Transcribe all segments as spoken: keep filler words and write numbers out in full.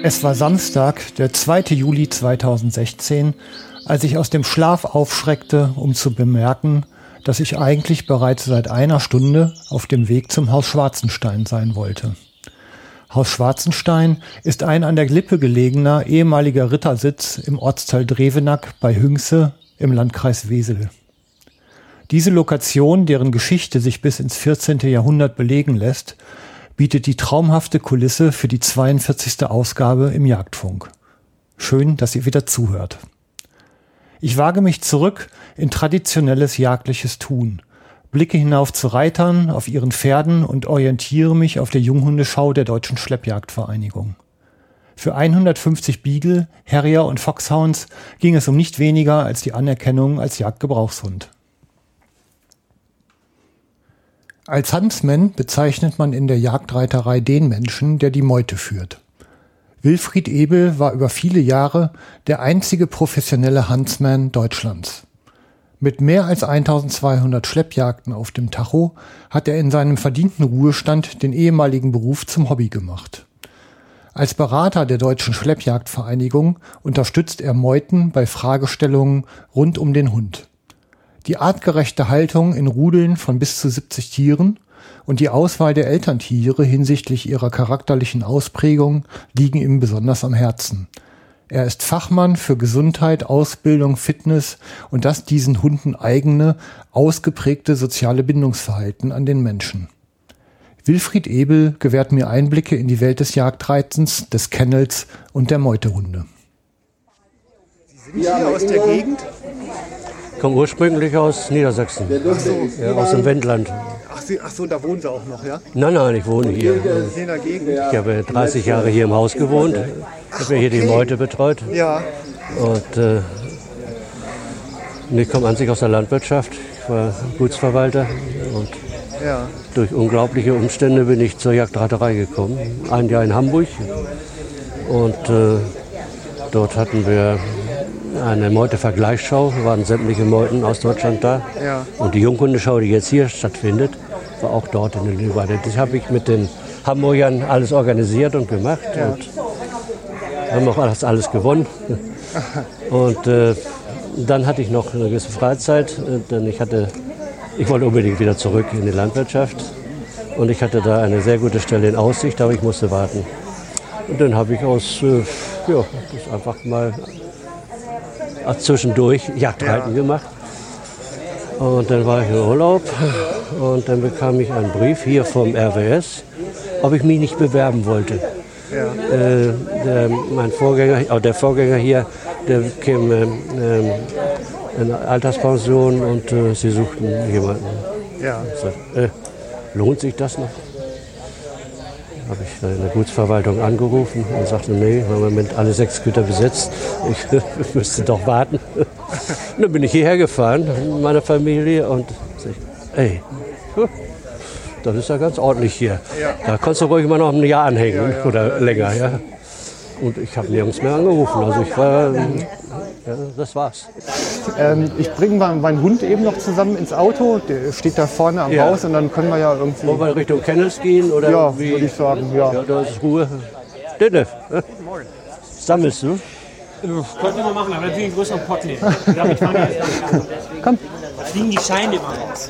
Es war Samstag, der zweite Juli zweitausendsechzehn, als ich aus dem Schlaf aufschreckte, um zu bemerken, dass ich eigentlich bereits seit einer Stunde auf dem Weg zum Haus Schwarzenstein sein wollte. Haus Schwarzenstein ist ein an der Lippe gelegener ehemaliger Rittersitz im Ortsteil Drevenack bei Hünxe im Landkreis Wesel. Diese Lokation, deren Geschichte sich bis ins vierzehnte Jahrhundert belegen lässt, bietet die traumhafte Kulisse für die zweiundvierzigste Ausgabe im Jagdfunk. Schön, dass ihr wieder zuhört. Ich wage mich zurück in traditionelles jagdliches Tun, blicke hinauf zu Reitern auf ihren Pferden und orientiere mich auf der Junghundeschau der Deutschen Schleppjagdvereinigung. Für hundertfünfzig Beagle, Harrier und Foxhounds ging es um nicht weniger als die Anerkennung als Jagdgebrauchshund. Als Huntsman bezeichnet man in der Jagdreiterei den Menschen, der die Meute führt. Wilfried Ebel war über viele Jahre der einzige professionelle Huntsman Deutschlands. Mit mehr als eintausendzweihundert Schleppjagden auf dem Tacho hat er in seinem verdienten Ruhestand den ehemaligen Beruf zum Hobby gemacht. Als Berater der Deutschen Schleppjagdvereinigung unterstützt er Meuten bei Fragestellungen rund um den Hund. Die artgerechte Haltung in Rudeln von bis zu siebzig Tieren und die Auswahl der Elterntiere hinsichtlich ihrer charakterlichen Ausprägung liegen ihm besonders am Herzen. Er ist Fachmann für Gesundheit, Ausbildung, Fitness und das diesen Hunden eigene, ausgeprägte soziale Bindungsverhalten an den Menschen. Wilfried Ebel gewährt mir Einblicke in die Welt des Jagdreitens, des Kennels und der Meutehunde. Sie sind hier aus der Gegend? Ich komme ursprünglich aus Niedersachsen, Ach so, ja, aus dem Wendland. Ach, Sie, ach so, da wohnen Sie auch noch, ja? Nein, nein, ich wohne hier. Hier in der Gegend? Ich habe dreißig Jahre hier im Haus gewohnt, ich habe hier die Meute betreut. Ja. Und äh, ich komme an sich aus der Landwirtschaft, ich war Gutsverwalter und Ja. durch unglaubliche Umstände bin ich zur Jagdreiterei gekommen. Ein Jahr in Hamburg und äh, dort hatten wir eine Meutevergleichsschau, waren sämtliche Meuten aus Deutschland da. Ja. Und die Junghundeschau, die jetzt hier stattfindet, war auch dort in der Lüneburg. Das habe ich mit den Hamburgern alles organisiert und gemacht. Ja. Und haben auch alles, alles gewonnen. Und äh, dann hatte ich noch eine gewisse Freizeit, äh, denn ich hatte, ich wollte unbedingt wieder zurück in die Landwirtschaft. Und ich hatte da eine sehr gute Stelle in Aussicht, aber ich musste warten. Und dann habe ich aus, äh, ja, das einfach mal zwischendurch Jagdreiten ja. gemacht. Und dann war ich in Urlaub und dann bekam ich einen Brief hier vom R W S, ob ich mich nicht bewerben wollte. Ja. Äh, der, mein Vorgänger, auch der Vorgänger hier, der käme äh, in Alterspension und äh, sie suchten jemanden. Ja. Ich sag, äh, lohnt sich das noch? Habe ich in der Gutsverwaltung angerufen und sagte, nee, im Moment alle sechs Güter besetzt, ich müsste doch warten. Und dann bin ich hierher gefahren mit meiner Familie und sag, ey, das ist ja ganz ordentlich hier. Ja. Da kannst du ruhig mal noch ein Jahr anhängen Ja, ja. oder länger. Ja. Und ich habe nirgends mehr angerufen, also ich war, ja, das war's. Ähm, ich bringe mal meinen Hund eben noch zusammen ins Auto, der steht da vorne am Ja. Haus und dann können wir ja irgendwie... Wollen wir Richtung Kennels gehen? Oder Ja, wie? würde ich sagen, ja. Ja, da ist Ruhe. Dennis, sammelst du? Könnten wir machen, aber dann will ich einen größeren Pott nehmen. Damit fangen wir jetzt an. Komm. Da fliegen die Scheine immer raus.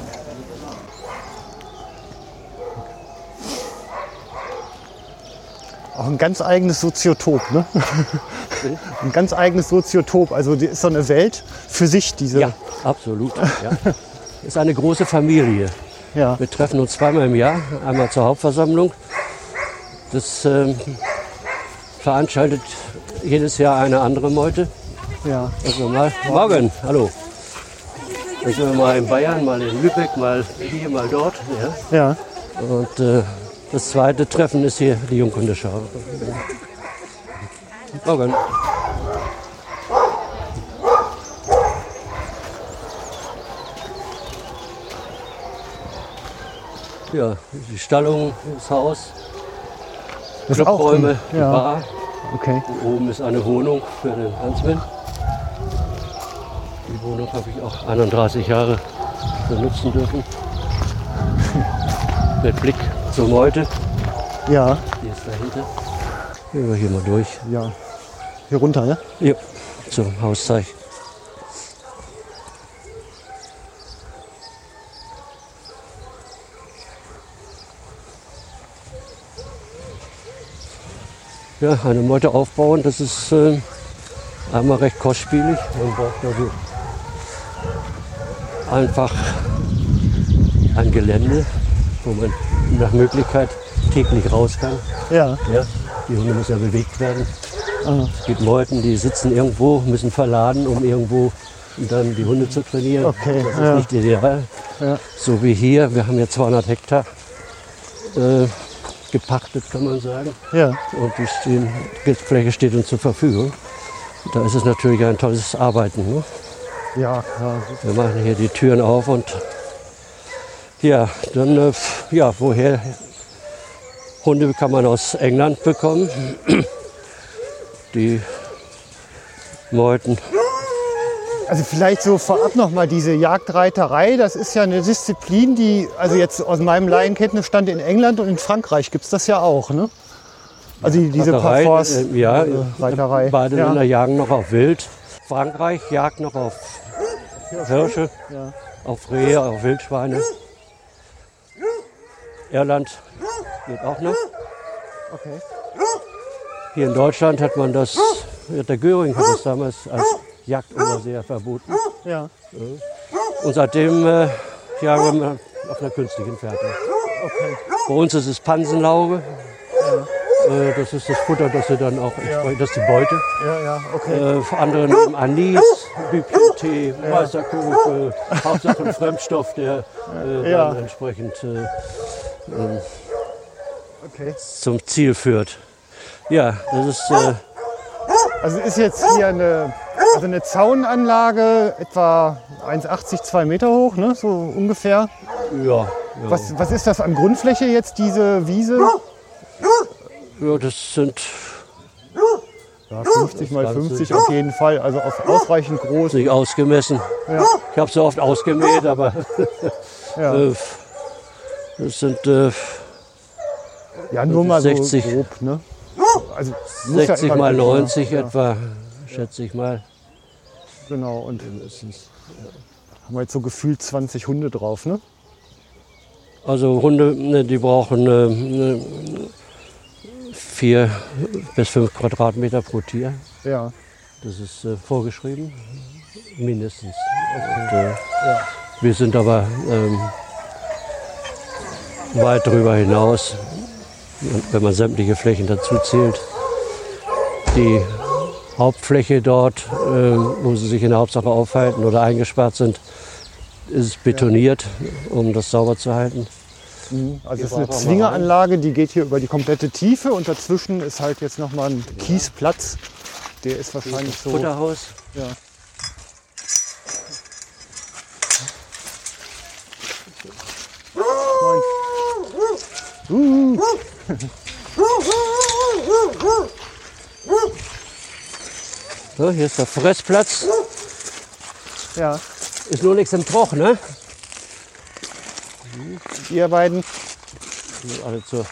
Auch ein ganz eigenes Soziotop, ne? Ein ganz eigenes Soziotop. Also die ist so eine Welt für sich, diese. Ja, absolut. Ja. Ist eine große Familie. Ja. Wir treffen uns zweimal im Jahr, einmal zur Hauptversammlung. Das ähm, veranstaltet jedes Jahr eine andere Meute. Ja. Also mal, morgen, hallo. Dann sind wir mal in Bayern, mal in Lübeck, mal hier, mal dort. Ja. Ja. Und äh, das zweite Treffen ist hier die Junghundeschau. Morgen. Ja, die Stallung, das Haus, Das ist auch Clubräume, ein- die ja. Bar. Okay. Und oben ist eine Wohnung für den Huntsman. Die Wohnung habe ich auch einunddreißig Jahre benutzen dürfen. Mit Blick zur Meute, Ja. die ist dahinter. Gehen wir hier mal durch. Ja. Hier runter, ne? Ja, zum Hausteich. Ja, eine Meute aufbauen, das ist äh, einmal recht kostspielig. Man braucht also einfach ein Gelände, wo man nach Möglichkeit täglich raus kann. Ja. Ja, die Hunde müssen ja bewegt werden. Aha. Es gibt Meuten, die sitzen irgendwo, müssen verladen, um irgendwo dann die Hunde zu trainieren. Okay. Das ist Ja. nicht ideal. Ja. So wie hier, wir haben ja zweihundert Hektar äh, gepachtet, kann man sagen. Ja. Und die stehen, die Fläche steht uns zur Verfügung. Da ist es natürlich ein tolles Arbeiten. Ne? Ja, ja. Wir machen hier die Türen auf und ja, dann, äh, ja, woher? Hunde kann man aus England bekommen. Die Meuten. Also vielleicht so vorab noch mal diese Jagdreiterei, das ist ja eine Disziplin, die, also jetzt aus meinem Laienkenntnisstand in England und in Frankreich gibt es das ja auch, ne? Also diese Reiterei, Parforce äh, ja, äh, Reiterei. Beide ja. Länder jagen noch auf Wild. Frankreich jagt noch auf Hirsche, Ja. auf Rehe, auf Wildschweine. Irland geht auch noch. Okay. Hier in Deutschland hat man das, der Göring hat das damals als Jagdoberseher verboten. Ja. Und seitdem äh, jagen wir auf einer künstlichen Fährte. Okay. Bei uns ist es Pansenlaube. Äh, das ist das Futter, das sie dann auch entsprechend, das ist die Beute. Ja, ja, okay. Äh, andere nehmen Anis, Bübchentee, weißer Kuchen, Hauptsache ein Fremdstoff, der äh, Ja. dann entsprechend äh, okay. zum Ziel führt. Ja, das ist äh, Also ist jetzt hier eine, also eine Zaunanlage, etwa eins achtzig, zwei Meter hoch, ne? So ungefähr. ja, ja. Was, was ist das an Grundfläche jetzt, diese Wiese? ja, das sind Ja, fünfzig mal fünfzig auf jeden Fall, also auf ausreichend groß. nicht ausgemessen. Ja. Ich habe so oft ausgemäht, aber Ja, äh, das sind äh, ja nur mal sechzig. so grob, ne? Also muss ja sechzig immer mal grob, neunzig ja. etwa, schätze ich mal. Genau, und haben wir jetzt so gefühlt zwanzig Hunde drauf, ne? Also Hunde, ne, die brauchen äh, ne, vier bis fünf Quadratmeter pro Tier. Ja. Das ist äh, vorgeschrieben, mindestens. Und, äh, wir sind aber ähm, weit darüber hinaus, wenn man sämtliche Flächen dazu zählt. Die Hauptfläche dort, äh, wo sie sich in der Hauptsache aufhalten oder eingesperrt sind, ist betoniert, um das sauber zu halten. Also es ist eine Zwingeranlage, die geht hier über die komplette Tiefe und dazwischen ist halt jetzt nochmal ein Kiesplatz. Der ist wahrscheinlich so. Futterhaus. Ja. So, hier ist der Fressplatz. Ja. Ist nur nichts im Troch, ne? Ihr beiden. Alle zur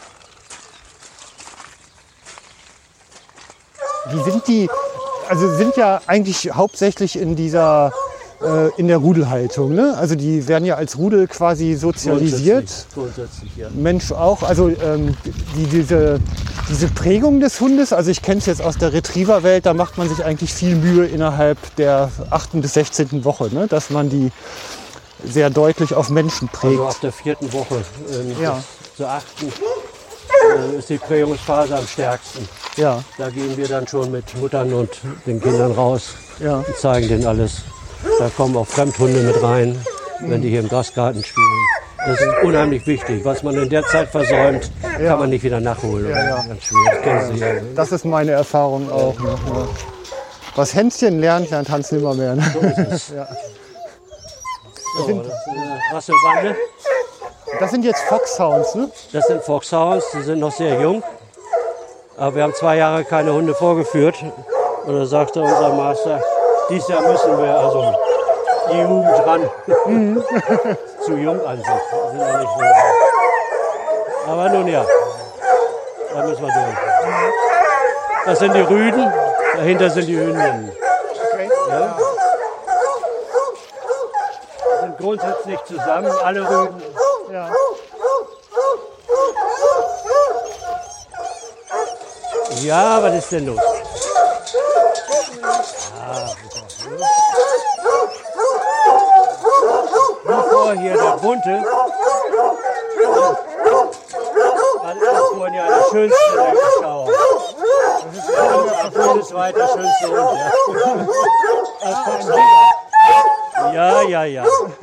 Wie sind die? Also sind ja eigentlich hauptsächlich in dieser äh, in der Rudelhaltung, ne? Also die werden ja als Rudel quasi sozialisiert. Grundsätzlich, ja. Mensch auch. Also ähm, die, diese, diese Prägung des Hundes, also ich kenne es jetzt aus der Retriever-Welt, da macht man sich eigentlich viel Mühe innerhalb der achten bis sechzehnten Woche, ne? Dass man die sehr deutlich auf Menschen prägt. Also ab der vierten Woche ähm, Ja. bis zur achten äh, ist die Prägungsphase am stärksten. Ja, Da gehen wir dann schon mit Muttern und den Kindern raus ja. und zeigen denen alles. Da kommen auch Fremdhunde mit rein, wenn die hier im Gastgarten spielen. Das ist unheimlich wichtig. Was man in der Zeit versäumt, Ja. kann man nicht wieder nachholen. Ja, ja. Ganz schwer. Das kennen Sie ja. Das ist meine Erfahrung auch. Ne? Ja. Was Hänschen lernt, lernt Hans nimmermehr. Ne? So ist es. Ja. So, das ist eine Rasselbande. Das sind jetzt Foxhounds, ne? Das sind Foxhounds, die sind noch sehr jung. Aber wir haben zwei Jahre keine Hunde vorgeführt. Und da sagte unser Master, dieses Jahr müssen wir also die Jugend ran. Mhm. Zu jung an sich. Sind noch nicht so. Aber nun ja, da müssen wir durch. Das sind die Rüden, dahinter sind die Hündinnen. Okay. Ja. Die sind grundsätzlich zusammen, alle Rüden. Ja. Ja, was ist denn los? Bevor hier der bunte, das ist vorhin ja der schönste der Schau. Bundesweit der schönste Hund. Ja, ja, ja. ja.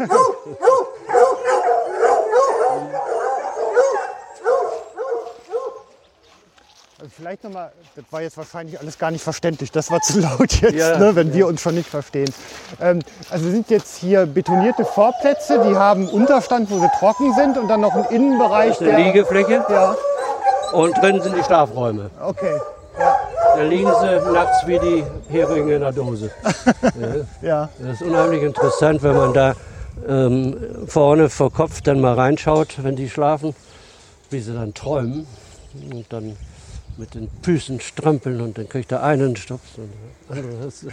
Vielleicht nochmal, das war jetzt wahrscheinlich alles gar nicht verständlich, das war zu laut jetzt, Ja, ne, wenn ja. wir uns schon nicht verstehen. Ähm, also sind jetzt hier betonierte Vorplätze, die haben Unterstand, wo sie trocken sind und dann noch einen Innenbereich. Das ist eine Liegefläche Ja, und drin sind die Schlafräume. okay. Da liegen sie nachts wie die Heringe in der Dose. Ja. Ja, Das ist unheimlich interessant, wenn man da ähm, vorne vor Kopf dann mal reinschaut, wenn die schlafen, wie sie dann träumen und dann mit den Füßen strampeln und dann kriegt der eine einen Stops und der andere das.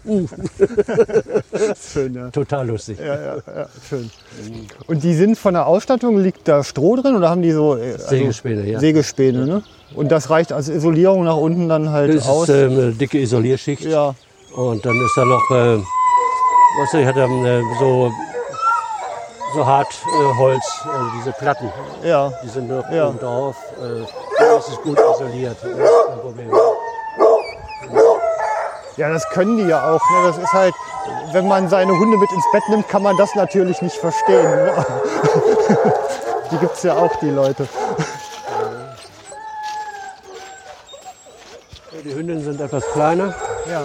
Uh. schön, ja. Total lustig. Ja, ja, ja, schön. Und die sind von der Ausstattung, liegt da Stroh drin oder haben die so äh, also Sägespäne, ja. Sägespäne, ne? Und das reicht als Isolierung nach unten dann halt Das aus? ist äh, eine dicke Isolierschicht. Ja, Und dann ist da noch, äh, was ich hatte, äh, so, so Hartholz, äh, diese Platten, ja. die sind noch Ja. oben drauf. Äh, das ist gut isoliert, das ist kein Problem. Ja, das können die ja auch. Ne? Das ist halt, wenn man seine Hunde mit ins Bett nimmt, kann man das natürlich nicht verstehen. Ne? Die gibt es ja auch, die Leute. Die Hündinnen sind etwas kleiner. Ja.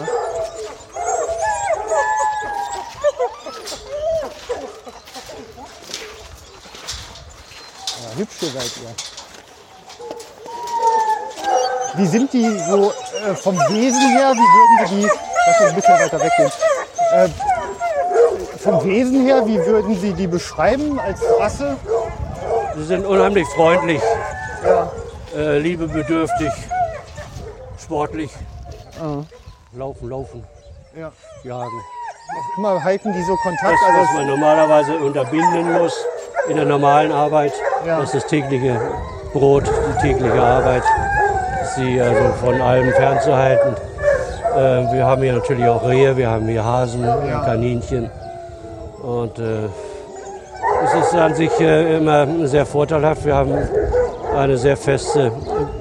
Ja, hübsche seid ihr. Wie sind die so äh, vom Wesen her? Wie würden Sie die, lass uns ein bisschen weiter weggehen. Äh, vom Wesen her, wie würden Sie die beschreiben als Rasse? Sie sind unheimlich freundlich, Ja. äh, liebebedürftig, sportlich. Laufen, laufen, Ja. jagen. Immer halten die so Kontakt. Das, was Also, man normalerweise unterbinden muss in der normalen Arbeit, Ja. das ist das tägliche Brot, die tägliche Arbeit, sie also von allem fernzuhalten. Äh, wir haben hier natürlich auch Rehe, wir haben hier Hasen, Ja. Kaninchen. Und äh, es ist an sich äh, immer sehr vorteilhaft. Wir haben eine sehr feste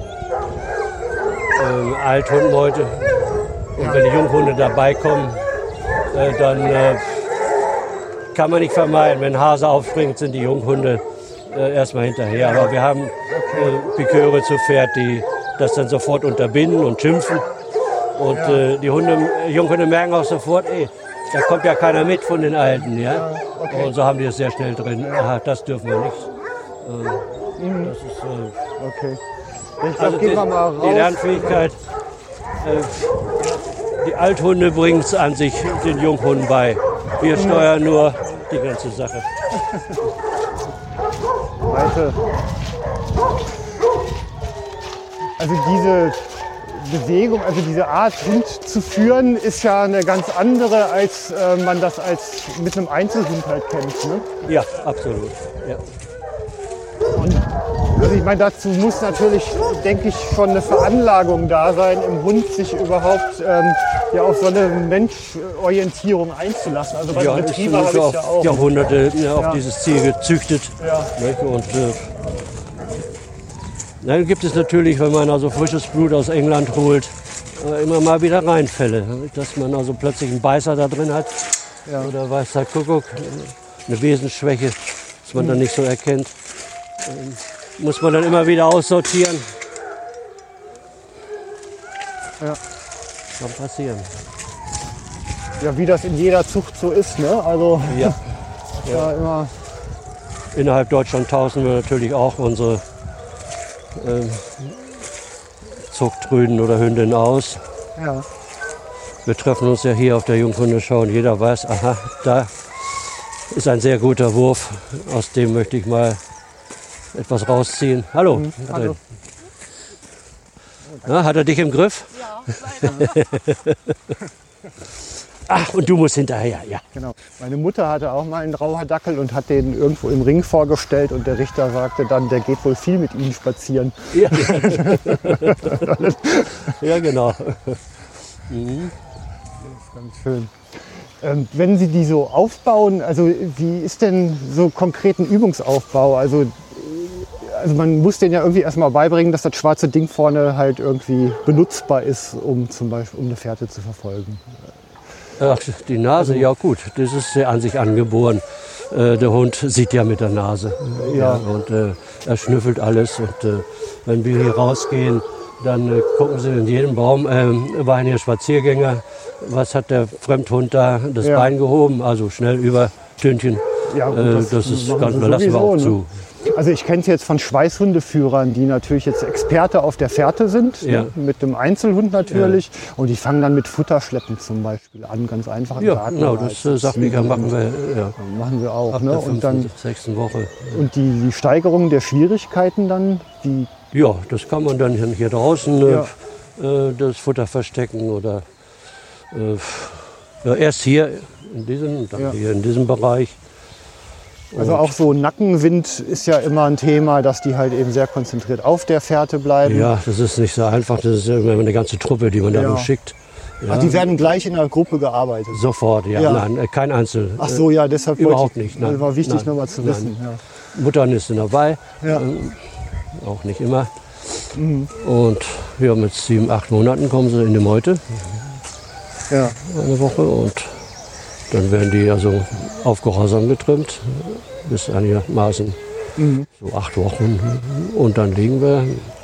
äh, Althundmeute. Und wenn die Junghunde dabei kommen, äh, dann äh, kann man nicht vermeiden. Wenn ein Hase aufspringt, sind die Junghunde äh, erstmal hinterher. Aber wir haben äh, Piköre zu Pferd, die das dann sofort unterbinden und schimpfen. Und äh, die Hunde, Junghunde merken auch sofort, ey, da kommt ja keiner mit von den Alten. Ja? okay. Und so haben die es sehr schnell drin. Aha, das dürfen wir nicht. Äh, das ist, äh, okay. Ich glaube, also gehen die, wir mal die raus. Lernfähigkeit, äh, die Althunde bringen es an sich den Junghunden bei. Wir steuern nur die ganze Sache. Weite. Also diese Bewegung, also diese Art Hund zu führen, ist ja eine ganz andere, als äh, man das als mit einem Einzelhund halt kennt. Ne? Ja, absolut. Ja. Also ich meine, dazu muss natürlich, denke ich, schon eine Veranlagung da sein, im Hund sich überhaupt ähm, ja, auf so eine Menschorientierung einzulassen. Also bei Ja, den ist Retriever habe schon ich ja auf auch. Jahrhunderte ja, auf Ja. dieses Ziel gezüchtet. Ja. Nicht? Und äh, dann gibt es natürlich, wenn man also frisches Blut aus England holt, äh, immer mal wieder Reinfälle. Dass man also plötzlich einen Beißer da drin hat. Ja. Oder weiß der Kuckuck, eine Wesensschwäche, dass man dann nicht so erkennt. Ähm, muss man dann immer wieder aussortieren. Ja. Kann passieren. Ja, wie das in jeder Zucht so ist. Ne? Also Ja. ja. immer. Innerhalb Deutschland tauschen wir natürlich auch unsere ähm, Zuchtrüden oder Hündinnen aus. Ja. Wir treffen uns ja hier auf der Junghundeschau und jeder weiß, aha, da ist ein sehr guter Wurf. Aus dem möchte ich mal etwas rausziehen. Hallo. Hallo. Na, hat er dich im Griff? Ja, leider. Ach, und du musst hinterher, ja. Genau. Meine Mutter hatte auch mal einen Rauherdackel und hat den irgendwo im Ring vorgestellt und der Richter sagte dann, der geht wohl viel mit ihnen spazieren. Ja, ja genau. Mhm. Ganz schön. Ähm, wenn Sie die so aufbauen, also wie ist denn so konkreten Übungsaufbau? Also, also man muss denen ja irgendwie erstmal beibringen, dass das schwarze Ding vorne halt irgendwie benutzbar ist, um zum Beispiel um eine Fährte zu verfolgen. Ach, die Nase, ja gut, das ist ja an sich angeboren. Äh, der Hund sieht ja mit der Nase. Ja. Und äh, er schnüffelt alles. Und äh, wenn wir hier rausgehen, dann äh, gucken sie in jedem Baum, äh, waren hier Spaziergänger, was hat der Fremdhund da das Ja. Bein gehoben, also schnell über Tönchen. Ja, gut, äh, das das ist machen ganz, sie da lassen wir sowieso, auch ne? zu. Also ich kenne es jetzt von Schweißhundeführern, die natürlich jetzt Experte auf der Fährte sind, Ja. ne? Mit dem Einzelhund natürlich. Und die fangen dann mit Futterschleppen zum Beispiel an, ganz einfach im Ja, Garten. genau, halt. das äh, sagt Mika, machen wir ja, machen wir auch. ab Ne? der Und, fünften, dann, sechsten Woche. und die, die Steigerung der Schwierigkeiten dann, die Ja, das kann man dann hier draußen äh, Ja. äh, das Futter verstecken oder äh, ja, erst hier in diesem, dann Ja. hier in diesem Bereich. Also auch so Nackenwind ist ja immer ein Thema, dass die halt eben sehr konzentriert auf der Fährte bleiben. Ja, das ist nicht so einfach. Das ist immer eine ganze Truppe, die man da Ja. losschickt. Ja. Ach, die werden gleich in der Gruppe gearbeitet. Sofort, ja. Ja. Nein, äh, kein Einzel. Ach so, ja, deshalb wollte Überhaupt ich, nicht, nein. Das war wichtig Nein. nochmal zu Nein. wissen. Ja. Äh, Muttern ist dabei, Ja. äh, auch nicht immer. Und ja, mit sieben, acht Monaten kommen sie in die Meute, Ja. eine Woche. Und dann werden die also auf Gehorsam getrimmt, bis einigermaßen so acht Wochen. Und dann liegen wir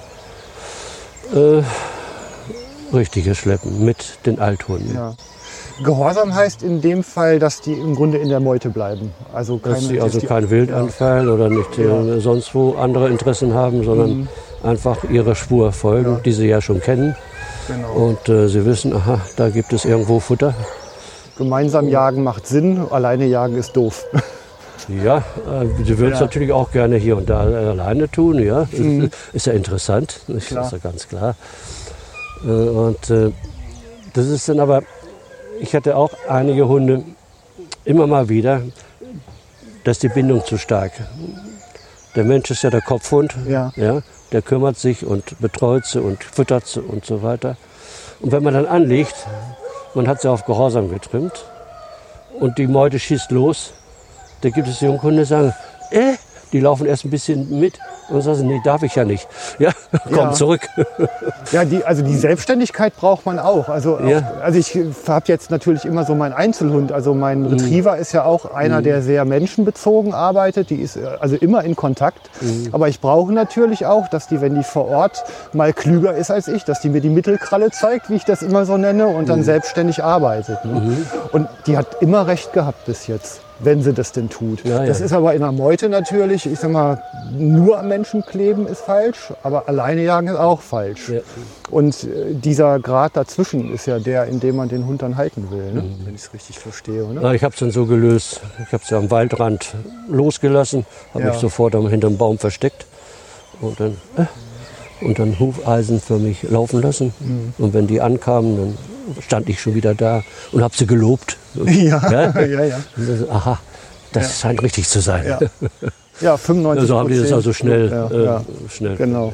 äh, richtiges Schleppen mit den Althunden. Ja. Gehorsam heißt in dem Fall, dass die im Grunde in der Meute bleiben. Also keine, Dass sie also die- kein Wild anfallen oder nicht äh, sonst wo andere Interessen haben, sondern einfach ihrer Spur folgen, Ja. die sie ja schon kennen. Genau. Und äh, sie wissen, aha, da gibt es irgendwo Futter. Gemeinsam jagen macht Sinn, alleine jagen ist doof. Ja, äh, sie würden es Ja. natürlich auch gerne hier und da äh, alleine tun, ja. Ist ja interessant, das Klar. ist ja ganz klar. Äh, und äh, das ist dann aber, ich hatte auch einige Hunde immer mal wieder, da ist die Bindung zu stark. Der Mensch ist ja der Kopfhund, Ja. ja, der kümmert sich und betreut sie und füttert sie und so weiter. Und wenn man dann anlegt, man hat sie auf Gehorsam getrimmt und die Meute schießt los, da gibt es Junghunde, die sagen, äh, die laufen erst ein bisschen mit und sagen, nee, darf ich ja nicht. Ja, komm Ja. zurück. Ja, die, also die Selbstständigkeit braucht man auch. Also, auch, Ja. also ich habe jetzt natürlich immer so meinen Einzelhund. Also mein Mhm. Retriever ist ja auch einer, der sehr menschenbezogen arbeitet. Die ist äh, also immer in Kontakt. Mhm. Aber ich brauche natürlich auch, dass die, wenn die vor Ort mal klüger ist als ich, dass die mir die Mittelkralle zeigt, wie ich das immer so nenne, und Mhm. dann selbstständig arbeitet. Ne? Und die hat immer recht gehabt bis jetzt, wenn sie das denn tut. Ja, ja. Das ist aber in der Meute natürlich, ich sag mal, nur am Menschen kleben ist falsch, aber alleine jagen ist auch falsch. Ja. Und äh, dieser Grad dazwischen ist ja der, in dem man den Hund dann halten will, ne? Mhm. Wenn ich es richtig verstehe. Ne? Na, ich habe es dann so gelöst. Ich habe sie am Waldrand losgelassen, habe Ja. mich sofort am, hinterm Baum versteckt und dann, äh, und dann Hufeisen für mich laufen lassen. Mhm. Und wenn die ankamen, dann stand ich schon wieder da und habe sie gelobt. Ja, Ja? ja, ja. Und dann so, aha, das scheint richtig zu sein. Ja. Ja, fünfundneunzig Also haben die das also schnell, Ja, äh, ja. schnell. Genau.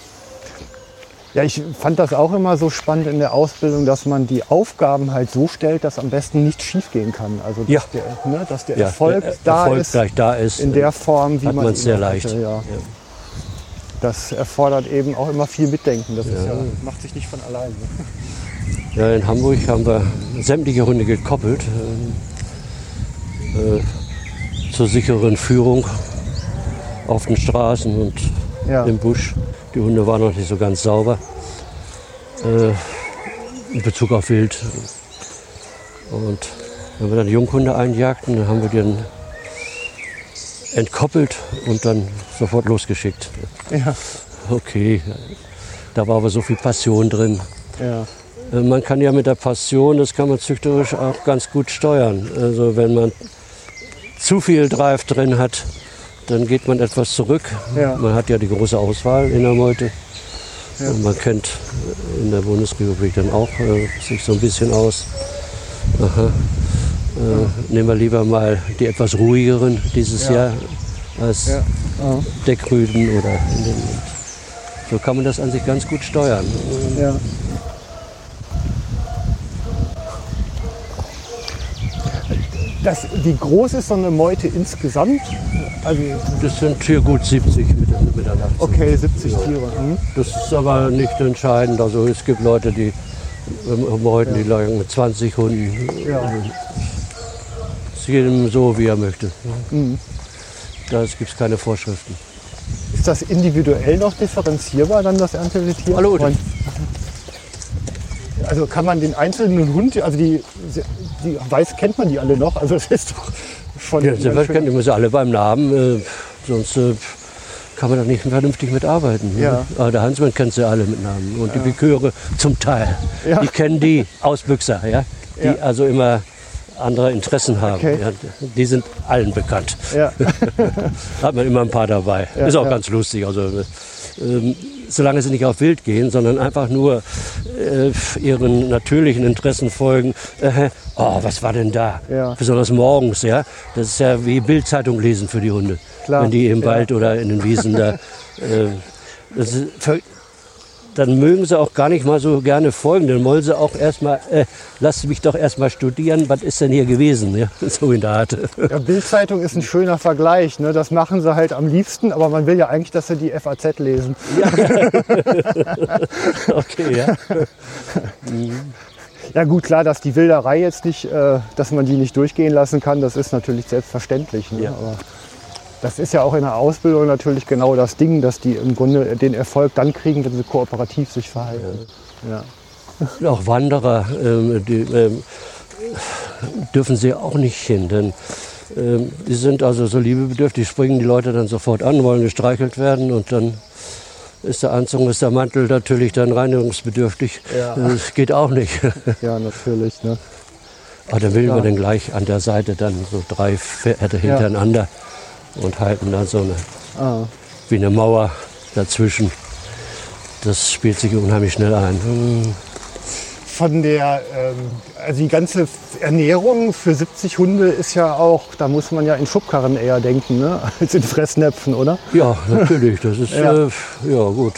Ja, ich fand das auch immer so spannend in der Ausbildung, dass man die Aufgaben halt so stellt, dass am besten nicht schief gehen kann. Also dass Ja. der, ne, dass der Ja, Erfolg der da Erfolg ist gleich da ist. in der Form, wie hat man man es ihn sehr hatte, leicht. Ja. Ja. Das erfordert eben auch immer viel Mitdenken. Das ist ja, macht sich nicht von alleine. Ja, in Hamburg haben wir sämtliche Hunde gekoppelt äh, äh, zur sicheren Führung auf den Straßen und Ja. im Busch. Die Hunde waren noch nicht so ganz sauber äh, in Bezug auf Wild. Und wenn wir dann Junghunde einjagten, dann haben wir die dann entkoppelt und dann sofort losgeschickt. Ja. Okay, da war aber so viel Passion drin. Ja. Äh, Man kann ja mit der Passion, das kann man züchterisch auch ganz gut steuern. Also wenn man zu viel Drive drin hat, dann geht man etwas zurück. Ja. Man hat ja die große Auswahl in der Meute. Ja. Und man kennt in der Bundesrepublik dann auch äh, sich so ein bisschen aus. Aha. Äh, nehmen wir lieber mal die etwas ruhigeren dieses Ja. Jahr als Ja. Ja. Deckrüden oder in den, so kann man das an sich ganz gut steuern. Ja. Das, wie groß ist so eine Meute insgesamt? Also, Das sind hier gut siebzig mit, mit der Nacht. okay, siebzig Tiere. Hm? Das ist aber nicht entscheidend. Also es gibt Leute, die ähm, Meuten, die lagen mit zwanzig Hunden. Ja. Es ist jedem so, wie er möchte. Mhm. Da gibt es keine Vorschriften. Ist das individuell noch differenzierbar, dann das Erntevetier? Hallo. Also kann man den einzelnen Hund, also die, die weiß, kennt man die alle noch? Also das ist doch schon. Ja, selbstverständlich müssen sie alle beim Namen, äh, sonst äh, kann man da nicht vernünftig mitarbeiten. Ne? Ja. Aber der Hansmann kennt sie alle mit Namen und die Biköre zum Teil. Ja. Die kennen die Ausbüchser, ja? Die Ja. also immer andere Interessen haben. Okay. Ja? Die sind allen bekannt. Ja. Da hat man immer ein paar dabei. Ja, ist auch ja. ganz lustig. Also, ähm, solange sie nicht auf Wild gehen, sondern einfach nur äh, ihren natürlichen Interessen folgen. Äh, oh, was war denn da? Ja. Besonders morgens, ja. Das ist ja wie Bildzeitung lesen für die Hunde. Klar. Wenn die im Ja. Wald oder in den Wiesen da. Äh, das ist, völ- dann mögen sie auch gar nicht mal so gerne folgen. Dann wollen sie auch erstmal, äh, lass mich doch erstmal studieren, was ist denn hier gewesen? Ja? So in der Art. Ja, Bildzeitung ist ein schöner Vergleich. Ne? Das machen sie halt am liebsten, aber man will ja eigentlich, dass sie die F A Z lesen. Okay, ja. Ja gut, klar, dass die Wilderei jetzt nicht, äh, dass man die nicht durchgehen lassen kann, das ist natürlich selbstverständlich. Ne? Ja. Aber das ist ja auch in der Ausbildung natürlich genau das Ding, dass die im Grunde den Erfolg dann kriegen, wenn sie kooperativ sich verhalten. Ja. Auch Wanderer ähm, die, ähm, dürfen sie auch nicht hin, denn ähm, die sind also so liebebedürftig, springen die Leute dann sofort an, wollen gestreichelt werden und dann ist der Anzug, ist der Mantel natürlich dann reinigungsbedürftig. Ja. Das geht auch nicht. Ja, natürlich. Ne? Aber dann will Ja. man dann gleich an der Seite dann so drei Pferde hintereinander und halten dann so eine, Ah. wie eine Mauer dazwischen. Das spielt sich unheimlich schnell ein. Von der, ähm, also die ganze Ernährung für siebzig Hunde ist ja auch, da muss man ja in Schubkarren eher denken, ne? Als in Fressnäpfen, oder? Ja, natürlich. Das ist Ja. ja, äh, ja gut.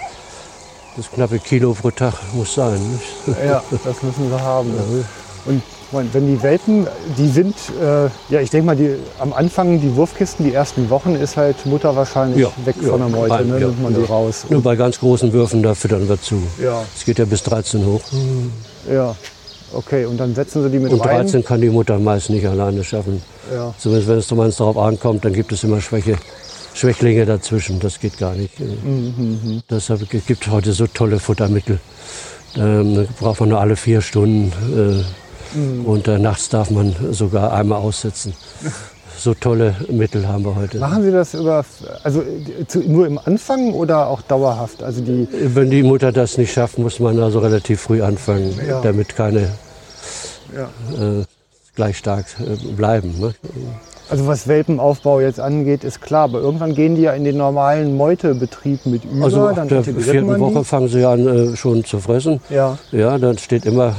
Das knappe Kilo pro Tag muss sein. Nicht? Ja, das müssen wir haben. Und wenn die Welpen, die sind, äh, ja, ich denke mal, die, am Anfang, die Wurfkisten, die ersten Wochen, ist halt Mutter wahrscheinlich Ja, weg ja, von der Meute, rein, ne? ja, Nimmt man ja. die raus. Nur bei ganz großen Würfen, da füttern wir zu. Ja, Es geht ja bis dreizehn hoch. ja. Okay, und dann setzen sie die mit Und rein. dreizehn kann die Mutter meist nicht alleine schaffen. Ja. Zumindest wenn es mal darauf ankommt, dann gibt es immer Schwäche, Schwächlinge dazwischen. Das geht gar nicht. Mhm, Deshalb gibt es heute so tolle Futtermittel. Ähm, braucht man nur alle vier Stunden. Äh, Mhm. Und äh, nachts darf man sogar einmal aussetzen. So tolle Mittel haben wir heute. Machen Sie das über, also äh, zu, nur im Anfang oder auch dauerhaft? Also die, Wenn die Mutter das nicht schafft, muss man also relativ früh anfangen, Ja. damit keine ja. äh, gleich stark äh, bleiben. Ne? Also was Welpenaufbau jetzt angeht, ist klar, aber irgendwann gehen die ja in den normalen Meutebetrieb mit über. Also ab dann der integriert vierten man die. Woche fangen sie an äh, schon zu fressen. Ja. Ja, dann steht immer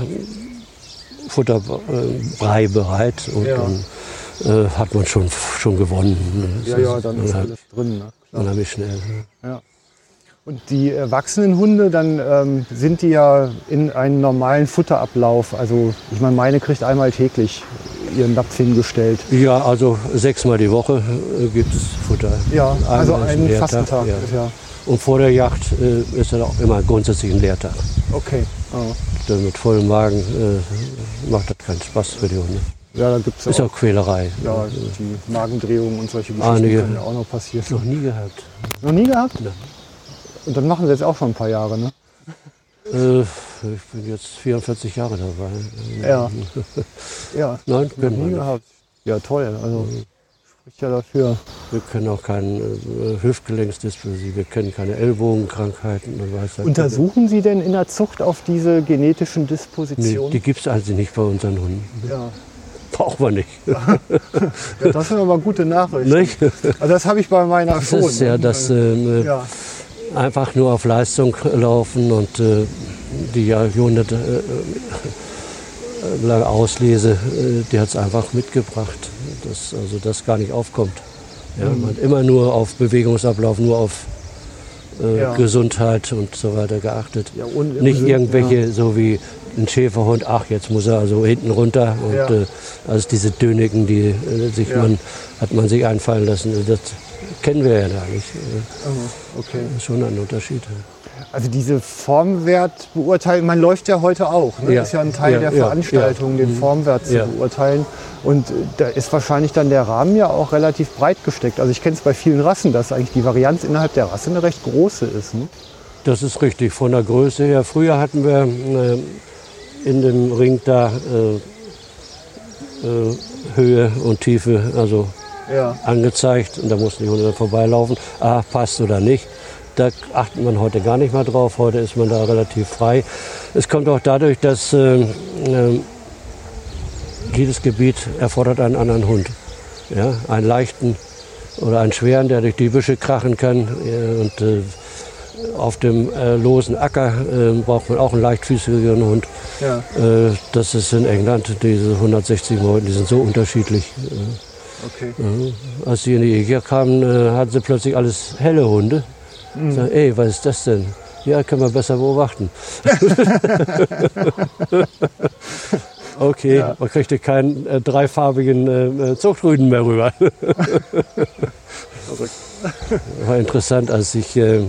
Futterbrei bereit und Ja. dann äh, hat man schon, schon gewonnen. Ne? Ja, Das ja, dann ist unheim- alles drin. Ne? unheimlich schnell. Ja. Und die erwachsenen Hunde, dann ähm, sind die ja in einen normalen Futterablauf. Also ich meine, meine kriegt einmal täglich ihren Napf hingestellt. Ja, also sechsmal die Woche äh, gibt es Futter. Ja, also Einmal ist ein Leertag, Fastentag. ja. Ist ja. Und vor der Jagd äh, ist dann auch immer grundsätzlich ein Leertag. Okay. Oh. Denn mit vollem Magen äh, macht das keinen Spaß für die Hunde. Ja, da gibt es Ist auch auch Quälerei. ja, die Magendrehungen und solche Geschichten Einige. können ja auch noch passieren. Noch nie gehabt. Noch nie gehabt? Nein. Und dann machen sie jetzt auch schon ein paar Jahre, ne? Äh, ich bin jetzt vierundvierzig Jahre dabei. Ja. Ja, Nein, noch können nie wir nicht. gehabt. Ja, toll. Also spricht ja dafür. Wir kennen auch keine äh, Hüftgelenksdysplasie, wir kennen keine Ellbogenkrankheiten. Und weiß halt Untersuchen Sie denn in der Zucht auf diese genetischen Nee, Dispositionen? die gibt es also nicht bei unseren Hunden. Ja. Brauchen wir nicht. Ja, das sind aber gute Nachrichten. Nicht? Also das habe ich bei meiner Das schon. ist ja das, ähm, Ja. einfach nur auf Leistung laufen und äh, die Jahrhunderte äh, lange Auslese, äh, die hat es einfach mitgebracht, dass also das gar nicht aufkommt. Ja, mhm. Man hat immer nur auf Bewegungsablauf, nur auf äh, ja. Gesundheit und so weiter geachtet. Ja, und nicht irgendwelche, ja. so wie ein Schäferhund, ach, jetzt muss er also hinten runter. Und ja. äh, also diese Döniken, die äh, sich ja. man, hat man sich einfallen lassen. Das kennen wir ja gar nicht. Oh, okay. Das ist schon ein Unterschied. Also diese Formwertbeurteilung, man läuft ja heute auch. Ne? Ja. Das ist ja ein Teil ja, der ja, Veranstaltung, ja. den Formwert zu ja. beurteilen. Und da ist wahrscheinlich dann der Rahmen ja auch relativ breit gesteckt. Also ich kenne es bei vielen Rassen, dass eigentlich die Varianz innerhalb der Rasse eine recht große ist. Ne? Das ist richtig, von der Größe her. Früher hatten wir äh, in dem Ring da äh, äh, Höhe und Tiefe also ja. angezeigt. Und da mussten die Hunde dann vorbeilaufen. Ah, passt oder nicht. Da achtet man heute gar nicht mehr drauf. Heute ist man da relativ frei. Es kommt auch dadurch, dass äh, äh, jedes Gebiet erfordert einen anderen Hund. Ja, einen leichten oder einen schweren, der durch die Büsche krachen kann. Äh, und äh, auf dem äh, losen Acker äh, braucht man auch einen leichtfüßigeren Hund. Ja. Äh, das ist in England, diese hundertsechzig Meuten, die sind so unterschiedlich. Okay. Äh, als sie in die Ehe kamen, äh, hatten sie plötzlich alles helle Hunde. Mhm. Sagen, ey, was ist das denn? Ja, können wir besser beobachten. Okay, ja. Man kriegte keinen äh, dreifarbigen äh, Zuchtrüden mehr rüber. War interessant, als ich äh,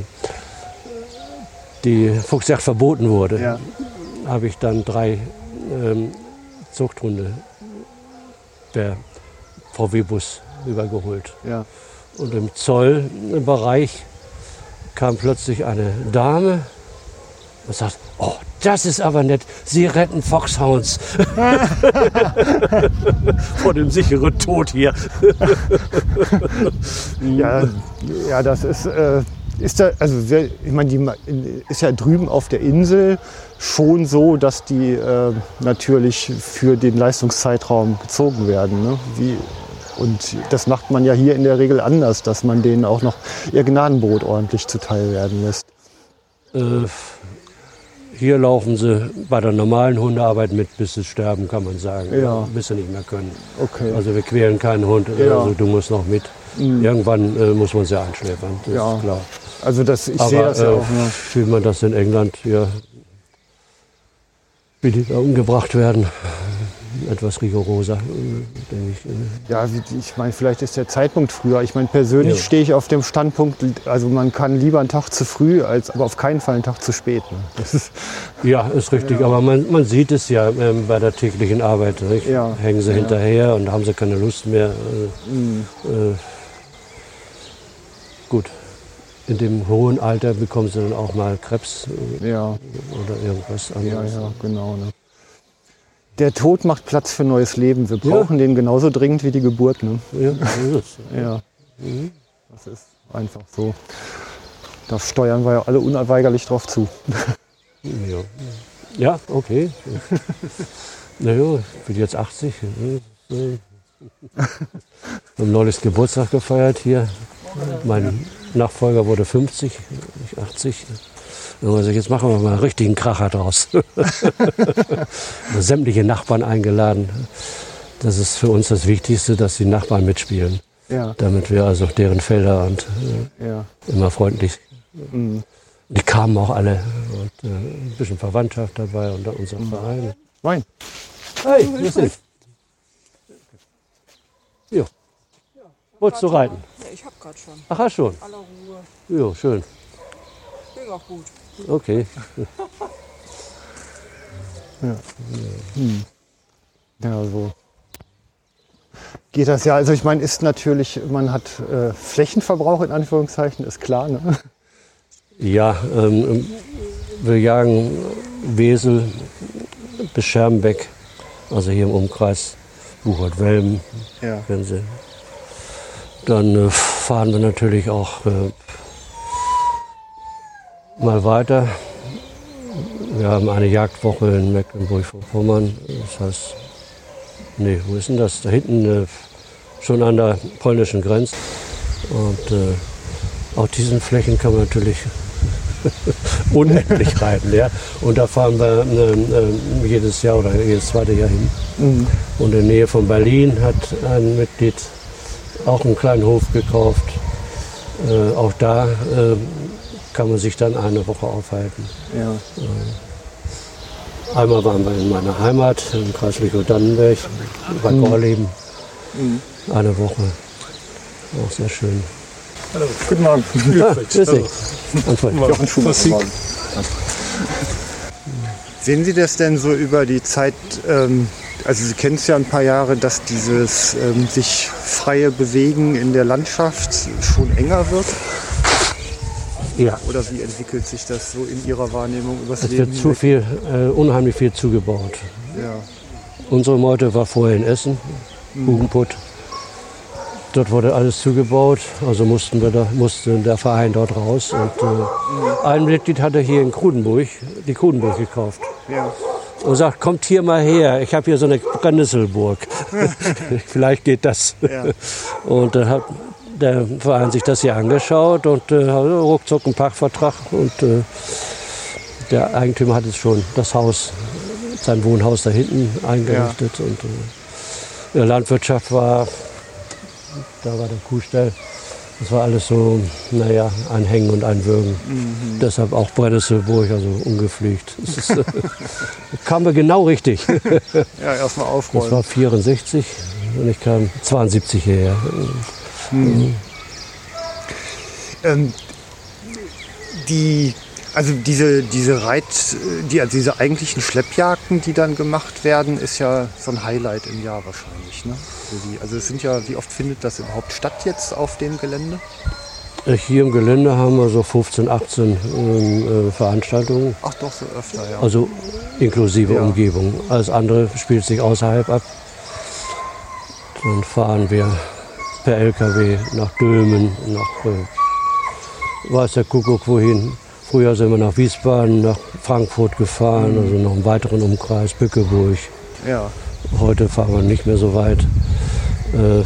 die Fuchsjagd verboten wurde, ja. habe ich dann drei ähm, Zuchthunde per V W-Bus übergeholt. Ja. Und im Zollbereich kam plötzlich eine Dame und sagt, oh, das ist aber nett, Sie retten Foxhounds. Vor dem sicheren Tod hier. ja, ja, das ist, äh, ist da, also sehr, ich meine, die ist ja drüben auf der Insel schon so, dass die äh, natürlich für den Leistungszeitraum gezogen werden. Ne? Wie, und das macht man ja hier in der Regel anders, dass man denen auch noch ihr Gnadenbrot ordentlich zuteil werden lässt. Äh, hier laufen sie bei der normalen Hundearbeit mit, bis sie sterben, kann man sagen. Ja. Bis sie nicht mehr können. Okay. Also wir quälen keinen Hund, ja. Also du musst noch mit. Mhm. Irgendwann äh, muss man sie einschläfern, das ja. ist klar. Also das, ich Aber, sehe das ja äh, auch. Ne? Wie man das in England hier, wie die da umgebracht werden. Etwas rigoroser, denke ich. Ja, ich meine, vielleicht ist der Zeitpunkt früher. Ich meine, persönlich ja. stehe ich auf dem Standpunkt, also man kann lieber einen Tag zu früh, als aber auf keinen Fall einen Tag zu spät. Ne? Das ist, ja, ist richtig, ja. Aber man, man sieht es ja ähm, bei der täglichen Arbeit. Nicht? Ja. Hängen sie ja. hinterher und haben sie keine Lust mehr. Äh, mhm. äh, gut, in dem hohen Alter bekommen sie dann auch mal Krebs äh, ja. oder irgendwas anderes. Ja, ja, genau. Ne? Der Tod macht Platz für neues Leben. Wir brauchen ja. den genauso dringend wie die Geburt. Ne? Ja, das ist ja. Mhm. Das ist einfach so. Da steuern wir ja alle unweigerlich drauf zu. Ja, ja, okay. Naja, ich bin jetzt achtzig. Wir haben neulich Geburtstag gefeiert hier. Mein Nachfolger wurde fünfzig, ich achtzig. Also jetzt machen wir mal einen richtigen Kracher draus. Sämtliche Nachbarn eingeladen. Das ist für uns das Wichtigste, dass die Nachbarn mitspielen. Ja. Damit wir also deren Felder und äh, ja. immer freundlich. Mhm. Die kamen auch alle. Und äh, ein bisschen Verwandtschaft dabei und unser mhm. Verein. Moin. Hey, wir sind. Jo. Wolltest du reiten? Ja, ich hab grad schon. Ach, hast schon? Aller Ruhe. Jo, schön. Ging auch gut. Okay. ja. Hm. ja, so geht das ja. Also ich meine, ist natürlich, man hat äh, Flächenverbrauch in Anführungszeichen, ist klar. Ne? Ja, ähm, wir jagen Wesel bis Schermbeck, also hier im Umkreis Buchholz-Welm, ja. kennen Sie. Dann äh, fahren wir natürlich auch äh, mal weiter. Wir haben eine Jagdwoche in Mecklenburg-Vorpommern. Das heißt, nee, wo ist denn das? Da hinten äh, schon an der polnischen Grenze. Und äh, auf diesen Flächen kann man natürlich unendlich reiten. Ja. Und da fahren wir äh, jedes Jahr oder jedes zweite Jahr hin. Mhm. Und in der Nähe von Berlin hat ein Mitglied auch einen kleinen Hof gekauft. Äh, auch da äh, kann man sich dann eine Woche aufhalten. Ja. Äh, einmal waren wir in meiner Heimat, im Kreis Lüchow-Dannenberg, bei Mhm. Gorleben. Mhm. Eine Woche. Auch sehr schön. Hallo. Guten Morgen. Ah, grüß dich. Anfang. Jochen Schumann. Sehen Sie das denn so über die Zeit, ähm, also Sie kennen es ja ein paar Jahre, dass dieses ähm, sich freie Bewegen in der Landschaft schon enger wird? Ja. Oder wie entwickelt sich das so in Ihrer Wahrnehmung übers Es Leben wird zu viel, äh, unheimlich viel zugebaut. Ja. Unsere Meute war vorher in Essen, Mhm. Hugenput. Dort wurde alles zugebaut, also mussten wir da, musste der Verein dort raus. Und äh, ein Mitglied hatte hier in Krudenburg die Krudenburg gekauft. Ja. Und sagt, kommt hier mal her, ich habe hier so eine Brennnesselburg. Vielleicht geht das. Ja. Und dann hat der Verein sich das hier angeschaut und äh, ruckzuck einen Pachtvertrag. Und äh, der Eigentümer hat jetzt schon das Haus, sein Wohnhaus da hinten eingerichtet. Ja. Und äh, ja, Landwirtschaft war, da war der Kuhstall. Das war alles so, naja, ein Hängen und ein Würgen. Mhm. Deshalb auch Brennnesselburg, also ungepflegt. Das ist, äh, kam mir genau richtig. Ja, erstmal aufräumen. Das war vierundsechzig und ich kam zweiundsiebzig hierher. Mhm. Ähm, die, also diese, diese Reit, die, also diese eigentlichen Schleppjagden, die dann gemacht werden, ist ja so ein Highlight im Jahr wahrscheinlich, ne? Also es sind ja, wie oft findet das überhaupt statt jetzt auf dem Gelände? Hier im Gelände haben wir so fünfzehn, achtzehn äh, Veranstaltungen. Ach doch, so öfter, ja. Also inklusive Ja. Umgebung. Alles andere spielt sich außerhalb ab. Dann fahren wir per L K W nach Dülmen, nach äh, weiß der Kuckuck wohin. Früher sind wir nach Wiesbaden, nach Frankfurt gefahren, Mhm. also noch einen weiteren Umkreis, Bückeburg. Ja. Heute fahren wir nicht mehr so weit. Äh,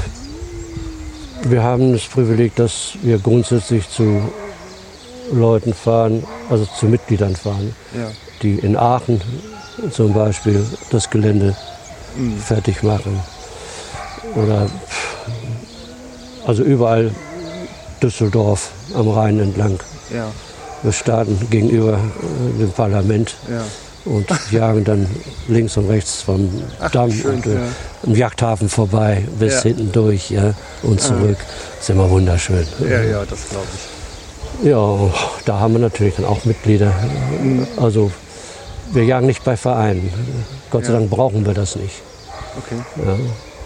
wir haben das Privileg, dass wir grundsätzlich zu Leuten fahren, also zu Mitgliedern fahren, Ja. die in Aachen zum Beispiel das Gelände Mhm. fertig machen. Oder also überall Düsseldorf am Rhein entlang. Ja. Wir starten gegenüber äh, dem Parlament. Ja. Und jagen dann links und rechts vom Ach, Damm schön, und äh, ja. am Yachthafen vorbei bis Ja. hinten durch, ja, und zurück. Das ist immer wunderschön. Ja, ja, das glaube ich. Ja, da haben wir natürlich dann auch Mitglieder. Mhm. Also wir jagen nicht bei Vereinen. Gott sei Ja. Dank brauchen wir das nicht. Okay. Ja.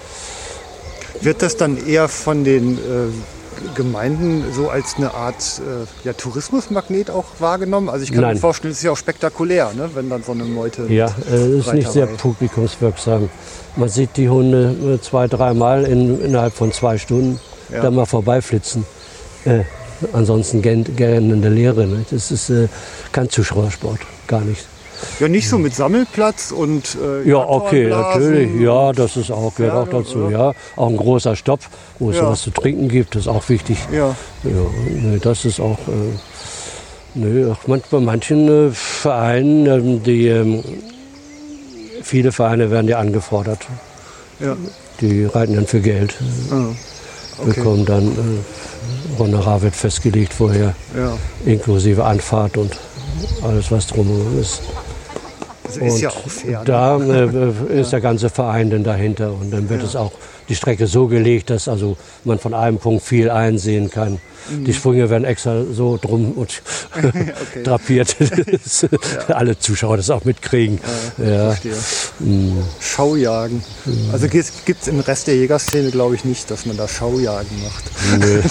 Wird das dann eher von den äh, Gemeinden so als eine Art äh, ja, Tourismusmagnet auch wahrgenommen? Also ich kann Nein. mir vorstellen, es ist ja auch spektakulär, ne? Wenn dann so eine Meute mit Ja, es ist nicht sehr Reiterei. publikumswirksam. Man sieht die Hunde äh, zwei, dreimal in, innerhalb von zwei Stunden Ja. dann mal vorbeiflitzen. Äh, ansonsten gähn- gähnende Leere. Ne? Das ist äh, kein Zuschauersport, gar nicht. Ja, nicht so mit Sammelplatz und äh, Ja, okay, Tornblasen. natürlich. Ja, das ist auch, gehört auch Pferde, dazu. oder? Ja, auch ein großer Stopp, wo es Ja. was zu trinken gibt, ist auch wichtig. Ja. Ja, nee, das ist auch. Äh, nee, auch manch, bei manchen äh, Vereinen, ähm, die ähm, viele Vereine werden ja angefordert. Ja. Die reiten dann für Geld, Ah, okay. bekommen dann äh, Honorar wird festgelegt vorher, Ja. inklusive Anfahrt und alles was drumherum ist. Also ist Und ja auch fair. Ne? da äh, ist der ganze Verein dann dahinter und dann wird Ja. es auch die Strecke so gelegt, dass also man von einem Punkt viel einsehen kann. Mhm. Die Sprünge werden extra so drum und Okay. drapiert, dass alle Zuschauer das auch mitkriegen. Ja. Verstehe. Mm. Schaujagen. Also gibt es im Rest der Jägerszene, glaube ich, nicht, dass man da Schaujagen macht. Nö.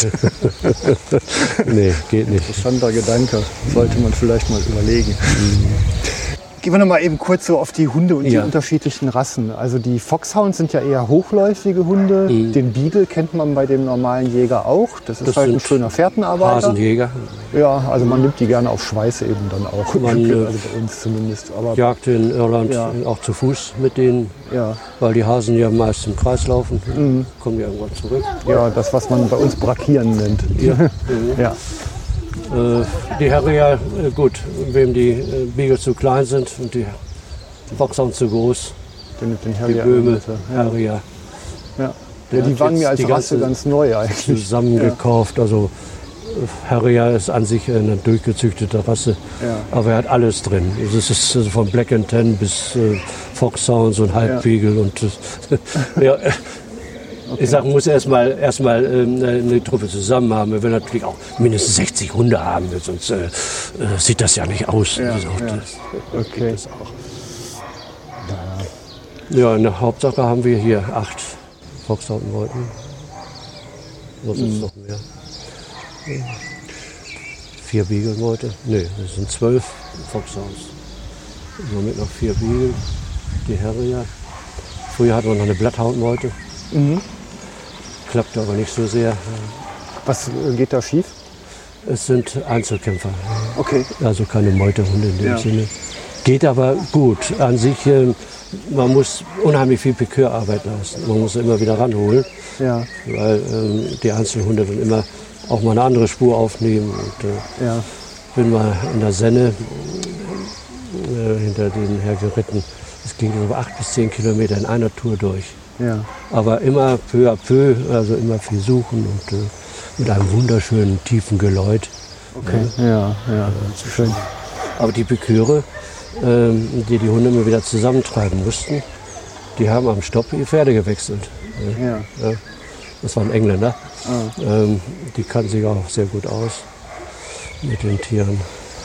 Nee, geht nicht. Interessanter Gedanke. Sollte man vielleicht mal überlegen. Gehen wir noch mal eben kurz so auf die Hunde und Ja. die unterschiedlichen Rassen. Also die Foxhounds sind ja eher hochläufige Hunde. Mhm. Den Beagle kennt man bei dem normalen Jäger auch. Das ist Das halt ein sind schöner Fährtenarbeiter. Hasenjäger Ja, also man nimmt die gerne auf Schweiß eben dann auch. Man, äh, also bei uns zumindest. Aber jagte in Irland Ja. auch zu Fuß mit denen, ja, weil die Hasen ja meist im Kreis laufen. Kommen die irgendwann zurück. ja, das, was man bei uns Brakieren nennt. Ja. Ja. Äh, die Harrier, äh, gut, wem die äh, Beagle zu klein sind und die Foxhound zu groß. Den, den Die Harrier. Böhme, Ja. Harrier. Ja. Der Ja, die hat waren jetzt mir als die Rasse ganze ganz neu eigentlich. zusammengekauft. Also äh, Harrier ist an sich eine durchgezüchtete Rasse, Ja. aber er hat alles drin. Also es ist also von Black and Tan bis äh, Foxhounds und Halbbeagle und äh, ja, äh, ich sag, muss erstmal erstmal ähm, eine Truppe zusammen haben. Wir will natürlich auch mindestens sechzig Hunde haben, sonst äh, äh, sieht das ja nicht aus. Ja, Also, ja. das, Okay. das auch. Ja, in der Hauptsache haben wir hier acht Foxhound-Meuten. Was ist noch mehr? Vier Beagle-Meute? Nee, das sind zwölf Foxhounds. Im Moment noch vier Beagle, die Harrier. Früher hatten wir noch eine Bloodhound-Meute. Mhm. Klappt aber nicht so sehr. Was äh, geht da schief? Es sind Einzelkämpfer, Okay. also keine Meutehunde in dem Ja. Sinne. Geht aber gut. An sich, äh, man muss unheimlich viel Pikürarbeit leisten. Man muss sie immer wieder ranholen, Ja. weil ähm, die Einzelhunde dann immer auch mal eine andere Spur aufnehmen. Und äh, Ja. bin mal in der Senne äh, hinter denen hergeritten. Es ging über acht bis zehn Kilometer in einer Tour durch. Ja. Aber immer peu à peu, also immer viel suchen und äh, mit einem wunderschönen tiefen Geläut. Okay. Ja. Ja. Schön. Aber die Piküre, ähm, die die Hunde immer wieder zusammentreiben mussten, die haben am Stopp die Pferde gewechselt. Ja. Ja, das waren Engländer. Ah. Ähm, die kannten sich auch sehr gut aus mit den Tieren.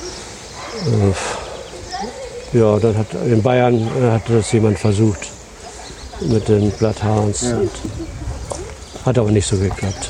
Äh, ja, dann hat in Bayern äh, hat das jemand versucht mit den Bloodhounds. Ja. Und hat aber nicht so geklappt.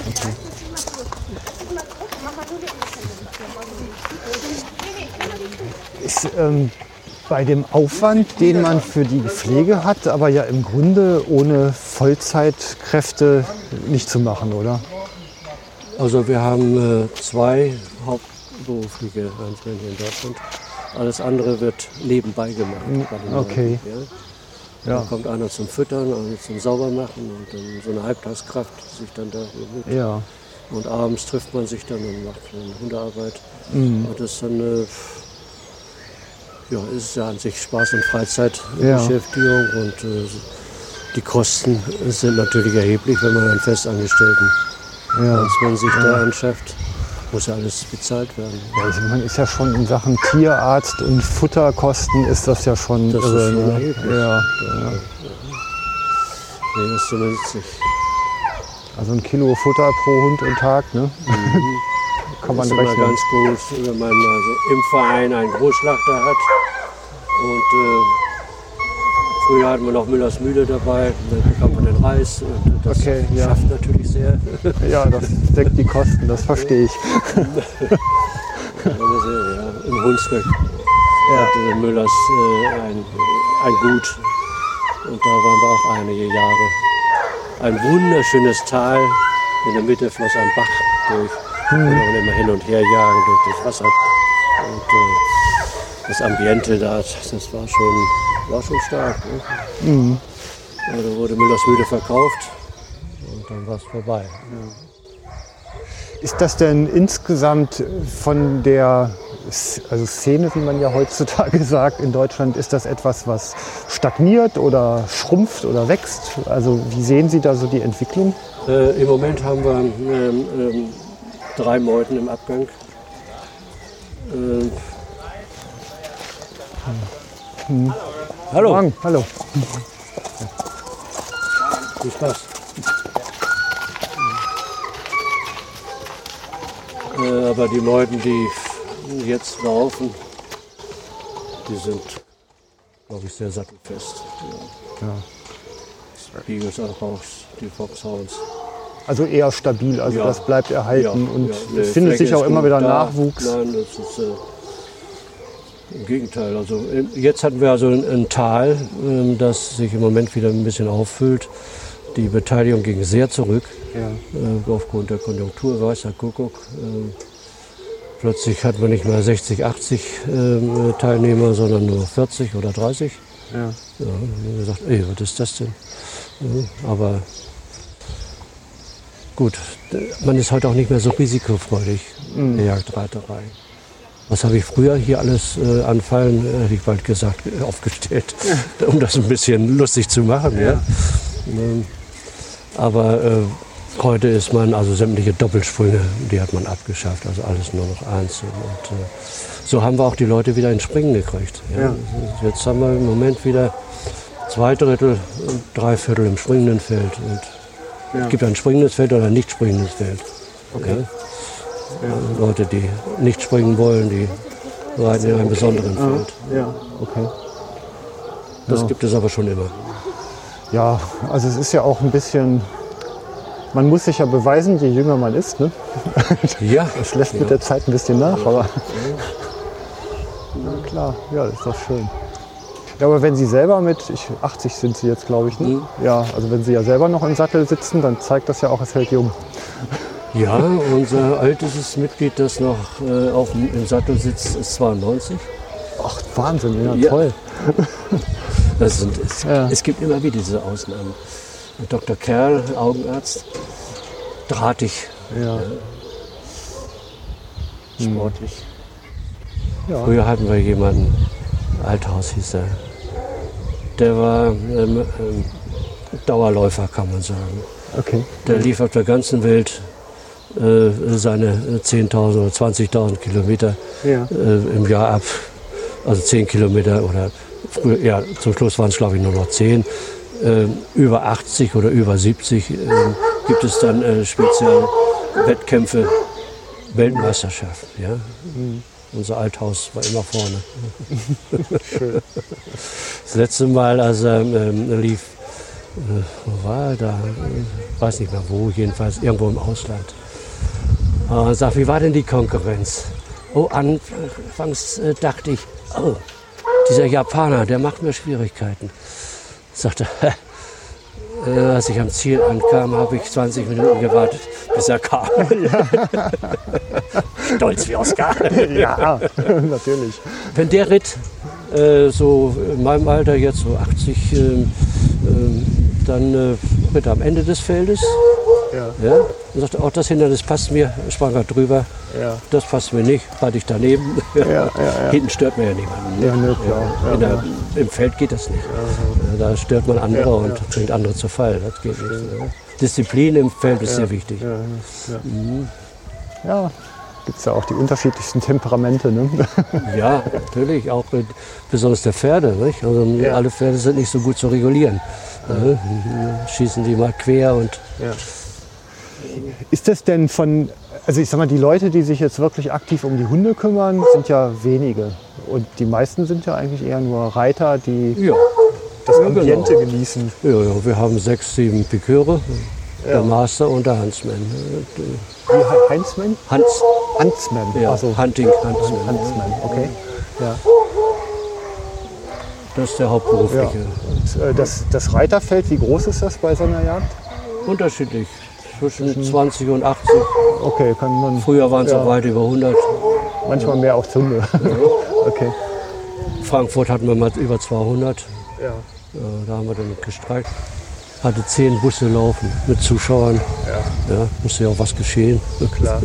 Ist ähm, bei dem Aufwand, den man für die Pflege hat, aber ja im Grunde ohne Vollzeitkräfte nicht zu machen, oder? Also wir haben äh, zwei hauptberufliche Huntsmen hier in Deutschland. Alles andere wird nebenbei gemacht. bei den Okay. Leuten, ja. Ja. Da kommt einer zum Füttern, einer zum Saubermachen und dann so eine Halbtagskraft, die sich dann da bemüht. Ja. Und abends trifft man sich dann und macht eine Hundearbeit. Mhm. Und das ist dann äh, ja, ist ja an sich Spaß und Ja. Freizeitbeschäftigung und äh, die Kosten sind natürlich erheblich, wenn man einen Festangestellten Ja. als man sich da anschafft, muss ja alles bezahlt werden. Also man ist ja schon in Sachen Tierarzt und Futterkosten ist das ja schon Das ist irre. schon Ne? erheblich. Ja. Nee, das ist zumindest nicht. Also ein Kilo Futter pro Hund und Tag, ne? Kann man Das ist immer rechnen. ganz gut, wenn man also im Verein einen Großschlachter hat. Und äh, früher hatten wir noch Müllers Mühle dabei, dann bekommt man den Reis. Und das Okay, ja. schafft natürlich sehr. Ja, das deckt die Kosten, das verstehe ich. Ja, im Hunsrück Ja. hatte Müllers äh, ein, ein Gut. Und da waren wir auch einige Jahre. Ein wunderschönes Tal. In der Mitte floss ein Bach durch. Da konnte man immer hin und her jagen durch das Wasser. Und äh, das Ambiente da, das war schon, war schon stark. Ne? Mhm. Ja, da wurde Müllers Mühle verkauft und dann war es vorbei. Ist das denn insgesamt von der also Szene, wie man ja heutzutage sagt, in Deutschland, ist das etwas, was stagniert oder schrumpft oder wächst? Also wie sehen Sie da so die Entwicklung? Äh, Im Moment haben wir ähm, ähm, drei Meuten im Abgang. Äh, Hallo, Morgen, hallo. viel Spaß. Äh, aber die Meuten, die jetzt laufen, die sind, glaube ich, sehr sattelfest. Ja. Ja. Beagles auch, auch die Foxhounds. Also eher stabil, also Ja. das bleibt erhalten und ja, es nee, findet sich Fläche auch ist immer gut wieder da. Nachwuchs. Nein, das ist äh, im Gegenteil. Also äh, jetzt hatten wir also ein, ein Tal, äh, das sich im Moment wieder ein bisschen auffüllt. Die Beteiligung ging sehr zurück, Ja. äh, aufgrund der Konjunktur, weißer Kuckuck. Äh, plötzlich hatten wir nicht mehr sechzig, achtzig äh, Teilnehmer, sondern nur vierzig oder dreißig. Ja. Ja, dann haben wir gesagt, ey, was ist das denn? Ja, aber gut, man ist heute auch nicht mehr so risikofreudig in der Jagdreiterei. Was habe ich früher hier alles äh, an Fallen, äh, hätte ich bald gesagt, äh, aufgestellt, ja. um das ein bisschen lustig zu machen. Ja. Ja. Ähm, aber äh, heute ist man, also sämtliche Doppelsprünge, die hat man abgeschafft, also alles nur noch einzeln. Und äh, so haben wir auch die Leute wieder ins Springen gekriegt. Ja. Ja. Jetzt haben wir im Moment wieder zwei Drittel und drei Viertel im springenden Feld. Und ja. Es gibt ein springendes Feld oder ein nicht springendes Feld. Okay. Ja. Ja. Leute, die nicht springen wollen, die reiten in einem besonderen Feld. Ja, okay. Das ja. gibt es aber schon immer. Ja, also es ist ja auch ein bisschen, man muss sich ja beweisen, je jünger man ist. Ne? Ja. Das lässt ja. mit der Zeit ein bisschen nach, aber ja, klar, ja, das ist doch schön. Ja, aber wenn Sie selber mit, ich, achtzig sind Sie jetzt, glaube ich, ne? Mhm. Ja, also wenn Sie ja selber noch im Sattel sitzen, dann zeigt das ja auch, es hält jung. Ja, unser ältestes Mitglied, das noch äh, auf dem, im Sattel sitzt, ist zweiundneunzig. Ach, Wahnsinn, ja, ja. toll. Das sind, es, ja. es gibt immer wieder diese Ausnahmen. Doktor Kerl, Augenarzt, drahtig, ja. Ja. Sportlich. Ja. Früher hatten wir jemanden, Althaus hieß er, der war ähm, ähm, Dauerläufer, kann man sagen. Okay. Der lief auf der ganzen Welt äh, seine zehntausend oder zwanzigtausend Kilometer ja. äh, im Jahr ab. Also zehn Kilometer oder früher, ja, zum Schluss waren es glaube ich nur noch zehn. Äh, über achtzig oder über siebzig äh, gibt es dann äh, spezielle Wettkämpfe, Weltmeisterschaft. Ja? Mhm. Unser Althaus war immer vorne. Schön. Das letzte Mal, als er ähm, lief, äh, wo war er da? Ich weiß nicht mehr wo, jedenfalls irgendwo im Ausland. Und er sagt, wie war denn die Konkurrenz? Oh, anfangs äh, dachte ich, oh, dieser Japaner, der macht mir Schwierigkeiten. Sagte er, äh, als ich am Ziel ankam, habe ich zwanzig Minuten gewartet, bis er kam. Ja. Stolz wie Oskar. Ja, natürlich. Wenn der ritt, äh, so in meinem Alter, jetzt so achtzig, äh, äh, dann äh, ritt er am Ende des Feldes. Ja. Ja, und sagte, auch das Hindernis passt mir, sprang er drüber. Ja. Das passt mir nicht, reite ich daneben. Ja, ja, ja. Hinten stört man ja niemanden. Ne? Ja, ne, klar. Ja, der, ja. Im Feld geht das nicht. Ja. Da stört man andere ja, und ja. bringt andere zu Fall. Das geht nicht. Ne? Disziplin im Feld ist ja. sehr wichtig. Ja, ja. Mhm. Ja. Gibt es ja auch die unterschiedlichsten Temperamente. Ne? Ja, natürlich, auch mit, besonders der Pferde. Nicht? Also ja. Alle Pferde sind nicht so gut zu regulieren. Ja. Ne? Schießen die mal quer und... Ja. Ist das denn von, also ich sag mal, die Leute, die sich jetzt wirklich aktiv um die Hunde kümmern, sind ja wenige. Und die meisten sind ja eigentlich eher nur Reiter, die ja. das Ambiente ja, genau. genießen. Ja, ja, wir haben sechs, sieben Piköre, ja. der Master und der Huntsman. Wie Huntsman? Hans. Huntsman, ja, also Hunting Huntsman. Huntsman, okay. Ja. Das ist der hauptberufliche. Ja. Und, äh, das, das Reiterfeld, wie groß ist das bei so einer Jagd? Unterschiedlich. Zwischen zwanzig und achtzig. Okay, kann man. Früher waren es ja. auch weit über hundert. Manchmal mehr auf Hunde. Ja. Okay. Frankfurt hatten wir mal über zweihundert. Ja. Ja, da haben wir dann gestreikt. Hatte zehn Busse laufen mit Zuschauern. Ja. Ja, musste ja auch was geschehen. Klar.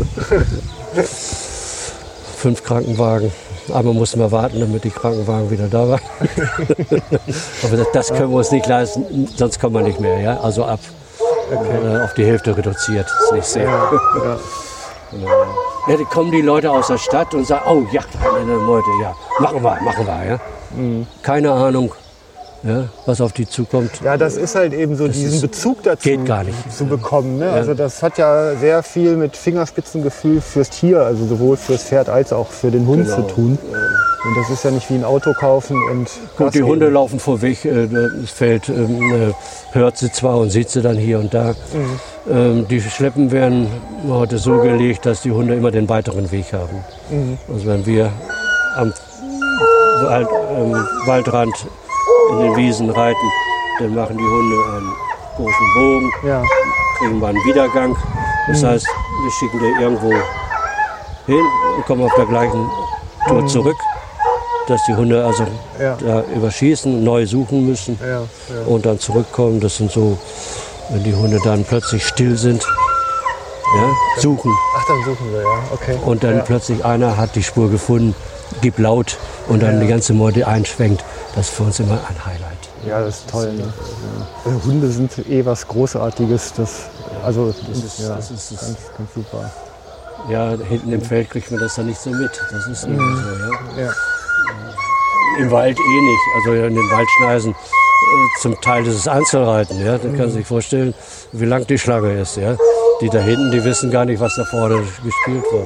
Fünf Krankenwagen. Einmal mussten wir warten, damit die Krankenwagen wieder da waren. Aber das können wir uns nicht leisten, sonst kommen wir nicht mehr. Ja? Also ab. Okay. Auf die Hälfte reduziert, ist nicht sehr. Ja, ja. Ja, da kommen die Leute aus der Stadt und sagen, oh, Jagdrennen in der Meute, ja, machen wir, machen wir. Ja? Mhm. Keine Ahnung, ja, was auf die zukommt. Ja, das ist halt eben so, das diesen Bezug dazu geht gar nicht. zu bekommen. Ne? Ja. Also das hat ja sehr viel mit Fingerspitzengefühl fürs Tier, also sowohl fürs Pferd als auch für den Hund genau. zu tun. Und das ist ja nicht wie ein Auto kaufen und gut, die Hunde laufen vorweg, das Feld hört sie zwar und sieht sie dann hier und da. Mhm. Die Schleppen werden heute so gelegt, dass die Hunde immer den weiteren Weg haben. Mhm. Also wenn wir am Wald, ähm, Waldrand in den Wiesen reiten, dann machen die Hunde einen großen Bogen, ja. kriegen wir einen Wiedergang. Das mhm. heißt, wir schicken die irgendwo hin und kommen auf der gleichen Tour mhm. zurück. Dass die Hunde also ja. da überschießen, neu suchen müssen ja, ja. und dann zurückkommen. Das sind so, wenn die Hunde dann plötzlich still sind, ja, suchen. Ach, dann suchen wir, ja, okay. Und dann ja. plötzlich einer hat die Spur gefunden, gibt laut und dann Ja. die ganze Meute einschwenkt. Das ist für uns immer ein Highlight. Ja, das ist toll. Ne? Ja. Also Hunde sind eh was Großartiges. Das, also, Das ist, ja, das ist, das ganz, ganz super. ja, hinten im Feld kriegt man das dann nicht so mit. Das ist irgendwie Mhm. so, ja. Ja. Im Wald eh nicht. Also in den Waldschneisen äh, zum Teil ist es Einzelreiten. Ja? Da kann man sich vorstellen, wie lang die Schlange ist. Ja? Die da hinten, die wissen gar nicht, was da vorne gespielt wird.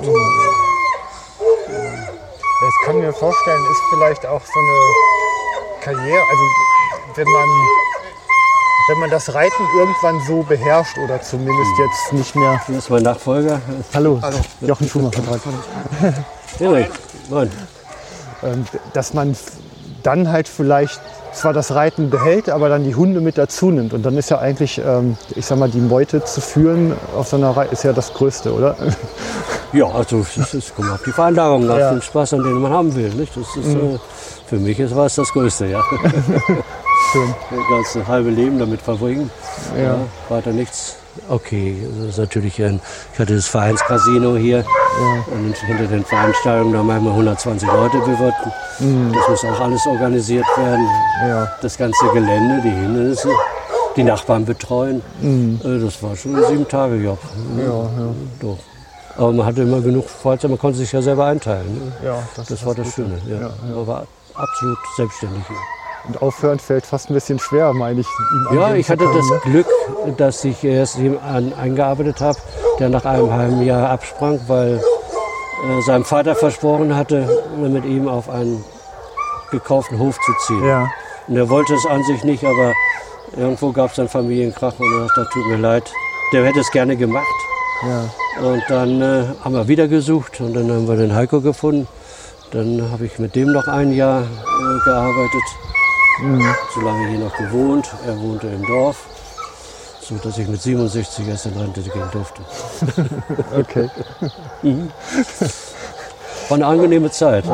Das kann ich mir vorstellen, ist vielleicht auch so eine Karriere, also wenn man, wenn man das Reiten irgendwann so beherrscht oder zumindest jetzt nicht mehr. Das ist mein Nachfolger. Hallo, Hallo. Jochen Schumacher. Erik, moin. Ähm, dass man dann halt vielleicht zwar das Reiten behält, aber dann die Hunde mit dazu nimmt. Und dann ist ja eigentlich, ähm, ich sag mal, die Meute zu führen auf so einer Reite ist ja das Größte, oder? Ja, also es ist, kommt auf die Veranlagung, auf Ja. den Spaß, an den man haben will. Nicht? Das ist, Mhm. äh, für mich ist was das Größte, ja. Schön. Das ganze halbe Leben damit verbringen. Ja. Ja, weiter nichts. Okay, das ist natürlich ein, ich hatte das Vereinscasino hier Ja. und hinter den Veranstaltungen, da manchmal hundertzwanzig Leute bewirten. Mhm. Das muss auch alles organisiert werden. Ja. Das ganze Gelände, die Hindernisse, die Nachbarn betreuen. Mhm. Äh, Das war schon ein Sieben-Tage-Job. Ja, ja. Doch. Aber man hatte immer genug Freizeit, man konnte sich ja selber einteilen. Ne? Ja, Das, ist war das Gute. Schöne. Ja. Ja, ja. Man war absolut selbstständig hier. Und aufhören fällt fast ein bisschen schwer, meine ich. Ihn Ja, angehen ich zu hatte können, das ne? Glück, dass ich erst jemanden eingearbeitet habe, der nach einem halben Jahr absprang, weil äh, seinem Vater versprochen hatte, mit ihm auf einen gekauften Hof zu ziehen. Ja. Und er wollte es an sich nicht, aber irgendwo gab es einen Familienkrach und er dachte, tut mir leid, der hätte es gerne gemacht. Ja. Und dann äh, haben wir wieder gesucht und dann haben wir den Heiko gefunden. Dann habe ich mit dem noch ein Jahr äh, gearbeitet, Mhm. so lange hier noch gewohnt. Er wohnte im Dorf, so dass ich mit siebenundsechzig erst in Rente gehen durfte. Okay. Mhm. War eine angenehme Zeit.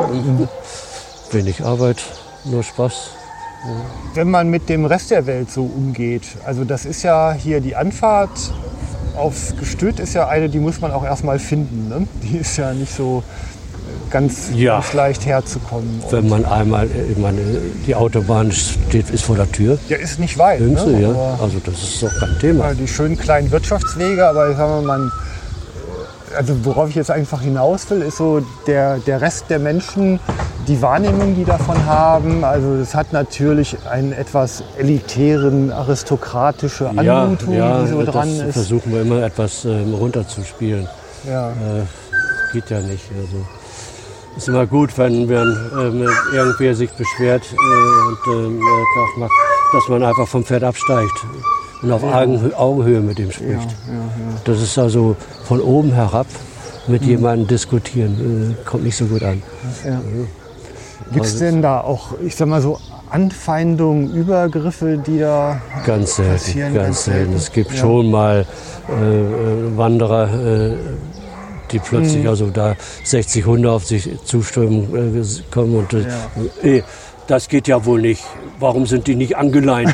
Wenig Arbeit, nur Spaß. Wenn man mit dem Rest der Welt so umgeht, also das ist ja hier die Anfahrt aufs Gestüt ist ja eine, die muss man auch erstmal finden. Ne? Die ist ja nicht so ganz, Ja. ganz leicht herzukommen. Wenn man einmal, ich meine, die Autobahn steht, ist vor der Tür. Ja, ist nicht weit. Jüngste, Ne? ja. Aber Also das ist doch kein Thema. die schönen kleinen Wirtschaftswege, aber sagen wir mal, also worauf ich jetzt einfach hinaus will, ist so der, der Rest der Menschen, die Wahrnehmung, die davon haben. Also es hat natürlich einen etwas elitären, aristokratische Anmutung, ja, die so das dran ist. versuchen wir immer etwas ähm, runterzuspielen. Ja. Äh, geht ja nicht. Also ist immer gut, wenn, wenn ähm, irgendwer sich beschwert äh, und ähm, äh, Krach macht, dass man einfach vom Pferd absteigt und auf Augenhö- Augenhöhe mit ihm spricht. Ja, ja, ja. Das ist also von oben herab mit jemandem diskutieren, äh, kommt nicht so gut an. Ja. Gibt es denn da auch, ich sag mal so, Anfeindungen, Übergriffe, die da Ganz selten, passieren? ganz selten. Es gibt Ja. schon mal äh, äh, Wanderer, äh, die plötzlich also da sechzig Hunde auf sich zuströmen äh, kommen und äh, eh, das geht ja wohl nicht. Warum sind die nicht angeleint?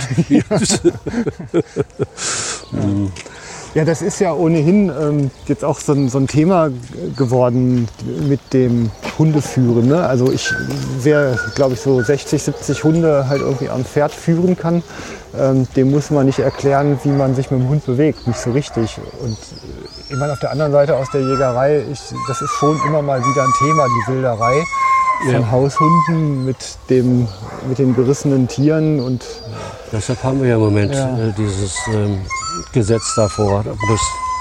Hm. Ja, das ist ja ohnehin ähm, jetzt auch so ein, so ein Thema geworden mit dem Hundeführen. Ne? Also ich, wer, glaube ich, so sechzig, siebzig Hunde halt irgendwie am Pferd führen kann, ähm, dem muss man nicht erklären, wie man sich mit dem Hund bewegt. Nicht so richtig. Und ich meine, auf der anderen Seite aus der Jägerei, ich, das ist schon immer mal wieder ein Thema, die Wilderei von Ja. Haushunden mit, dem, mit den gerissenen Tieren. Und Deshalb haben wir ja im Moment Ja. äh, dieses ähm, Gesetz da vor der Brust.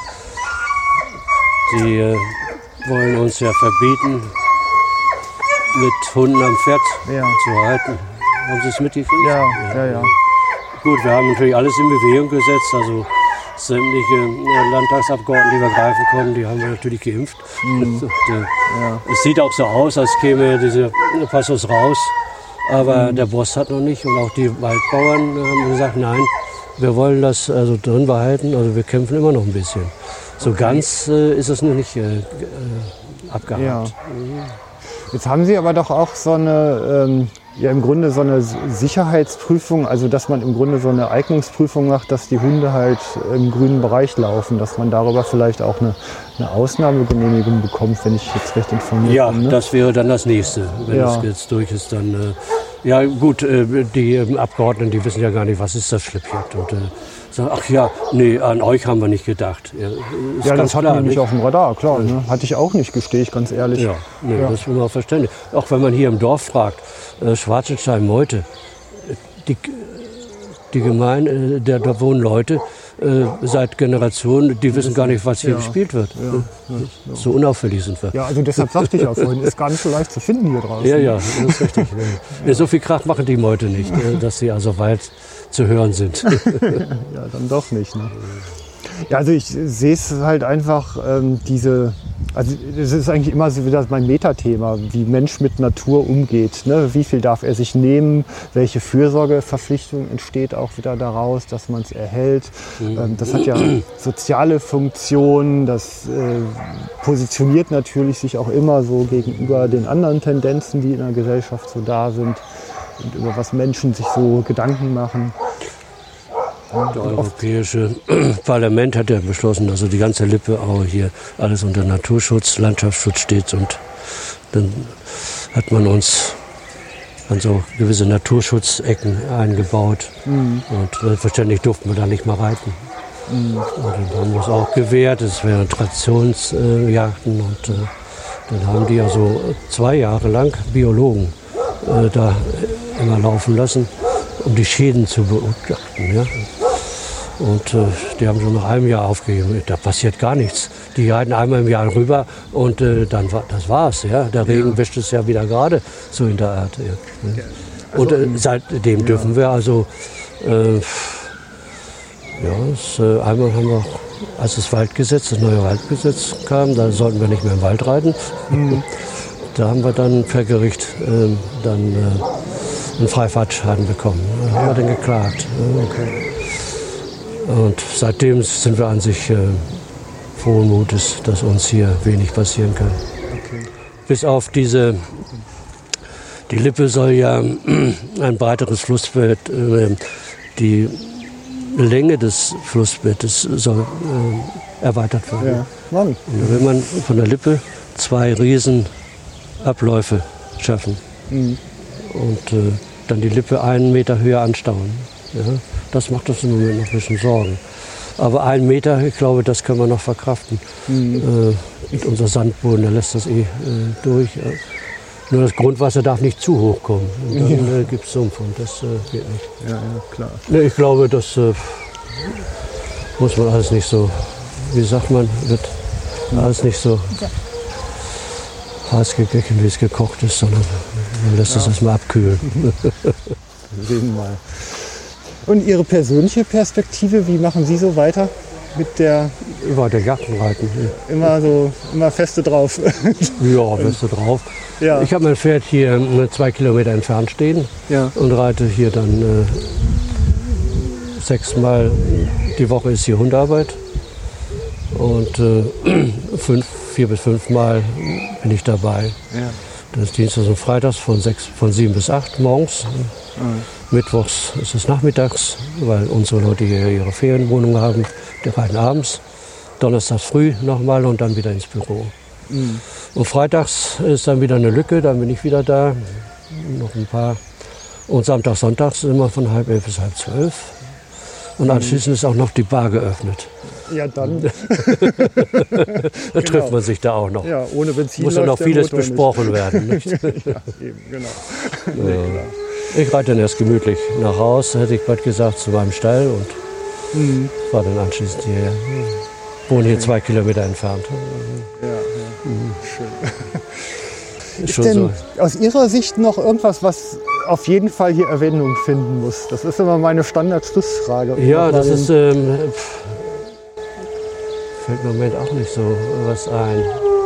Die äh, wollen uns ja verbieten, mit Hunden am Pferd ja, zu halten. Haben Sie es mitgekriegt? ja, ja, ja. Gut, wir haben natürlich alles in Bewegung gesetzt. Also sämtliche äh, Landtagsabgeordneten, die wir greifen konnten, die haben wir natürlich geimpft. Und, äh, Ja. Es sieht auch so aus, als käme dieser Passus raus. Aber der Boss hat noch nicht und auch die Waldbauern haben gesagt, nein, wir wollen das also drin behalten. Also wir kämpfen immer noch ein bisschen. So ganz äh, ist es noch nicht äh, äh, abgehakt. Ja. Jetzt haben Sie aber doch auch so eine, ähm, ja im Grunde so eine Sicherheitsprüfung, also dass man im Grunde so eine Eignungsprüfung macht, dass die Hunde halt im grünen Bereich laufen, dass man darüber vielleicht auch eine, eine Ausnahmegenehmigung bekommt, wenn ich jetzt recht informiert Ja, bin. Ne? das wäre dann das Nächste. Wenn Ja. es jetzt durch ist, dann... Äh, ja gut, äh, die äh, Abgeordneten, die wissen ja gar nicht, was ist das Schlippjagd. Und äh, sagen, ach ja, nee, an euch haben wir nicht gedacht. Ja, ist Ja, ganz das hat klar, man nicht nicht? auf dem Radar, klar. Ne? Hatte ich auch nicht, gestehe ich ganz ehrlich. Ja, nee, Ja. das ist immer verständlich. Auch wenn man hier im Dorf fragt, äh, Schwarzenstein-Meute, die, die Gemeinde, äh, der, da wohnen Leute äh, seit Generationen, die wissen gar nicht, was hier Ja. gespielt wird. Ja, ja, ja. So unauffällig sind wir. Ja, also deshalb sagte ich ja vorhin, ist gar nicht so leicht zu finden hier draußen. Ja, ja, das ist richtig. Ja. So viel Krach machen die Meute nicht, äh, dass sie also weit zu hören sind. Ja, dann doch nicht. Ne? Ja, also ich sehe es halt einfach, ähm, diese, also es ist eigentlich immer so wieder mein Metathema, wie Mensch mit Natur umgeht. Ne? Wie viel darf er sich nehmen, welche Fürsorgeverpflichtung entsteht auch wieder daraus, dass man es erhält. Ähm, das hat ja soziale Funktionen, das äh, positioniert natürlich sich auch immer so gegenüber den anderen Tendenzen, die in der Gesellschaft so da sind und über was Menschen sich so Gedanken machen. Das Europäische Parlament hat ja beschlossen, dass also die ganze Lippeaue hier alles unter Naturschutz, Landschaftsschutz steht. Und dann hat man uns an so gewisse Naturschutzecken eingebaut. Mhm. Und selbstverständlich durften wir da nicht mal reiten. Mhm. Und dann haben wir es auch gewährt. Es wären Traditionsjagden. Und äh, dann haben die also zwei Jahre lang Biologen äh, da immer laufen lassen, um die Schäden zu beobachten. Ja? Und äh, die haben schon nach einem Jahr aufgegeben. Da passiert gar nichts. Die reiten einmal im Jahr rüber und äh, dann war, das war's. Ja? Der Regen ja. wäscht es ja wieder gerade, so in der Art. Ja. Ja. Also, und äh, seitdem ja. dürfen wir also, äh, ja, das, äh, einmal haben wir, als das Waldgesetz, das neue Waldgesetz kam, da sollten wir nicht mehr im Wald reiten. Mhm. Da haben wir dann per Gericht äh, dann äh, einen Freifahrtschein bekommen. Da haben wir dann geklagt. Okay. Und seitdem sind wir an sich äh, frohen Mutes, dass uns hier wenig passieren kann. Okay. Bis auf diese, die Lippe soll ja ein breiteres Flussbett, äh, die Länge des Flussbettes soll äh, erweitert werden. Ja. Wann? Und wenn man von der Lippe zwei Riesenabläufe schaffen mhm. und äh, dann die Lippe einen Meter höher anstauen. Ja, das macht uns im Moment noch ein bisschen Sorgen. Aber einen Meter, ich glaube, das können wir noch verkraften. Mhm. Äh, mit unser Sandboden, der lässt das eh äh, durch. Äh, nur das Grundwasser darf nicht zu hoch kommen. Und dann ja. äh, gibt es Sumpf und das äh, geht nicht. Ja, ja, klar. Ne, ich glaube, das äh, muss man alles nicht so, wie sagt man, wird mhm. alles nicht so heiß gegessen, wie es gekocht ist, sondern man lässt ja. das erstmal abkühlen. Sehen mal. Und Ihre persönliche Perspektive, wie machen Sie so weiter mit der... Weiter Jagden reiten. Ja. Immer so, immer feste drauf. Ja, feste drauf. Ja. Ich habe mein Pferd hier zwei Kilometer entfernt stehen ja. und reite hier dann äh, sechsmal die Woche ist hier Hundearbeit. Und äh, fünf, vier bis fünfmal bin ich dabei. Ja. Das ist Dienstags und Freitags von, sechs, von sieben bis acht morgens. Mhm. Mittwochs ist es nachmittags, weil unsere Leute hier ihre Ferienwohnung haben. Die reiten abends. Donnerstags früh nochmal und dann wieder ins Büro. Mhm. Und freitags ist dann wieder eine Lücke, dann bin ich wieder da. Noch ein paar. Und Samstag, Sonntags immer von halb elf bis halb zwölf. Und anschließend ist auch noch die Bar geöffnet. Ja, dann. Da trifft man sich da auch noch. Ja, ohne Benzin muss ja noch vieles besprochen nicht. werden. Nicht? Ja, eben, genau. Ja. Ich reite dann erst gemütlich nach Hause, hätte ich bald gesagt, zu meinem Stall und mhm. war dann anschließend hierher. Wohne hier zwei Kilometer entfernt. Ja, ja. Mhm. Schön. Ist, ist denn so. Aus Ihrer Sicht noch irgendwas, was auf jeden Fall hier Erwähnung finden muss? Das ist immer meine Standard-Schlussfrage. Ja, das ist, ähm, fällt mir im Moment auch nicht so was ein.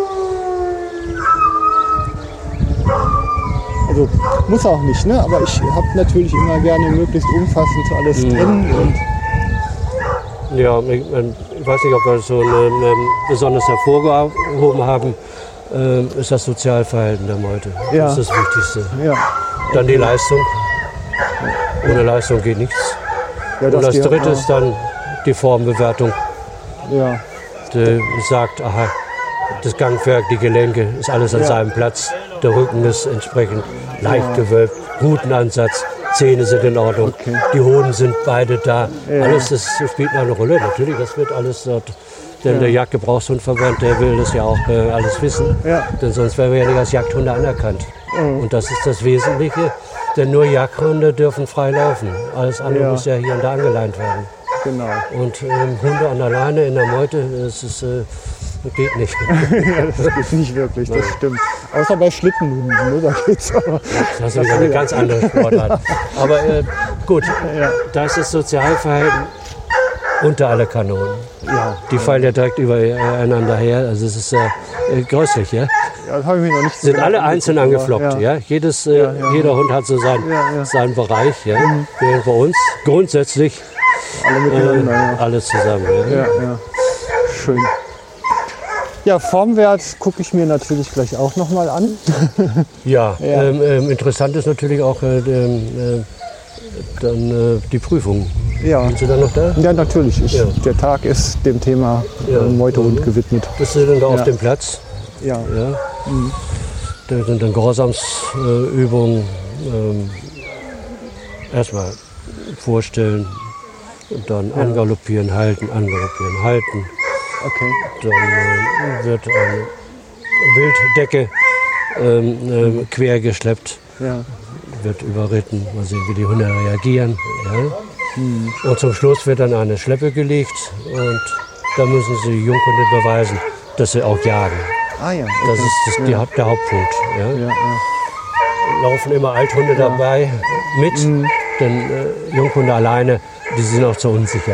Also muss auch nicht, ne? Aber ich habe natürlich immer gerne möglichst umfassend alles mhm. drin. Und ja, ich, ich weiß nicht, ob wir das so eine, eine besonders hervorgehoben haben, äh, ist das Sozialverhalten der Meute. Ja. Das ist das Wichtigste. Ja. Dann die Leistung. Ohne Leistung geht nichts. Ja, Und das die- dritte ja. ist dann die Formbewertung. Ja, Die sagt, aha, das Gangwerk, die Gelenke, ist alles an Ja. seinem Platz. Der Rücken ist entsprechend leicht gewölbt, guten Ansatz, Zähne sind in Ordnung, Okay. die Hoden sind beide da. Ja. Alles das spielt eine Rolle. Natürlich, das wird alles dort. Denn der Jagdgebrauchshundverband, der will das ja auch äh, alles wissen. Ja. Denn sonst wären wir ja nicht als Jagdhunde anerkannt. Und das ist das Wesentliche. Denn nur Jagdhunde dürfen frei laufen. Alles andere Ja. muss ja hier und da angeleint werden. genau. Und ähm, Hunde an der Leine in der Meute, das, ist, äh, das geht nicht. Ja, das geht nicht wirklich, das stimmt. Außer bei Schlittenhunden, ne? Da geht's aber. Das ist wieder eine ganz andere Sportart. Aber äh, gut, da ist das Sozialverhalten unter alle Kanonen. Ja, Die fallen ja direkt übereinander her. Also es ist äh, gräuslich, ja. ja das habe ich mir noch nicht so Sind genau alle einzeln angeguckt, angeflockt, aber ja. Jedes, äh, Ja, ja. Jeder Hund hat so sein, Ja, ja. seinen Bereich, ja. Während bei uns grundsätzlich Alle äh, miteinander, ja. alles zusammen. Ja. Ja, ja. Schön. Ja, Formwert gucke ich mir natürlich gleich auch noch mal an. Ja, Ja. Ähm, ähm, interessant ist natürlich auch äh, ähm, äh, dann äh, die Prüfung. Ja, Sind Sie da noch da? ja natürlich. Ich, Ja. Der Tag ist dem Thema Ja. äh, Meutehund gewidmet. Bist du denn da Ja. auf dem Platz? Ja, Ja. Da sind dann Gehorsamsübungen. Ähm, erstmal vorstellen und dann angaloppieren, halten, angaloppieren, halten. okay. Dann äh, wird eine Wilddecke ähm, ähm, quer geschleppt, Ja, wird überritten. Mal sehen, wie die Hunde reagieren. Ja. Und zum Schluss wird dann eine Schleppe gelegt und da müssen sie die Junghunde beweisen, dass sie auch jagen. ah ja. Das Okay. ist das, die, Haupt- der Hauptpunkt. Ja. Ja, ja. Laufen immer Althunde dabei mit, denn äh, Junghunde alleine, die sind auch zu unsicher.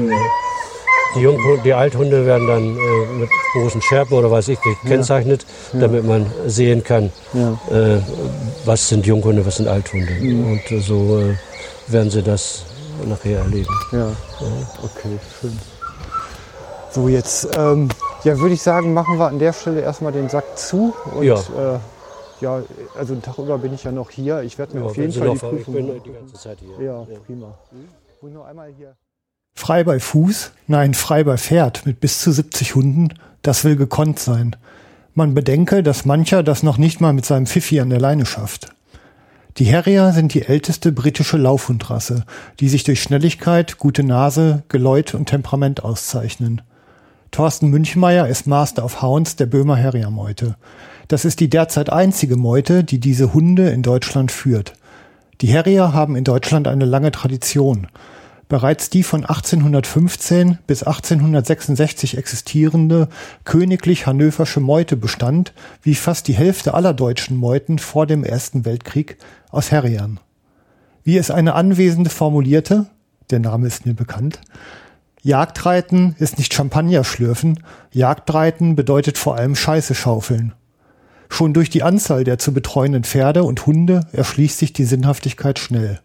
Die, Junghunde, die Althunde werden dann äh, mit großen Schärpen oder weiß ich gekennzeichnet, damit man sehen kann, äh, was sind Junghunde, was sind Althunde. Und äh, so äh, werden sie das nachher erleben. Ja, okay, schön. So, jetzt ähm, ja, würde ich sagen, machen wir an der Stelle erstmal den Sack zu. Und, Ja. Äh, ja, also einen Tag über bin ich ja noch hier. Ich werde mir Ja, auf wenn jeden Sie Fall noch die fragen, ich Prüfung bin die ganze Zeit hier. Ja, prima. Wo ich noch einmal hier. Frei bei Fuß? Nein, frei bei Pferd mit bis zu siebzig Hunden, das will gekonnt sein. Man bedenke, dass mancher das noch nicht mal mit seinem Pfiffi an der Leine schafft. Die Harrier sind die älteste britische Laufhundrasse, die sich durch Schnelligkeit, gute Nase, Geläut und Temperament auszeichnen. Thorsten Münchmeyer ist Master of Hounds der Böhmer Harrier-Meute. Das ist die derzeit einzige Meute, die diese Hunde in Deutschland führt. Die Harrier haben in Deutschland eine lange Tradition. Bereits die von achtzehnhundertfünfzehn bis achtzehnhundertsechsundsechzig existierende königlich hannoversche Meute bestand, wie fast die Hälfte aller deutschen Meuten vor dem Ersten Weltkrieg, aus Harriern. Wie es eine Anwesende formulierte, der Name ist mir bekannt: Jagdreiten ist nicht Champagner schlürfen, Jagdreiten bedeutet vor allem Scheiße schaufeln. Schon durch die Anzahl der zu betreuenden Pferde und Hunde erschließt sich die Sinnhaftigkeit schnell.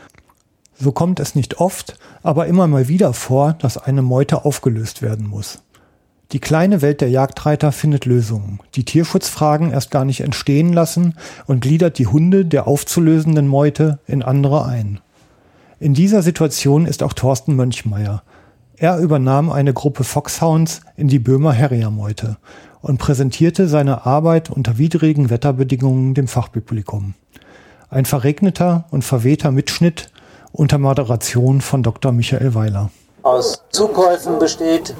So kommt es nicht oft, aber immer mal wieder vor, dass eine Meute aufgelöst werden muss. Die kleine Welt der Jagdreiter findet Lösungen, die Tierschutzfragen erst gar nicht entstehen lassen und gliedert die Hunde der aufzulösenden Meute in andere ein. In dieser Situation ist auch Thorsten Münchmeyer. Er übernahm eine Gruppe Foxhounds in die Böhmer Harrier-Meute und präsentierte seine Arbeit unter widrigen Wetterbedingungen dem Fachpublikum. Ein verregneter und verwehter Mitschnitt unter Moderation von Doktor Michael Weiler. Aus Zukäufen besteht.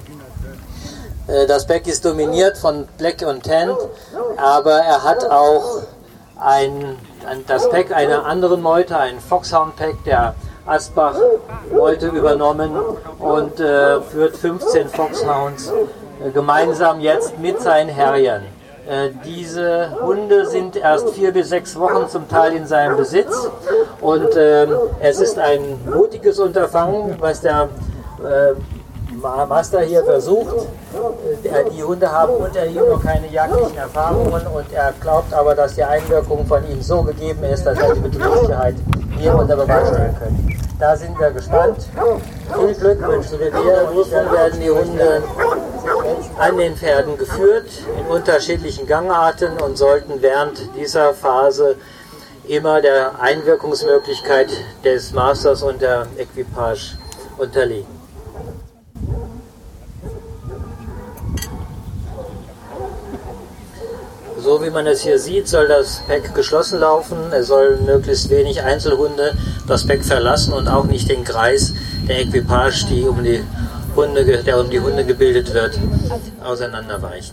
Das Pack ist dominiert von Black und Tan, aber er hat auch ein, ein, das Pack einer anderen Meute, ein Foxhound-Pack der Asbach-Meute übernommen und äh, führt fünfzehn Foxhounds äh, gemeinsam jetzt mit seinen Harriern. Äh, diese Hunde sind erst vier bis sechs Wochen zum Teil in seinem Besitz und äh, es ist ein mutiges Unterfangen, was der äh, Master hier versucht. Die Hunde haben unter ihm noch keine jagdlichen Erfahrungen und er glaubt aber, dass die Einwirkung von ihm so gegeben ist, dass er die Betriebssicherheit hier unter Beweis stellen kann. Da sind wir gespannt. Viel Glück wünschen wir dir. Dann werden die Hunde an den Pferden geführt in unterschiedlichen Gangarten und sollten während dieser Phase immer der Einwirkungsmöglichkeit des Masters und der Equipage unterliegen. So wie man es hier sieht, soll das Pack geschlossen laufen. Es soll möglichst wenig Einzelhunde das Pack verlassen und auch nicht den Kreis der Equipage, die um die Hunde, der um die Hunde gebildet wird, auseinanderweichen.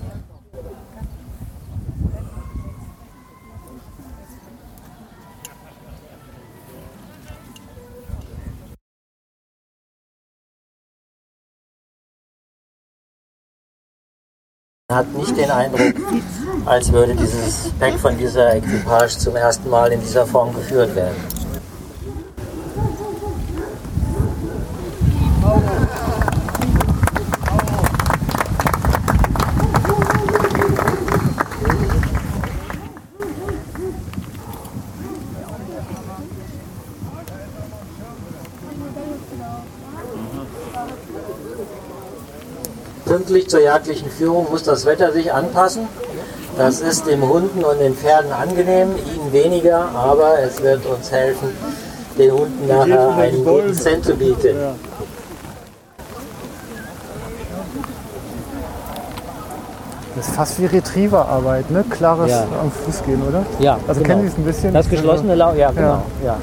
Man hat nicht den Eindruck, als würde dieses Pack von dieser Equipage zum ersten Mal in dieser Form geführt werden. Pünktlich zur jagdlichen Führung muss das Wetter sich anpassen. Das ist den Hunden und den Pferden angenehm, ihnen weniger, aber es wird uns helfen, den Hunden nachher einen guten Cent zu bieten. Das ist fast wie Retrieverarbeit, ne? Klares Ja. am Fuß gehen, oder? Ja, Also genau. kennen Sie es ein bisschen? Das geschlossene Lau, ja, genau. Ja. Ja.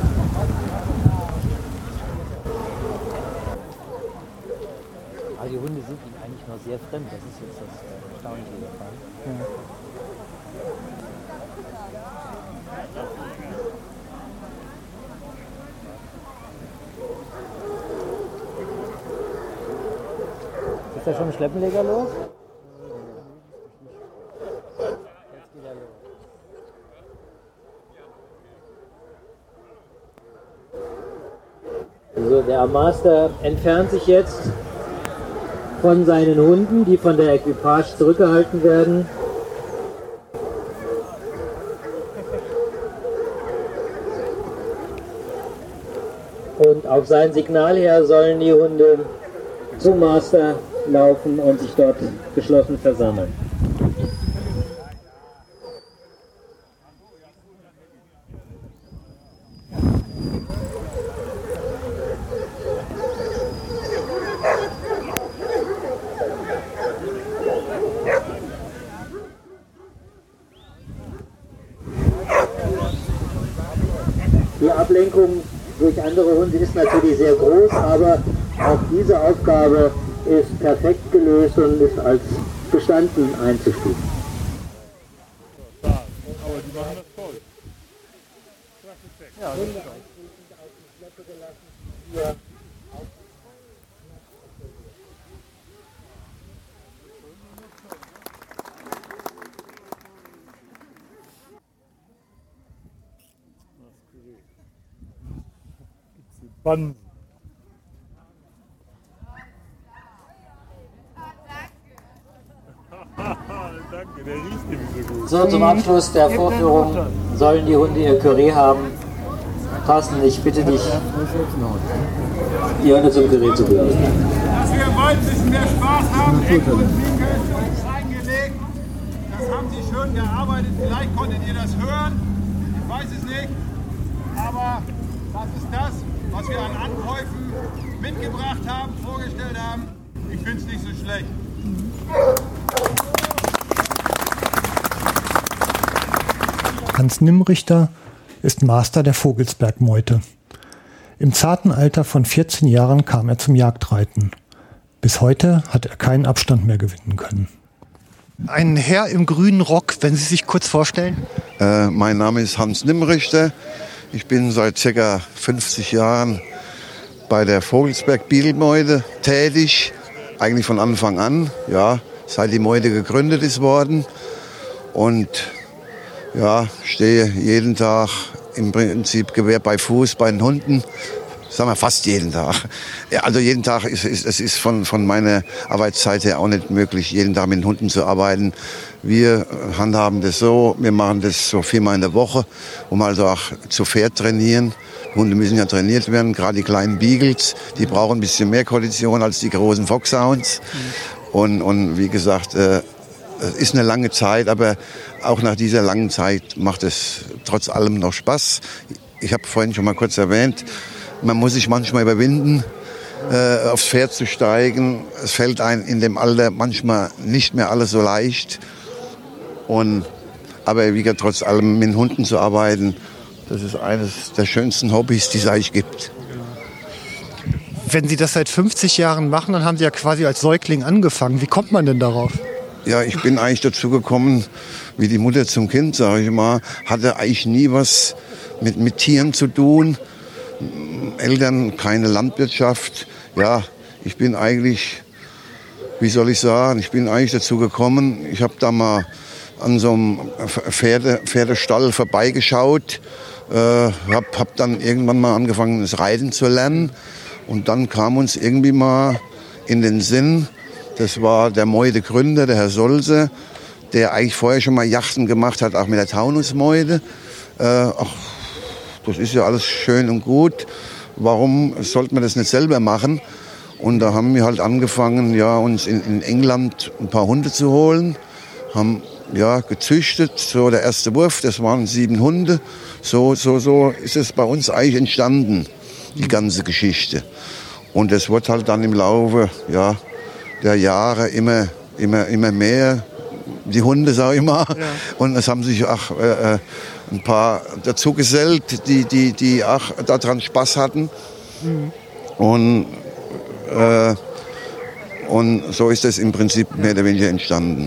Aber die Hunde sind ihnen eigentlich noch sehr fremd, das ist jetzt das Erstaunliche daran. Ja. Ist da schon ein Schleppenleger los? Also der Master entfernt sich jetzt von seinen Hunden, die von der Equipage zurückgehalten werden. Und auf sein Signal her sollen die Hunde zum Master laufen und sich dort geschlossen versammeln. Die Ablenkung durch andere Hunde ist natürlich sehr groß, aber auch diese Aufgabe ist perfekt gelöst und ist als bestanden einzustufen. Aber die machen das toll. Ja, Bansen. Danke, der riecht nämlich so gut. So, zum Abschluss der Vorführung sollen die Hunde ihr Curry haben. Carsten, ich bitte dich, die Hunde zum Curry zu bringen. Dass wir im Wald ein bisschen mehr Spaß haben, Ecken und Winkel ist reingelegt. Das haben Sie schön gearbeitet. Vielleicht konntet ihr das hören. Ich weiß es nicht. Aber das ist das, was wir an Ankäufen mitgebracht haben, vorgestellt haben. Ich finde es nicht so schlecht. Hans Nimmrichter ist Master der Vogelsbergmeute. Im zarten Alter von vierzehn Jahren kam er zum Jagdreiten. Bis heute hat er keinen Abstand mehr gewinnen können. ein Herr im grünen Rock, wenn Sie sich kurz vorstellen. Äh, mein Name ist Hans Nimmrichter. Ich bin seit ca. fünfzig Jahren bei der Vogelsberg-Bielmeute tätig. Eigentlich von Anfang an, ja, seit die Meute gegründet ist worden. Und ja, stehe jeden Tag im Prinzip Gewehr bei Fuß bei den Hunden. Sagen wir fast jeden Tag. Ja, also jeden Tag ist es ist, ist von, von meiner Arbeitszeit her auch nicht möglich, jeden Tag mit den Hunden zu arbeiten. Wir handhaben das so, wir machen das so viermal in der Woche, um also auch zu Pferd trainieren. Die Hunde müssen ja trainiert werden, gerade die kleinen Beagles, die brauchen ein bisschen mehr Kondition als die großen Foxhounds. Mhm. Und, und wie gesagt, äh, es ist eine lange Zeit, aber auch nach dieser langen Zeit macht es trotz allem noch Spaß. Ich habe vorhin schon mal kurz erwähnt, man muss sich manchmal überwinden, äh, aufs Pferd zu steigen. Es fällt einem in dem Alter manchmal nicht mehr alles so leicht. Und, aber wie gesagt, trotz allem mit Hunden zu arbeiten, das ist eines der schönsten Hobbys, die es eigentlich gibt. Wenn Sie das seit fünfzig Jahren machen, dann haben Sie ja quasi als Säugling angefangen. Wie kommt man denn darauf? Ja, ich bin eigentlich dazu gekommen, wie die Mutter zum Kind, sage ich mal. Hatte eigentlich nie was mit, mit Tieren zu tun. Eltern, keine Landwirtschaft. Ja, ich bin eigentlich, wie soll ich sagen, ich bin eigentlich dazu gekommen. Ich habe da mal an so einem Pferde, Pferdestall vorbeigeschaut. Äh, habe hab dann irgendwann mal angefangen, das Reiten zu lernen. Und dann kam uns irgendwie mal in den Sinn, das war der Meute-Gründer, der Herr Solse, der eigentlich vorher schon mal Yachten gemacht hat, auch mit der Taunusmeute. Äh, ach, das ist ja alles schön und gut. Warum sollte man das nicht selber machen? Und da haben wir halt angefangen, ja, uns in, in England ein paar Hunde zu holen. Haben ja, gezüchtet, so der erste Wurf, das waren sieben Hunde. So, so, so ist es bei uns eigentlich entstanden, die ganze Geschichte. Und es wird halt dann im Laufe ja, der Jahre immer, immer, immer mehr, die Hunde, sag ich mal. Ja. Und es haben sich auch äh, ein paar dazu gesellt, die, die, die auch daran Spaß hatten. Mhm. Und, äh, und so ist es im Prinzip mehr oder weniger entstanden.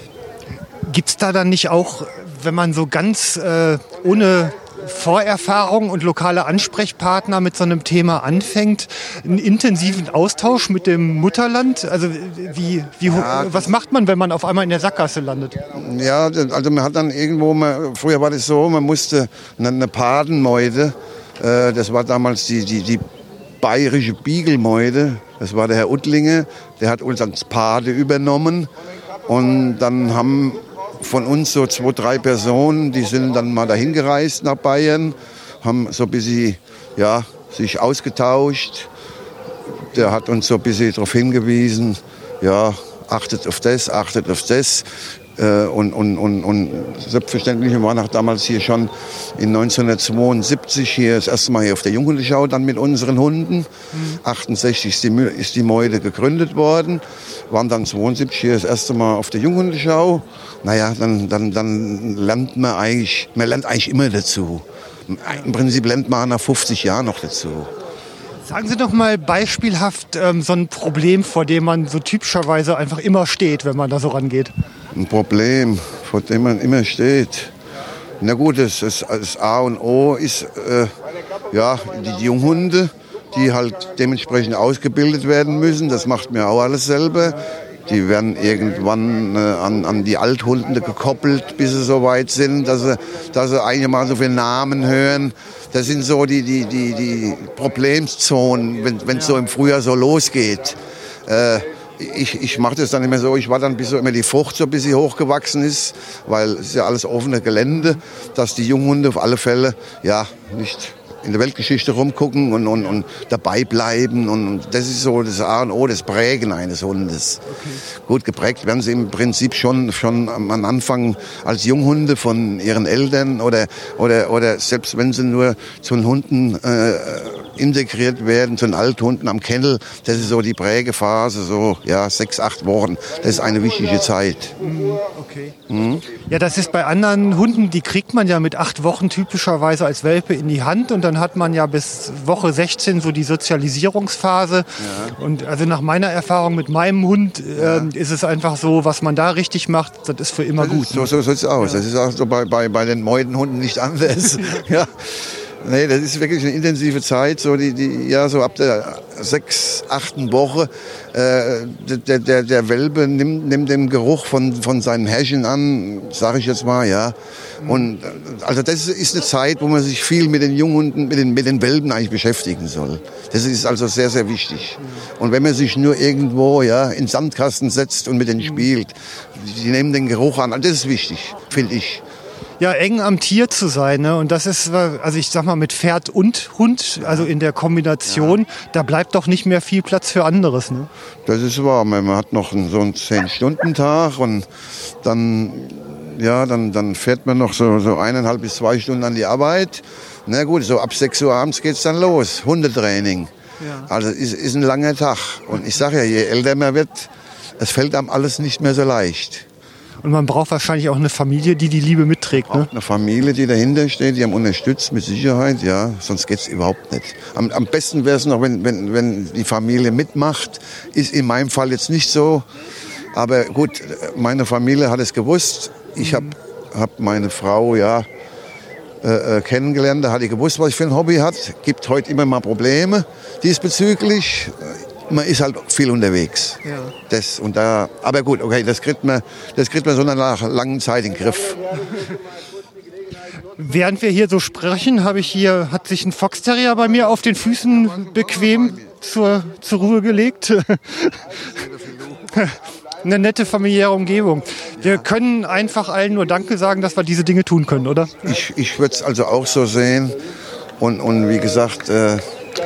Gibt es da dann nicht auch, wenn man so ganz äh, ohne Vorerfahrung und lokale Ansprechpartner mit so einem Thema anfängt, einen intensiven Austausch mit dem Mutterland? Also wie, wie, ja, was macht man, wenn man auf einmal in der Sackgasse landet? Ja, also man hat dann irgendwo, man, früher war das so, man musste eine, eine Padenmeute, äh, das war damals die, die, die bayerische Biegelmeute, das war der Herr Uttlinge, der hat uns als Pate übernommen und dann haben von uns so zwei, drei Personen, die sind dann mal dahin gereist nach Bayern, haben so ein bisschen, ja, sich ausgetauscht. Der hat uns so ein bisschen darauf hingewiesen, ja, achtet auf das, achtet auf das. Äh, und, und, und, und selbstverständlich, wir waren auch damals hier schon in neunzehnhundertzweiundsiebzig hier das erste Mal hier auf der Junghundeschau dann mit unseren Hunden. Mhm. achtundsechzig ist die, ist die Meute gegründet worden, waren dann zweiundsiebzig hier das erste Mal auf der Junghundeschau. Naja, dann, dann, dann lernt man eigentlich, man lernt eigentlich immer dazu. Im Prinzip lernt man nach fünfzig Jahren noch dazu. Sagen Sie doch mal beispielhaft ähm, so ein Problem, vor dem man so typischerweise einfach immer steht, wenn man da so rangeht. Ein Problem, vor dem man immer steht. Na gut, das, das, das A und O ist äh, ja, die, die Junghunde, die halt dementsprechend ausgebildet werden müssen. Das macht mir auch alles selber. Die werden irgendwann äh, an, an die Althunde gekoppelt, bis sie so weit sind, dass sie, dass sie eigentlich mal so viele Namen hören. Das sind so die, die, die, die Problemzonen, wenn es ja. so im Frühjahr so losgeht. Äh, ich ich mache das dann immer so, ich warte dann, bis so immer die Frucht so ein bisschen hochgewachsen ist, weil es ist ja alles offene Gelände, dass die Junghunde auf alle Fälle ja nicht in der Weltgeschichte rumgucken und, und, und dabei bleiben. Und das ist so das A und O, das Prägen eines Hundes. Okay. Gut geprägt werden sie im Prinzip schon, schon am Anfang als Junghunde von ihren Eltern oder, oder, oder selbst wenn sie nur zu den Hunden äh, integriert werden, zu den Althunden am Kennel. Das ist so die Prägephase, so ja, sechs, acht Wochen. Das ist eine wichtige Zeit. Okay. Mhm. Ja, das ist bei anderen Hunden, die kriegt man ja mit acht Wochen typischerweise als Welpe in die Hand und dann hat man ja bis Woche sechzehn so die Sozialisierungsphase. Ja. Und also nach meiner Erfahrung mit meinem Hund äh, ja. ist es einfach so, was man da richtig macht, das ist für immer das gut. Ist, so so sieht es aus. Ja. Das ist auch so bei, bei, bei den Meutenhunden nicht anders. Ja. Nee, das ist wirklich eine intensive Zeit, so die, die ja so ab der sechs, achten Woche. Äh, der, der, der Welpe nimmt, nimmt den Geruch von, von seinem Herrchen an, sage ich jetzt mal, ja. Und also das ist eine Zeit, wo man sich viel mit den Junghunden, mit den, mit den Welpen eigentlich beschäftigen soll. Das ist also sehr, sehr wichtig. Und wenn man sich nur irgendwo ja in den Sandkasten setzt und mit denen spielt, die nehmen den Geruch an, das ist wichtig, finde ich. Ja, eng am Tier zu sein, ne? Und das ist, also ich sag mal, mit Pferd und Hund, also in der Kombination, ja. Da bleibt doch nicht mehr viel Platz für anderes, ne? Das ist wahr. Man hat noch so einen zehn-Stunden-Tag und dann, ja, dann, dann fährt man noch so, so eineinhalb bis zwei Stunden an die Arbeit. Na gut, so ab sechs Uhr abends geht's dann los, Hundetraining. Ja. Also ist, ist ein langer Tag. Und ich sage ja, je älter man wird, es fällt einem alles nicht mehr so leicht. Und man braucht wahrscheinlich auch eine Familie, die die Liebe mitträgt, ne? Eine Familie, die dahinter steht, die einem unterstützt, mit Sicherheit, ja. Sonst geht's überhaupt nicht. Am, am besten wäre es noch, wenn, wenn, wenn die Familie mitmacht. Ist in meinem Fall jetzt nicht so. Aber gut, meine Familie hat es gewusst. Ich habe hab meine Frau, ja, äh, kennengelernt. Da hat die gewusst, was ich für ein Hobby hat. Gibt heute immer mal Probleme diesbezüglich. Man ist halt viel unterwegs. Ja. Das und da, aber gut, okay, das kriegt man, das kriegt man so nach langen Zeit in den Griff. Während wir hier so sprechen, habe ich hier, hat sich ein Fox Terrier bei mir auf den Füßen bequem zur, zur Ruhe gelegt. Eine nette familiäre Umgebung. Wir können einfach allen nur Danke sagen, dass wir diese Dinge tun können, oder? Ich, ich würde es also auch so sehen. Und, und wie gesagt, äh,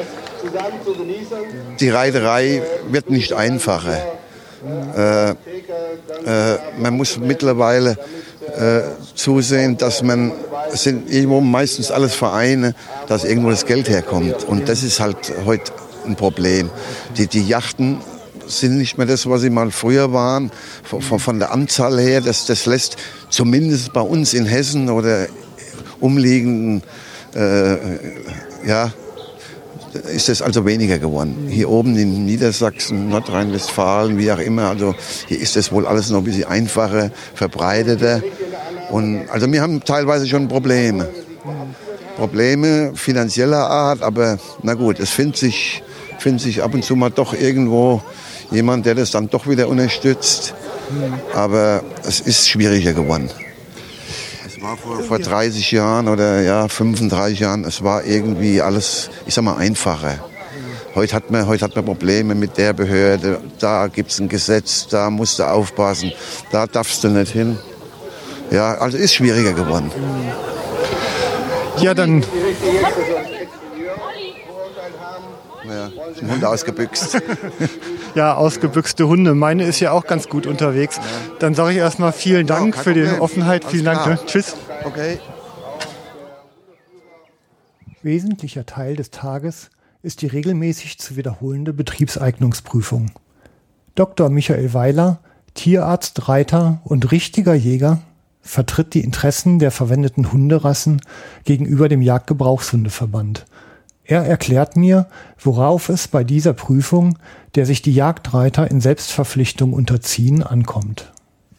die Reiterei wird nicht einfacher. Äh, äh, man muss mittlerweile äh, zusehen, dass man, es sind irgendwo meistens alles Vereine, dass irgendwo das Geld herkommt. Und das ist halt heute ein Problem. Die, die Yachten sind nicht mehr das, was sie mal früher waren, von, von der Anzahl her. Das, das lässt zumindest bei uns in Hessen oder umliegenden, äh, ja, ist es also weniger geworden. Hier oben in Niedersachsen, Nordrhein-Westfalen, wie auch immer, also hier ist es wohl alles noch ein bisschen einfacher, verbreiteter. Und also wir haben teilweise schon Probleme. Probleme finanzieller Art, aber na gut, es findet sich, findet sich ab und zu mal doch irgendwo jemand, der das dann doch wieder unterstützt. Aber es ist schwieriger geworden. Es war vor, vor dreißig Jahren oder ja, fünfunddreißig Jahren, es war irgendwie alles, ich sag mal, einfacher. Heute hat man, heute hat man Probleme mit der Behörde, da gibt es ein Gesetz, da musst du aufpassen, da darfst du nicht hin. Ja, also ist schwieriger geworden. Ja, dann... Ja, ein Hund ausgebüxt. Ja, ausgebüxte Hunde. Meine ist ja auch ganz gut unterwegs. Dann sage ich erstmal vielen Dank ja, für die Offenheit. Vielen Dank. Ne? Tschüss. Okay. Wesentlicher Teil des Tages ist die regelmäßig zu wiederholende Betriebseignungsprüfung. Doktor Michael Weiler, Tierarzt, Reiter und richtiger Jäger, vertritt die Interessen der verwendeten Hunderassen gegenüber dem Jagdgebrauchshundeverband. Er erklärt mir, worauf es bei dieser Prüfung, der sich die Jagdreiter in Selbstverpflichtung unterziehen, ankommt.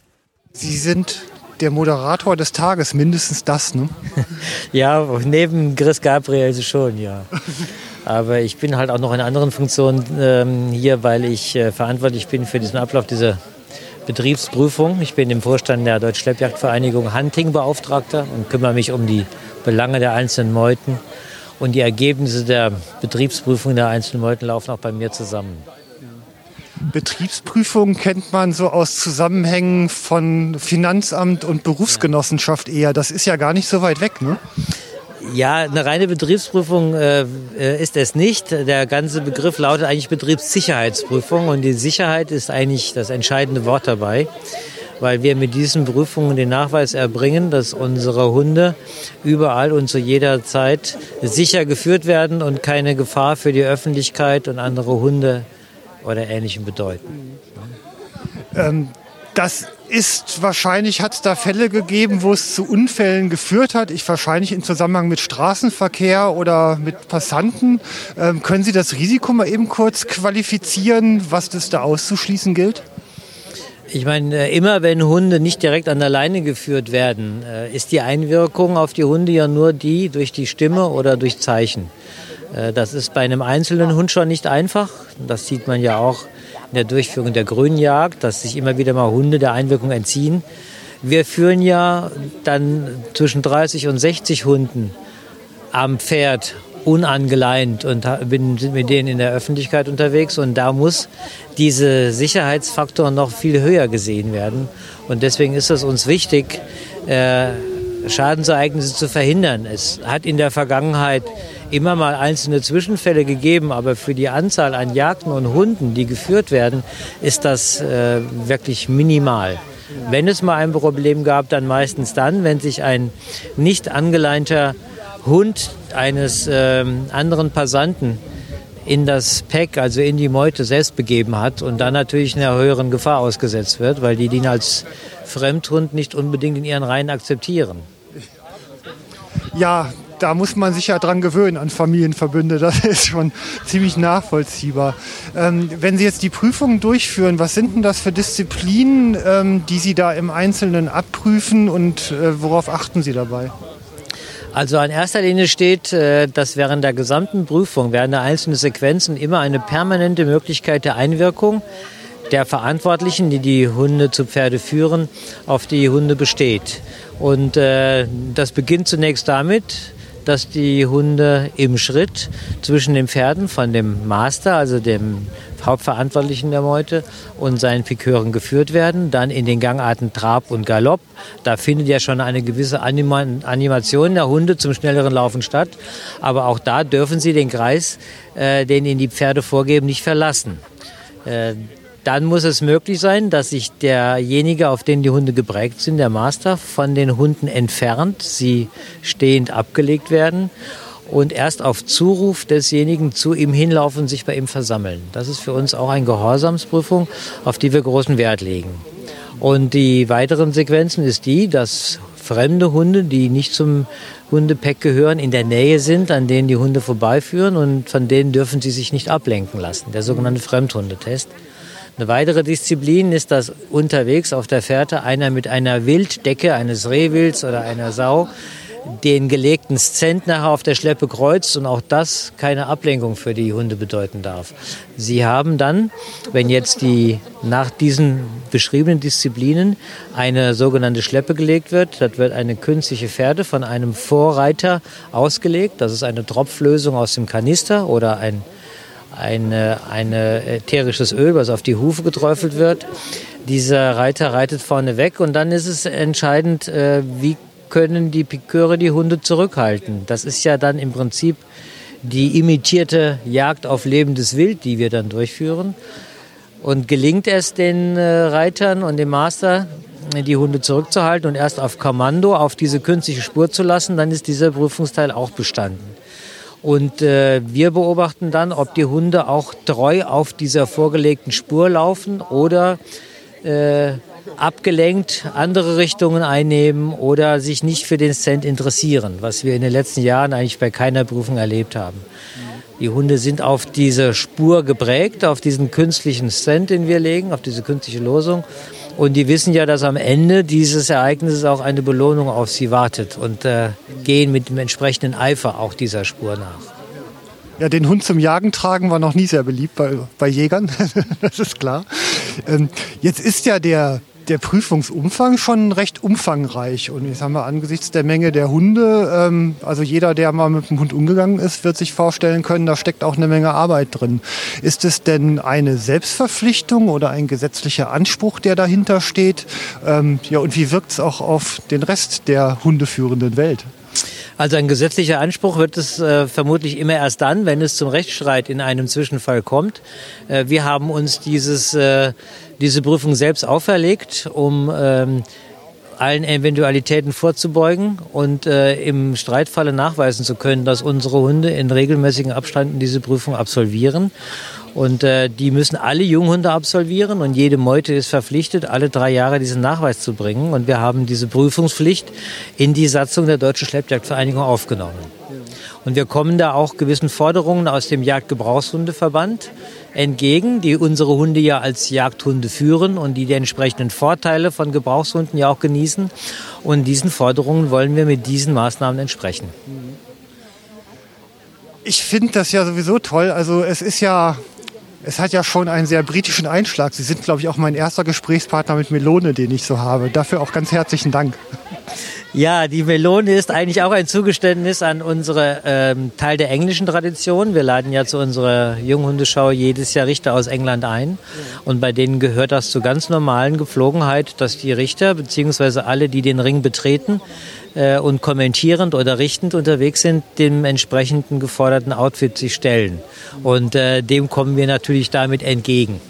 Sie sind der Moderator des Tages, mindestens das, ne? Ja, neben Chris Gabriel schon, ja. Aber ich bin halt auch noch in anderen Funktionen ähm, hier, weil ich äh, verantwortlich bin für diesen Ablauf dieser Betriebsprüfung. Ich bin im Vorstand der Deutschen Schleppjagdvereinigung Hunting-Beauftragter und kümmere mich um die Belange der einzelnen Meuten. Und die Ergebnisse der Betriebsprüfung der einzelnen Meuten laufen auch bei mir zusammen. Betriebsprüfungen kennt man so aus Zusammenhängen von Finanzamt und Berufsgenossenschaft eher. Das ist ja gar nicht so weit weg, ne? Ja, eine reine Betriebsprüfung äh, ist es nicht. Der ganze Begriff lautet eigentlich Betriebssicherheitsprüfung. Und die Sicherheit ist eigentlich das entscheidende Wort dabei, weil wir mit diesen Prüfungen den Nachweis erbringen, dass unsere Hunde überall und zu jeder Zeit sicher geführt werden und keine Gefahr für die Öffentlichkeit und andere Hunde oder Ähnlichem bedeuten. Ähm, das ist wahrscheinlich, hat es da Fälle gegeben, wo es zu Unfällen geführt hat, ich wahrscheinlich im Zusammenhang mit Straßenverkehr oder mit Passanten. Ähm, können Sie das Risiko mal eben kurz qualifizieren, was das da auszuschließen gilt? Ich meine, immer wenn Hunde nicht direkt an der Leine geführt werden, ist die Einwirkung auf die Hunde ja nur die durch die Stimme oder durch Zeichen. Das ist bei einem einzelnen Hund schon nicht einfach. Das sieht man ja auch in der Durchführung der Grünjagd, dass sich immer wieder mal Hunde der Einwirkung entziehen. Wir führen ja dann zwischen dreißig und sechzig Hunden am Pferd unangeleint und sind mit denen in der Öffentlichkeit unterwegs. Und da muss diese Sicherheitsfaktor noch viel höher gesehen werden. Und deswegen ist es uns wichtig, äh, Schadensereignisse zu verhindern. Es hat in der Vergangenheit immer mal einzelne Zwischenfälle gegeben, aber für die Anzahl an Jagden und Hunden, die geführt werden, ist das äh, wirklich minimal. Wenn es mal ein Problem gab, dann meistens dann, wenn sich ein nicht angeleinter Hund eines äh, anderen Passanten in das Pack, also in die Meute selbst begeben hat und dann natürlich einer höheren Gefahr ausgesetzt wird, weil die den als Fremdhund nicht unbedingt in ihren Reihen akzeptieren. Ja, da muss man sich ja dran gewöhnen an Familienverbünde. Das ist schon ziemlich nachvollziehbar. Ähm, wenn Sie jetzt die Prüfungen durchführen, was sind denn das für Disziplinen, ähm, die Sie da im Einzelnen abprüfen und äh, worauf achten Sie dabei? Also an erster Linie steht, dass während der gesamten Prüfung, während der einzelnen Sequenzen immer eine permanente Möglichkeit der Einwirkung der Verantwortlichen, die die Hunde zu Pferde führen, auf die Hunde besteht. Und äh, das beginnt zunächst damit, dass die Hunde im Schritt zwischen den Pferden von dem Master, also dem Hauptverantwortlichen der Meute, und seinen Pikören geführt werden. Dann in den Gangarten Trab und Galopp. Da findet ja schon eine gewisse Anima- Animation der Hunde zum schnelleren Laufen statt. Aber auch da dürfen sie den Kreis, äh, den ihnen die Pferde vorgeben, nicht verlassen. Äh, Dann muss es möglich sein, dass sich derjenige, auf den die Hunde geprägt sind, der Master, von den Hunden entfernt, sie stehend abgelegt werden und erst auf Zuruf desjenigen zu ihm hinlaufen und sich bei ihm versammeln. Das ist für uns auch eine Gehorsamsprüfung, auf die wir großen Wert legen. Und die weiteren Sequenzen ist die, dass fremde Hunde, die nicht zum Hundepack gehören, in der Nähe sind, an denen die Hunde vorbeiführen, und von denen dürfen sie sich nicht ablenken lassen, der sogenannte Fremdhundetest. Eine weitere Disziplin ist, dass unterwegs auf der Fährte einer mit einer Wilddecke eines Rehwilds oder einer Sau den gelegten Szent nachher auf der Schleppe kreuzt, und auch das keine Ablenkung für die Hunde bedeuten darf. Sie haben dann, wenn jetzt die nach diesen beschriebenen Disziplinen eine sogenannte Schleppe gelegt wird, das wird eine künstliche Fährte von einem Vorreiter ausgelegt. Das ist eine Tropflösung aus dem Kanister oder ein Eine, eine ätherisches Öl, was auf die Hufe geträufelt wird. Dieser Reiter reitet vorne weg, und dann ist es entscheidend, äh, wie können die Piköre die Hunde zurückhalten. Das ist ja dann im Prinzip die imitierte Jagd auf lebendes Wild, die wir dann durchführen. Und gelingt es den äh, Reitern und dem Master, die Hunde zurückzuhalten und erst auf Kommando auf diese künstliche Spur zu lassen, dann ist dieser Prüfungsteil auch bestanden. Und äh, wir beobachten dann, ob die Hunde auch treu auf dieser vorgelegten Spur laufen oder äh, abgelenkt andere Richtungen einnehmen oder sich nicht für den Scent interessieren, was wir in den letzten Jahren eigentlich bei keiner Prüfung erlebt haben. Die Hunde sind auf diese Spur geprägt, auf diesen künstlichen Scent, den wir legen, auf diese künstliche Losung. Und die wissen ja, dass am Ende dieses Ereignisses auch eine Belohnung auf sie wartet, und äh, gehen mit dem entsprechenden Eifer auch dieser Spur nach. Ja, den Hund zum Jagen tragen war noch nie sehr beliebt bei, bei Jägern, das ist klar. Ähm, jetzt ist ja der, der Prüfungsumfang schon recht umfangreich. Und ich sage mal, angesichts der Menge der Hunde, ähm, also jeder, der mal mit dem Hund umgegangen ist, wird sich vorstellen können, da steckt auch eine Menge Arbeit drin. Ist es denn eine Selbstverpflichtung oder ein gesetzlicher Anspruch, der dahinter steht? Ähm, ja, und wie wirkt es auch auf den Rest der hundeführenden Welt? Also ein gesetzlicher Anspruch wird es äh, vermutlich immer erst dann, wenn es zum Rechtsstreit in einem Zwischenfall kommt. Äh, wir haben uns dieses, äh, diese Prüfung selbst auferlegt, um ähm, allen Eventualitäten vorzubeugen und äh, im Streitfalle nachweisen zu können, dass unsere Hunde in regelmäßigen Abständen diese Prüfung absolvieren. Und äh, die müssen alle Junghunde absolvieren, und jede Meute ist verpflichtet, alle drei Jahre diesen Nachweis zu bringen. Und wir haben diese Prüfungspflicht in die Satzung der Deutschen Schleppjagdvereinigung aufgenommen. Und wir kommen da auch gewissen Forderungen aus dem Jagdgebrauchshundeverband entgegen, die unsere Hunde ja als Jagdhunde führen und die die entsprechenden Vorteile von Gebrauchshunden ja auch genießen. Und diesen Forderungen wollen wir mit diesen Maßnahmen entsprechen. Ich finde das ja sowieso toll. Also es ist ja... Es hat ja schon einen sehr britischen Einschlag. Sie sind, glaube ich, auch mein erster Gesprächspartner mit Melone, den ich so habe. Dafür auch ganz herzlichen Dank. Ja, die Melone ist eigentlich auch ein Zugeständnis an unsere ähm, Teil der englischen Tradition. Wir laden ja zu unserer Junghundeschau jedes Jahr Richter aus England ein. Und bei denen gehört das zur ganz normalen Gepflogenheit, dass die Richter bzw. alle, die den Ring betreten, äh, und kommentierend oder richtend unterwegs sind, dem entsprechenden geforderten Outfit sich stellen. Und äh, dem kommen wir natürlich damit entgegen.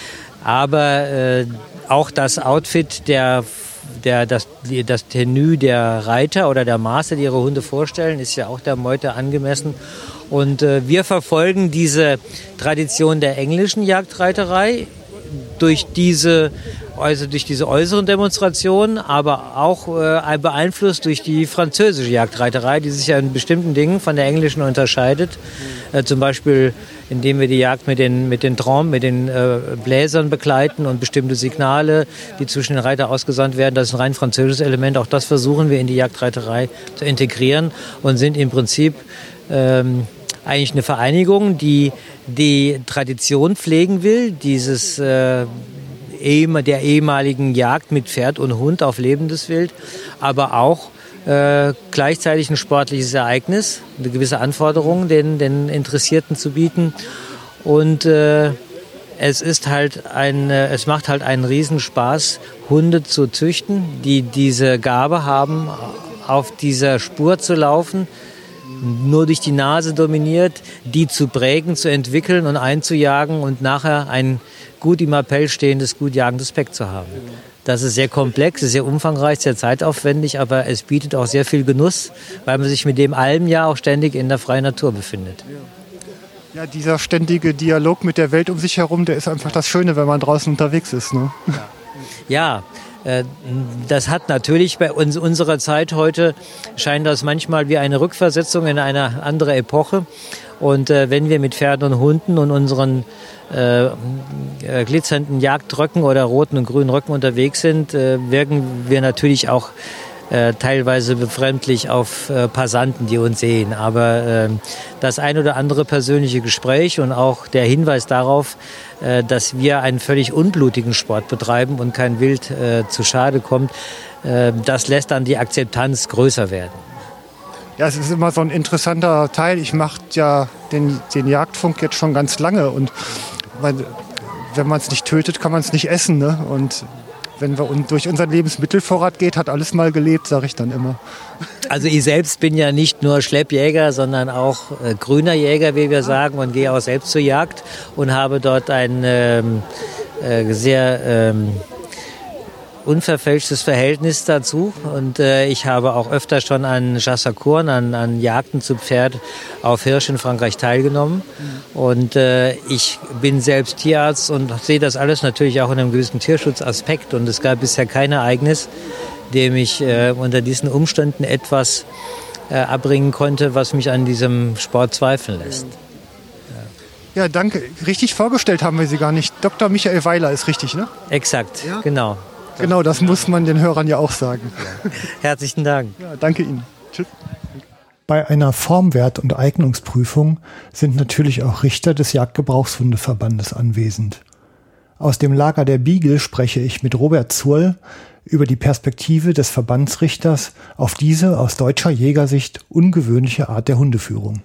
Aber äh, auch das Outfit der Der, das, das Tenue der Reiter oder der Maße, die ihre Hunde vorstellen, ist ja auch der Meute angemessen. Und äh, wir verfolgen diese Tradition der englischen Jagdreiterei durch diese, also durch diese äußeren Demonstrationen, aber auch äh, beeinflusst durch die französische Jagdreiterei, die sich ja in bestimmten Dingen von der englischen unterscheidet. Äh, zum Beispiel, indem wir die Jagd mit den, mit den Trompen, mit den äh, Bläsern begleiten und bestimmte Signale, die zwischen den Reitern ausgesandt werden. Das ist ein rein französisches Element. Auch das versuchen wir in die Jagdreiterei zu integrieren und sind im Prinzip ähm, eigentlich eine Vereinigung, die die Tradition pflegen will, dieses äh, der ehemaligen Jagd mit Pferd und Hund auf lebendes Wild, aber auch äh, gleichzeitig ein sportliches Ereignis, eine gewisse Anforderung den, den Interessierten zu bieten. Und äh, es ist halt ein, äh, es macht halt einen Riesenspaß, Hunde zu züchten, die diese Gabe haben, auf dieser Spur zu laufen, nur durch die Nase dominiert, die zu prägen, zu entwickeln und einzujagen und nachher ein gut im Appell stehendes, gut jagendes Pack zu haben. Das ist sehr komplex, ist sehr umfangreich, sehr zeitaufwendig, aber es bietet auch sehr viel Genuss, weil man sich mit dem allem ja auch ständig in der freien Natur befindet. Ja, dieser ständige Dialog mit der Welt um sich herum, der ist einfach das Schöne, wenn man draußen unterwegs ist. Ne? Ja. Das hat natürlich bei uns, unserer Zeit heute, scheint das manchmal wie eine Rückversetzung in eine andere Epoche. Und äh, wenn wir mit Pferden und Hunden und unseren äh, äh, glitzernden Jagdröcken oder roten und grünen Röcken unterwegs sind, äh, wirken wir natürlich auch äh, teilweise befremdlich auf äh, Passanten, die uns sehen. Aber äh, das ein oder andere persönliche Gespräch und auch der Hinweis darauf, äh, dass wir einen völlig unblutigen Sport betreiben und kein Wild äh, zu Schade kommt, äh, das lässt dann die Akzeptanz größer werden. Ja, es ist immer so ein interessanter Teil. Ich mache ja den, den Jagdfunk jetzt schon ganz lange und weil, wenn man es nicht tötet, kann man es nicht essen. Ne? Und wenn wir durch unseren Lebensmittelvorrat geht, hat alles mal gelebt, sage ich dann immer. Also ich selbst bin ja nicht nur Schleppjäger, sondern auch äh, grüner Jäger, wie wir sagen, und gehe auch selbst zur Jagd und habe dort ein ähm, äh, sehr ähm, unverfälschtes Verhältnis dazu. Und äh, ich habe auch öfter schon an Chasse-à-Course, an, an Jagden zu Pferd auf Hirsch in Frankreich teilgenommen. Und äh, ich bin selbst Tierarzt und sehe das alles natürlich auch in einem gewissen Tierschutzaspekt. Und es gab bisher kein Ereignis, dem ich äh, unter diesen Umständen etwas äh, abbringen konnte, was mich an diesem Sport zweifeln lässt. Ja, danke. Richtig vorgestellt haben wir Sie gar nicht. Doktor Michael Weiler ist richtig, ne? Exakt, ja? Genau. Genau, das muss man den Hörern ja auch sagen. Herzlichen Dank. Ja, danke Ihnen. Tschüss. Bei einer Formwert- und Eignungsprüfung sind natürlich auch Richter des Jagdgebrauchshundeverbandes anwesend. Aus dem Lager der Beagle spreche ich mit Robert Zurl über die Perspektive des Verbandsrichters auf diese aus deutscher Jägersicht ungewöhnliche Art der Hundeführung.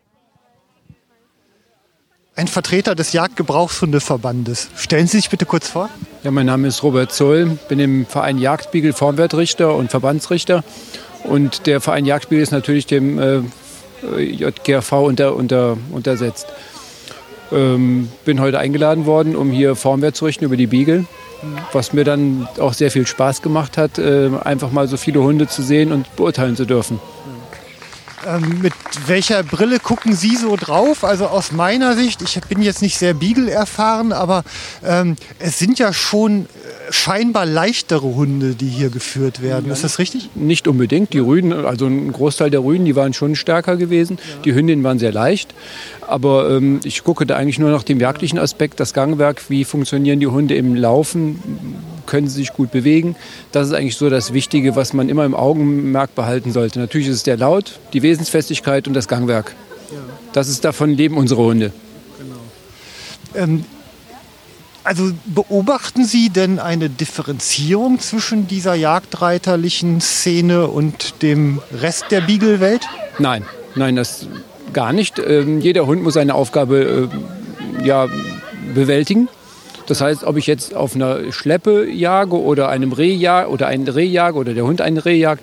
Ein Vertreter des Jagdgebrauchshundeverbandes. Stellen Sie sich bitte kurz vor. Ja, mein Name ist Robert Zoll, bin im Verein Jagdspiegel Formwertrichter und Verbandsrichter. Und der Verein Jagdspiegel ist natürlich dem äh, J G R V unter, unter, untersetzt. Ähm, bin heute eingeladen worden, um hier Formwert zu richten über die Beagle. Was mir dann auch sehr viel Spaß gemacht hat, äh, einfach mal so viele Hunde zu sehen und beurteilen zu dürfen. Ähm, mit welcher Brille gucken Sie so drauf? Also aus meiner Sicht, ich bin jetzt nicht sehr Beagle erfahren, aber ähm, es sind ja schon scheinbar leichtere Hunde, die hier geführt werden. Ja. Ist das richtig? Nicht unbedingt. Die Rüden, also ein Großteil der Rüden, die waren schon stärker gewesen. Ja. Die Hündinnen waren sehr leicht. Aber ähm, ich gucke da eigentlich nur nach dem jagdlichen Aspekt, das Gangwerk, wie funktionieren die Hunde im Laufen, können sie sich gut bewegen. Das ist eigentlich so das Wichtige, was man immer im Augenmerk behalten sollte. Natürlich ist es der Laut, die Wesensfestigkeit und das Gangwerk. Ja. Das ist, davon leben unsere Hunde. Genau. Ähm, also beobachten Sie denn eine Differenzierung zwischen dieser jagdreiterlichen Szene und dem Rest der Beagle-Welt? Nein, nein, das gar nicht. Ähm, jeder Hund muss seine Aufgabe äh, ja, bewältigen. Das heißt, ob ich jetzt auf einer Schleppe jage oder einem Reh jage oder ein Reh jage oder der Hund ein Reh jagt,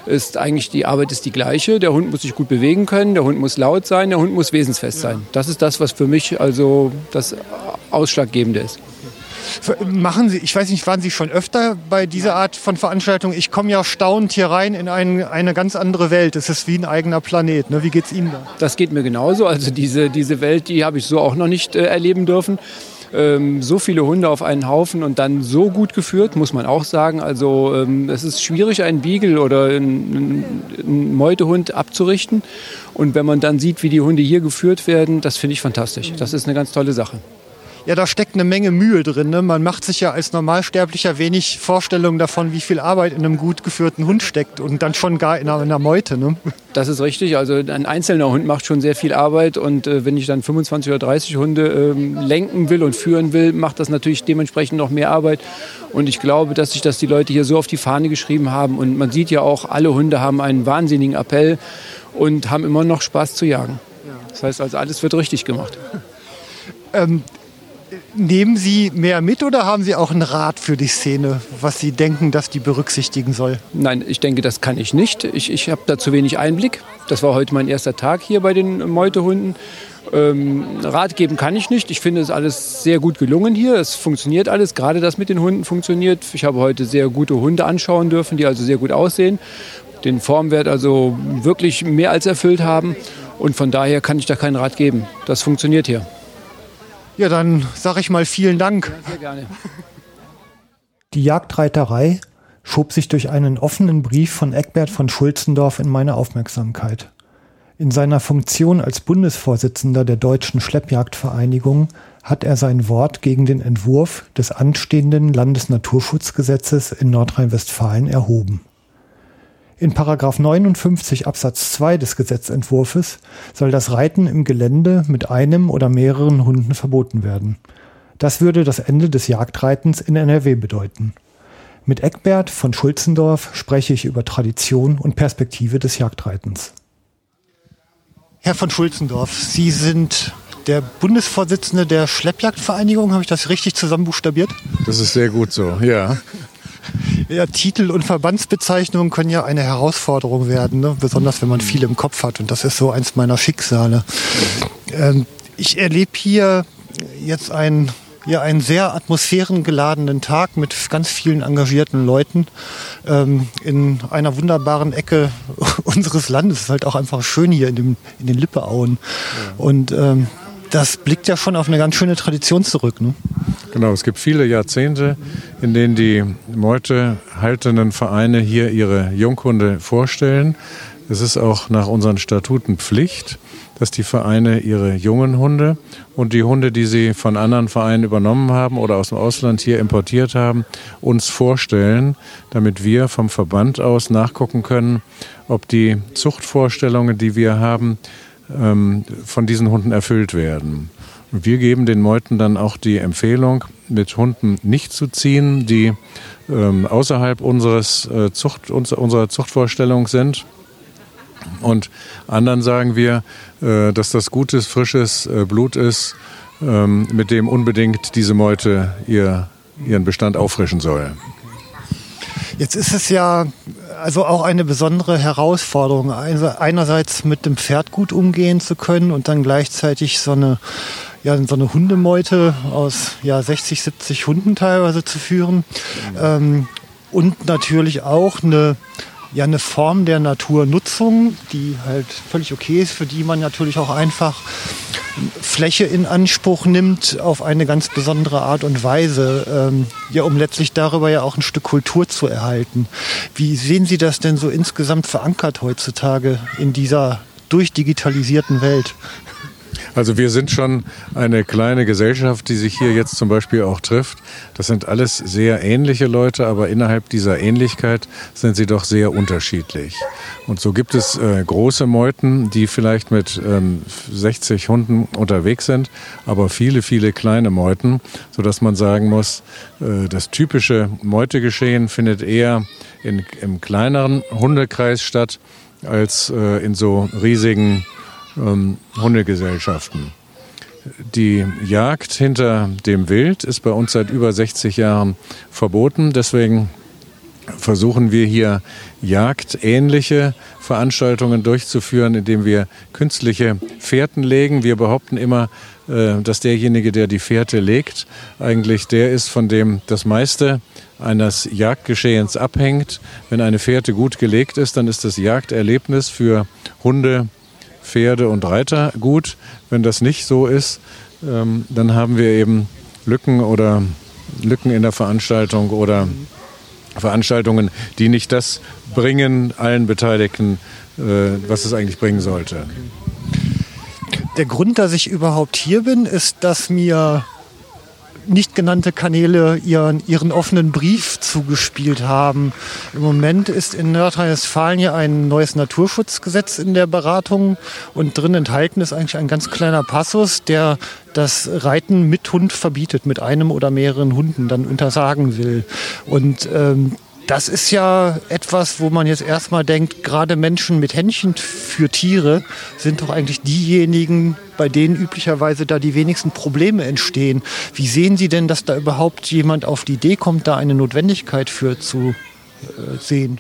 ist eigentlich die Arbeit ist die gleiche. Der Hund muss sich gut bewegen können, der Hund muss laut sein, der Hund muss wesensfest sein. Das ist das, was für mich also das Ausschlaggebende ist. Machen Sie, ich weiß nicht, waren Sie schon öfter bei dieser Art von Veranstaltung? Ich komme ja staunend hier rein in ein, eine ganz andere Welt. Es ist wie ein eigener Planet. Ne? Wie geht's Ihnen da? Das geht mir genauso. Also diese, diese Welt, die habe ich so auch noch nicht äh, erleben dürfen. Ähm, so viele Hunde auf einen Haufen und dann so gut geführt, muss man auch sagen. Also ähm, es ist schwierig, einen Beagle oder einen, einen Meutehund abzurichten. Und wenn man dann sieht, wie die Hunde hier geführt werden, das finde ich fantastisch. Das ist eine ganz tolle Sache. Ja, da steckt eine Menge Mühe drin. Ne? Man macht sich ja als Normalsterblicher wenig Vorstellungen davon, wie viel Arbeit in einem gut geführten Hund steckt und dann schon gar in einer, in einer Meute. Ne? Das ist richtig. Also ein einzelner Hund macht schon sehr viel Arbeit und äh, wenn ich dann fünfundzwanzig oder dreißig Hunde ähm, lenken will und führen will, macht das natürlich dementsprechend noch mehr Arbeit. Und ich glaube, dass sich das die Leute hier so auf die Fahne geschrieben haben. Und man sieht ja auch, alle Hunde haben einen wahnsinnigen Appell und haben immer noch Spaß zu jagen. Das heißt also, alles wird richtig gemacht. Ähm, Nehmen Sie mehr mit oder haben Sie auch einen Rat für die Szene, was Sie denken, dass die berücksichtigen soll? Nein, ich denke, das kann ich nicht. Ich, ich habe da zu wenig Einblick. Das war heute mein erster Tag hier bei den Meutehunden. Ähm, Rat geben kann ich nicht. Ich finde es alles sehr gut gelungen hier. Es funktioniert alles. Gerade das mit den Hunden funktioniert. Ich habe heute sehr gute Hunde anschauen dürfen, die also sehr gut aussehen. Den Formwert also wirklich mehr als erfüllt haben. Und von daher kann ich da keinen Rat geben. Das funktioniert hier. Ja, dann sage ich mal vielen Dank. Ja, sehr gerne. Die Jagdreiterei schob sich durch einen offenen Brief von Eckbert von Schulzendorf in meine Aufmerksamkeit. In seiner Funktion als Bundesvorsitzender der Deutschen Schleppjagdvereinigung hat er sein Wort gegen den Entwurf des anstehenden Landesnaturschutzgesetzes in Nordrhein-Westfalen erhoben. In Paragraph neunundfünfzig Absatz zwei des Gesetzentwurfs soll das Reiten im Gelände mit einem oder mehreren Hunden verboten werden. Das würde das Ende des Jagdreitens in N R W bedeuten. Mit Eckbert von Schulzendorf spreche ich über Tradition und Perspektive des Jagdreitens. Herr von Schulzendorf, Sie sind der Bundesvorsitzende der Schleppjagdvereinigung. Habe ich das richtig zusammenbuchstabiert? Das ist sehr gut so, ja. Ja, Titel und Verbandsbezeichnungen können ja eine Herausforderung werden, ne? Besonders wenn man viel im Kopf hat. Und das ist so eins meiner Schicksale. Ähm, ich erlebe hier jetzt einen, ja, einen sehr atmosphärengeladenen Tag mit ganz vielen engagierten Leuten ähm, in einer wunderbaren Ecke unseres Landes. Es ist halt auch einfach schön hier in, dem, in den Lippeauen. Ja. Und ähm, das blickt ja schon auf eine ganz schöne Tradition zurück, ne? Genau, es gibt viele Jahrzehnte, in denen die meutehaltenden Vereine hier ihre Junghunde vorstellen. Es ist auch nach unseren Statuten Pflicht, dass die Vereine ihre jungen Hunde und die Hunde, die sie von anderen Vereinen übernommen haben oder aus dem Ausland hier importiert haben, uns vorstellen, damit wir vom Verband aus nachgucken können, ob die Zuchtvorstellungen, die wir haben, von diesen Hunden erfüllt werden. Und wir geben den Meuten dann auch die Empfehlung, mit Hunden nicht zu ziehen, die ähm, außerhalb unseres, äh, Zucht, uns, unserer Zuchtvorstellung sind. Und anderen sagen wir, äh, dass das gutes, frisches äh, Blut ist, ähm, mit dem unbedingt diese Meute ihr, ihren Bestand auffrischen soll. Jetzt ist es ja also auch eine besondere Herausforderung, also einerseits mit dem Pferd gut umgehen zu können und dann gleichzeitig so eine, ja, so eine Hundemeute aus ja, sechzig, siebzig Hunden teilweise zu führen. Mhm. Ähm, und natürlich auch eine, ja, eine Form der Naturnutzung, die halt völlig okay ist, für die man natürlich auch einfach Fläche in Anspruch nimmt auf eine ganz besondere Art und Weise, ähm, ja, um letztlich darüber ja auch ein Stück Kultur zu erhalten. Wie sehen Sie das denn so insgesamt verankert heutzutage in dieser durchdigitalisierten Welt? Also wir sind schon eine kleine Gesellschaft, die sich hier jetzt zum Beispiel auch trifft. Das sind alles sehr ähnliche Leute, aber innerhalb dieser Ähnlichkeit sind sie doch sehr unterschiedlich. Und so gibt es äh, große Meuten, die vielleicht mit ähm, sechzig Hunden unterwegs sind, aber viele, viele kleine Meuten, sodass man sagen muss, äh, das typische Meutegeschehen findet eher in, im kleineren Hundekreis statt, als äh, in so riesigen Ähm, Hundegesellschaften. Die Jagd hinter dem Wild ist bei uns seit über sechzig Jahren verboten. Deswegen versuchen wir hier jagdähnliche Veranstaltungen durchzuführen, indem wir künstliche Fährten legen. Wir behaupten immer, dass derjenige, der die Fährte legt, eigentlich der ist, von dem das meiste eines Jagdgeschehens abhängt. Wenn eine Fährte gut gelegt ist, dann ist das Jagderlebnis für Hunde, Pferde und Reiter gut. Wenn das nicht so ist, dann haben wir eben Lücken oder Lücken in der Veranstaltung oder Veranstaltungen, die nicht das bringen, allen Beteiligten, was es eigentlich bringen sollte. Der Grund, dass ich überhaupt hier bin, ist, dass mir nicht genannte Kanäle ihren, ihren offenen Brief zugespielt haben. Im Moment ist in Nordrhein-Westfalen ja ein neues Naturschutzgesetz in der Beratung und drin enthalten ist eigentlich ein ganz kleiner Passus, der das Reiten mit Hund verbietet, mit einem oder mehreren Hunden dann untersagen will. Und ähm, das ist ja etwas, wo man jetzt erstmal denkt, gerade Menschen mit Händchen für Tiere sind doch eigentlich diejenigen, bei denen üblicherweise da die wenigsten Probleme entstehen. Wie sehen Sie denn, dass da überhaupt jemand auf die Idee kommt, da eine Notwendigkeit für zu äh, sehen?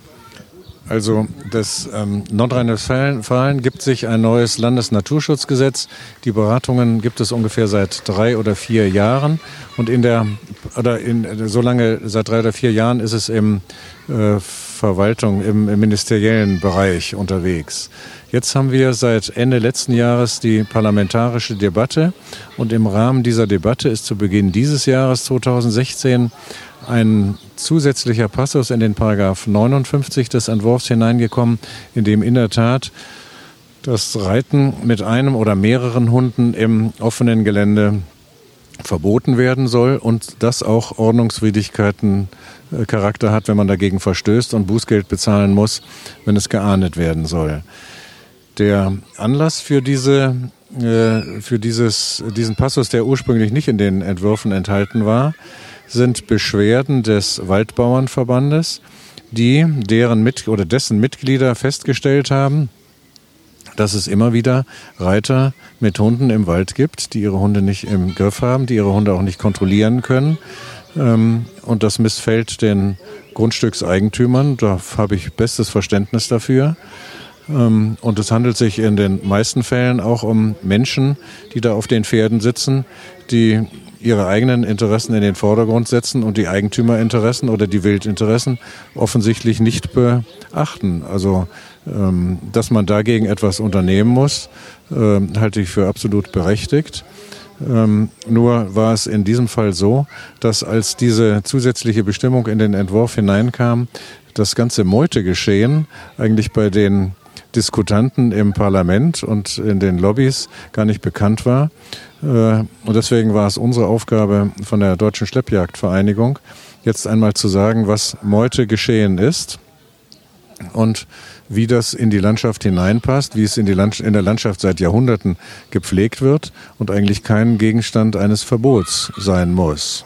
Also das ähm, Nordrhein-Westfalen gibt sich ein neues Landesnaturschutzgesetz. Die Beratungen gibt es ungefähr seit drei oder vier Jahren. Und in der oder in so lange seit drei oder vier Jahren ist es im äh, Verwaltung, im, im ministeriellen Bereich unterwegs. Jetzt haben wir seit Ende letzten Jahres die parlamentarische Debatte. Und im Rahmen dieser Debatte ist zu Beginn dieses Jahres zweitausendsechzehn ein zusätzlicher Passus in den Paragraph neunundfünfzig des Entwurfs hineingekommen, in dem in der Tat das Reiten mit einem oder mehreren Hunden im offenen Gelände verboten werden soll und das auch Ordnungswidrigkeiten äh, Charakter hat, wenn man dagegen verstößt und Bußgeld bezahlen muss, wenn es geahndet werden soll. Der Anlass für diese äh, für dieses diesen Passus, der ursprünglich nicht in den Entwürfen enthalten war, sind Beschwerden des Waldbauernverbandes, die deren Mit- oder dessen Mitglieder festgestellt haben, dass es immer wieder Reiter mit Hunden im Wald gibt, die ihre Hunde nicht im Griff haben, die ihre Hunde auch nicht kontrollieren können. Und das missfällt den Grundstückseigentümern. Da habe ich bestes Verständnis dafür. Und es handelt sich in den meisten Fällen auch um Menschen, die da auf den Pferden sitzen, die ihre eigenen Interessen in den Vordergrund setzen und die Eigentümerinteressen oder die Wildinteressen offensichtlich nicht beachten. Also, ähm, dass man dagegen etwas unternehmen muss, äh, halte ich für absolut berechtigt. Ähm, nur war es in diesem Fall so, dass als diese zusätzliche Bestimmung in den Entwurf hineinkam, das ganze Meutegeschehen eigentlich bei den Diskutanten im Parlament und in den Lobbys gar nicht bekannt war. Und deswegen war es unsere Aufgabe von der Deutschen Schleppjagdvereinigung, jetzt einmal zu sagen, was Meute geschehen ist und wie das in die Landschaft hineinpasst, wie es in, die Land- in der Landschaft seit Jahrhunderten gepflegt wird und eigentlich kein Gegenstand eines Verbots sein muss.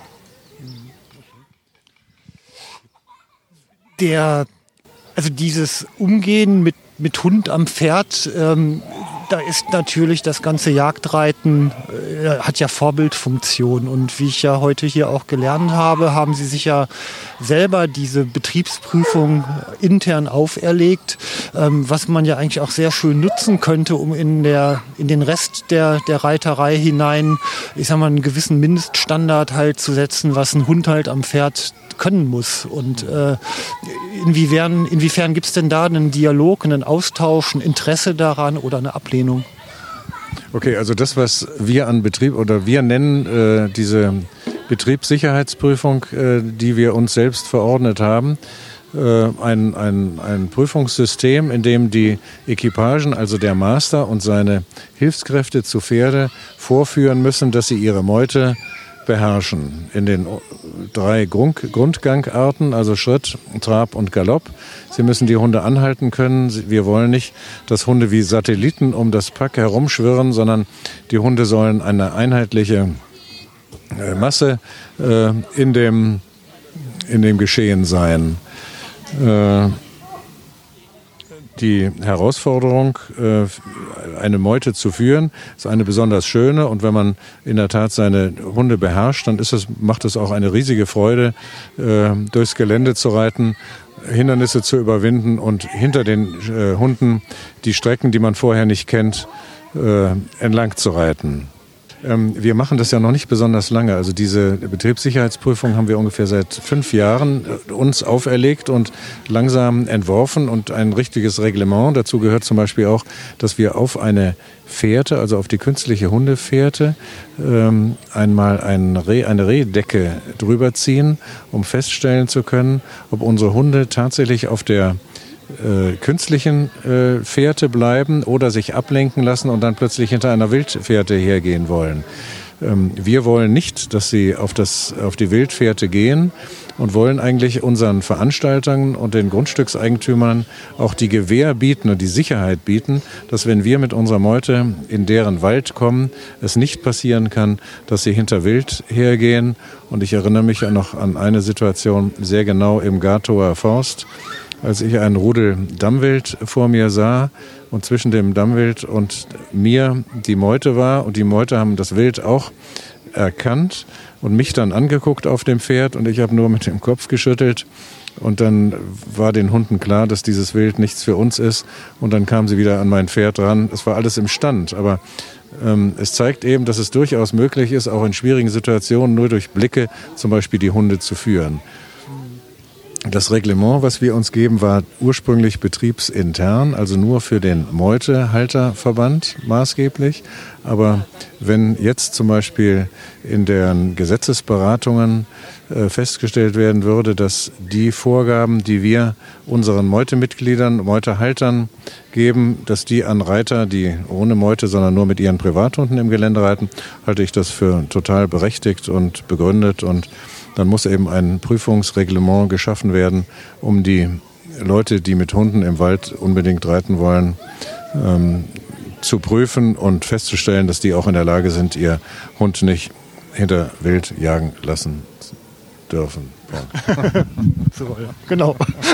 Der, also dieses Umgehen mit Mit Hund am Pferd, ähm, da ist natürlich das ganze Jagdreiten, äh, hat ja Vorbildfunktion. Und wie ich ja heute hier auch gelernt habe, haben Sie sich ja selber diese Betriebsprüfung intern auferlegt, ähm, was man ja eigentlich auch sehr schön nutzen könnte, um in, der, in den Rest der, der Reiterei hinein, ich sag mal, einen gewissen Mindeststandard halt zu setzen, was ein Hund halt am Pferd können muss. Und äh, inwiefern, inwiefern gibt es denn da einen Dialog, einen Austausch, ein Interesse daran oder eine Ablehnung? Okay, also das, was wir an Betrieb oder wir nennen äh, diese Betriebssicherheitsprüfung, äh, die wir uns selbst verordnet haben, äh, ein, ein, ein Prüfungssystem, in dem die Equipagen, also der Master und seine Hilfskräfte zu Pferde vorführen müssen, dass sie ihre Meute beherrschen. In den drei Grund- Grundgangarten, also Schritt, Trab und Galopp. Sie müssen die Hunde anhalten können. Wir wollen nicht, dass Hunde wie Satelliten um das Pack herumschwirren, sondern die Hunde sollen eine einheitliche äh, Masse äh, in dem, in dem Geschehen sein. Äh, die Herausforderung, eine Meute zu führen, ist eine besonders schöne. Und wenn man in der Tat seine Hunde beherrscht, dann ist es, macht es auch eine riesige Freude, durchs Gelände zu reiten, Hindernisse zu überwinden und hinter den Hunden die Strecken, die man vorher nicht kennt, entlang zu reiten. Wir machen das ja noch nicht besonders lange. Also diese Betriebssicherheitsprüfung haben wir ungefähr seit fünf Jahren uns auferlegt und langsam entworfen und ein richtiges Reglement. Dazu gehört zum Beispiel auch, dass wir auf eine Fährte, also auf die künstliche Hundefährte, ähm, einmal ein Reh, eine Rehdecke drüber ziehen, um feststellen zu können, ob unsere Hunde tatsächlich auf der Äh, künstlichen äh, Fährte bleiben oder sich ablenken lassen und dann plötzlich hinter einer Wildfährte hergehen wollen. Ähm, wir wollen nicht, dass sie auf, das, auf die Wildfährte gehen und wollen eigentlich unseren Veranstaltern und den Grundstückseigentümern auch die Gewähr bieten und die Sicherheit bieten, dass wenn wir mit unserer Meute in deren Wald kommen, es nicht passieren kann, dass sie hinter Wild hergehen. Und ich erinnere mich ja noch an eine Situation sehr genau im Gatower Forst, als ich ein Rudel Dammwild vor mir sah und zwischen dem Dammwild und mir die Meute war. Und die Meute haben das Wild auch erkannt und mich dann angeguckt auf dem Pferd. Und ich habe nur mit dem Kopf geschüttelt. Und dann war den Hunden klar, dass dieses Wild nichts für uns ist. Und dann kamen sie wieder an mein Pferd ran. Es war alles im Stand. Aber ähm, es zeigt eben, dass es durchaus möglich ist, auch in schwierigen Situationen nur durch Blicke zum Beispiel die Hunde zu führen. Das Reglement, was wir uns geben, war ursprünglich betriebsintern, also nur für den Meutehalterverband maßgeblich. Aber wenn jetzt zum Beispiel in den Gesetzesberatungen äh, festgestellt werden würde, dass die Vorgaben, die wir unseren Meutemitgliedern, Meutehaltern geben, dass die an Reiter, die ohne Meute, sondern nur mit ihren Privathunden im Gelände reiten, halte ich das für total berechtigt und begründet. Und dann muss eben ein Prüfungsreglement geschaffen werden, um die Leute, die mit Hunden im Wald unbedingt reiten wollen, ähm, zu prüfen und festzustellen, dass die auch in der Lage sind, ihr Hund nicht hinter Wild jagen lassen dürfen. So, ja, genau.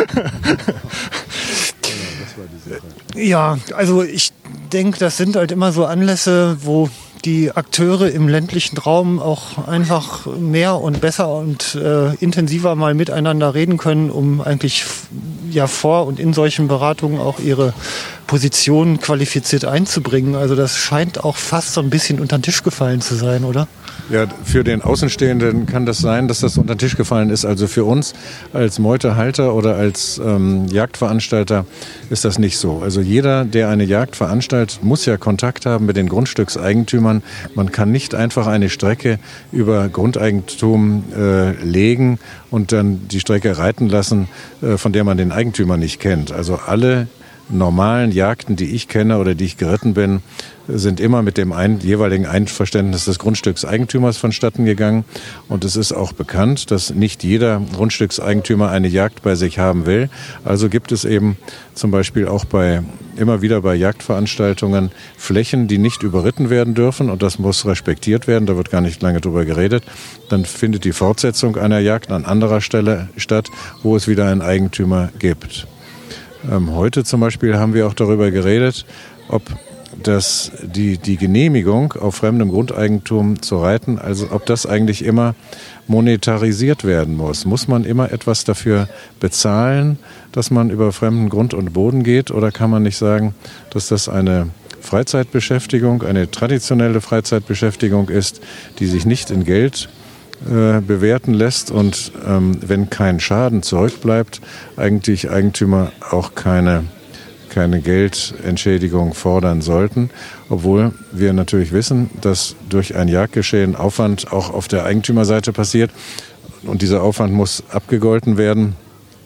Ja, also ich denke, das sind halt immer so Anlässe, wo die Akteure im ländlichen Raum auch einfach mehr und besser und äh, intensiver mal miteinander reden können, um eigentlich ja vor und in solchen Beratungen auch ihre Positionen qualifiziert einzubringen. Also das scheint auch fast so ein bisschen unter den Tisch gefallen zu sein, oder? Ja, für den Außenstehenden kann das sein, dass das unter den Tisch gefallen ist. Also für uns als Meutehalter oder als ähm, Jagdveranstalter ist das nicht so. Also jeder, der eine Jagd veranstaltet, muss ja Kontakt haben mit den Grundstückseigentümern. Man kann nicht einfach eine Strecke über Grundeigentum äh, legen und dann die Strecke reiten lassen, äh, von der man den Eigentümer nicht kennt. Also alle normalen Jagden, die ich kenne oder die ich geritten bin, sind immer mit dem ein, jeweiligen Einverständnis des Grundstückseigentümers vonstatten gegangen. Und es ist auch bekannt, dass nicht jeder Grundstückseigentümer eine Jagd bei sich haben will. Also gibt es eben zum Beispiel auch bei, immer wieder bei Jagdveranstaltungen Flächen, die nicht überritten werden dürfen. Und das muss respektiert werden. Da wird gar nicht lange drüber geredet. Dann findet die Fortsetzung einer Jagd an anderer Stelle statt, wo es wieder einen Eigentümer gibt. Ähm, heute zum Beispiel haben wir auch darüber geredet, ob das die, die Genehmigung auf fremdem Grundeigentum zu reiten, also ob das eigentlich immer monetarisiert werden muss. Muss man immer etwas dafür bezahlen, dass man über fremden Grund und Boden geht, oder kann man nicht sagen, dass das eine Freizeitbeschäftigung, eine traditionelle Freizeitbeschäftigung ist, die sich nicht in Geld äh, bewerten lässt und ähm, wenn kein Schaden zurückbleibt, eigentlich Eigentümer auch keine keine Geldentschädigung fordern sollten, obwohl wir natürlich wissen, dass durch ein Jagdgeschehen Aufwand auch auf der Eigentümerseite passiert und dieser Aufwand muss abgegolten werden.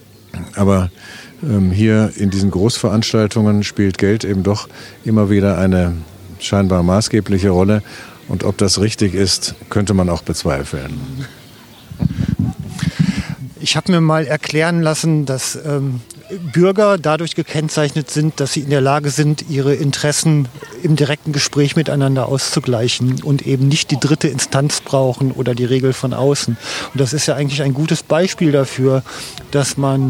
Aber ähm, hier in diesen Großveranstaltungen spielt Geld eben doch immer wieder eine scheinbar maßgebliche Rolle und ob das richtig ist, könnte man auch bezweifeln. Ich habe mir mal erklären lassen, dass ähm, Bürger dadurch gekennzeichnet sind, dass sie in der Lage sind, ihre Interessen im direkten Gespräch miteinander auszugleichen und eben nicht die dritte Instanz brauchen oder die Regel von außen. Und das ist ja eigentlich ein gutes Beispiel dafür, dass man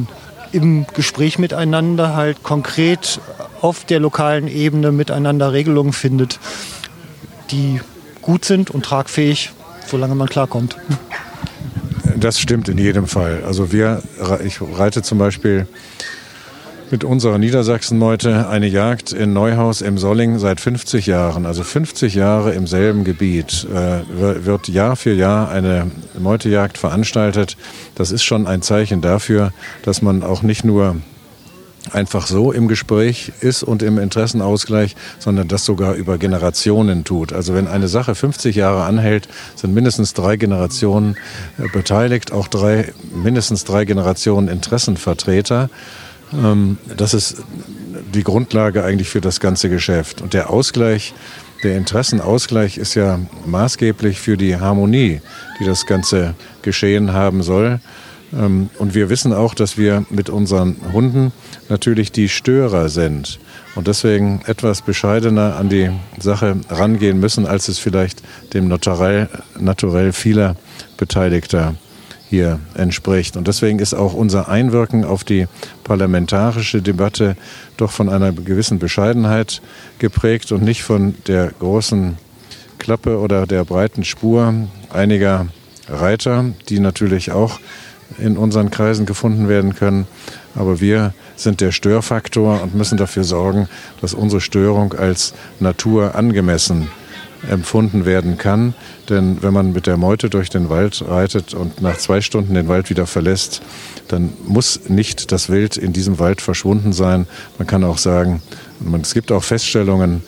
im Gespräch miteinander halt konkret auf der lokalen Ebene miteinander Regelungen findet, die gut sind und tragfähig, solange man klarkommt. Das stimmt in jedem Fall. Also wir, ich reite zum Beispiel mit unserer Niedersachsenmeute eine Jagd in Neuhaus im Solling seit fünfzig Jahren. Also fünfzig Jahre im selben Gebiet äh, wird Jahr für Jahr eine Meutejagd veranstaltet. Das ist schon ein Zeichen dafür, dass man auch nicht nur einfach so im Gespräch ist und im Interessenausgleich, sondern das sogar über Generationen tut. Also wenn eine Sache fünfzig Jahre anhält, sind mindestens drei Generationen äh, beteiligt, auch drei, mindestens drei Generationen Interessenvertreter. Das ist die Grundlage eigentlich für das ganze Geschäft. Und der Ausgleich, der Interessenausgleich ist ja maßgeblich für die Harmonie, die das ganze Geschehen haben soll. Und wir wissen auch, dass wir mit unseren Hunden natürlich die Störer sind und deswegen etwas bescheidener an die Sache rangehen müssen, als es vielleicht dem Naturell, naturell vieler Beteiligter hier entspricht. Und deswegen ist auch unser Einwirken auf die parlamentarische Debatte doch von einer gewissen Bescheidenheit geprägt und nicht von der großen Klappe oder der breiten Spur einiger Reiter, die natürlich auch in unseren Kreisen gefunden werden können. Aber wir sind der Störfaktor und müssen dafür sorgen, dass unsere Störung als naturangemessen empfunden werden kann. Denn wenn man mit der Meute durch den Wald reitet und nach zwei Stunden den Wald wieder verlässt, dann muss nicht das Wild in diesem Wald verschwunden sein. Man kann auch sagen, es gibt auch Feststellungen,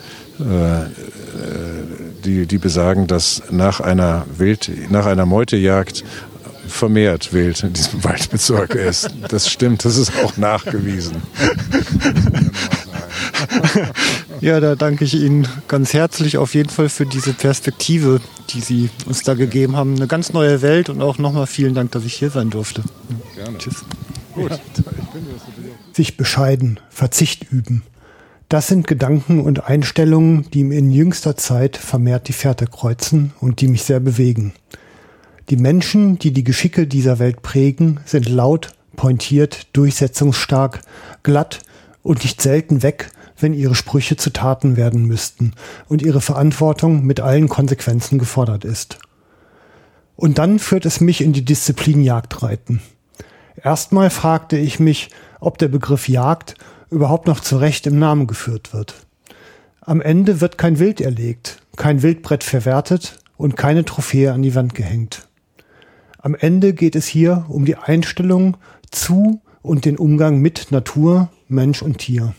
die, die besagen, dass nach einer, Wild, nach einer Meutejagd vermehrt Wild in diesem Waldbezirk ist. Das stimmt, das ist auch nachgewiesen. Ja, da danke ich Ihnen ganz herzlich auf jeden Fall für diese Perspektive, die Sie uns da gegeben haben. Eine ganz neue Welt und auch nochmal vielen Dank, dass ich hier sein durfte. Gerne. Tschüss. Gut. Ja. Sich bescheiden, Verzicht üben. Das sind Gedanken und Einstellungen, die mir in jüngster Zeit vermehrt die Fährte kreuzen und die mich sehr bewegen. Die Menschen, die die Geschicke dieser Welt prägen, sind laut, pointiert, durchsetzungsstark, glatt und nicht selten weg, wenn ihre Sprüche zu Taten werden müssten und ihre Verantwortung mit allen Konsequenzen gefordert ist. Und dann führt es mich in die Disziplin Jagdreiten. Erstmal fragte ich mich, ob der Begriff Jagd überhaupt noch zurecht im Namen geführt wird. Am Ende wird kein Wild erlegt, kein Wildbrett verwertet und keine Trophäe an die Wand gehängt. Am Ende geht es hier um die Einstellung zu und den Umgang mit Natur, Mensch und Tier.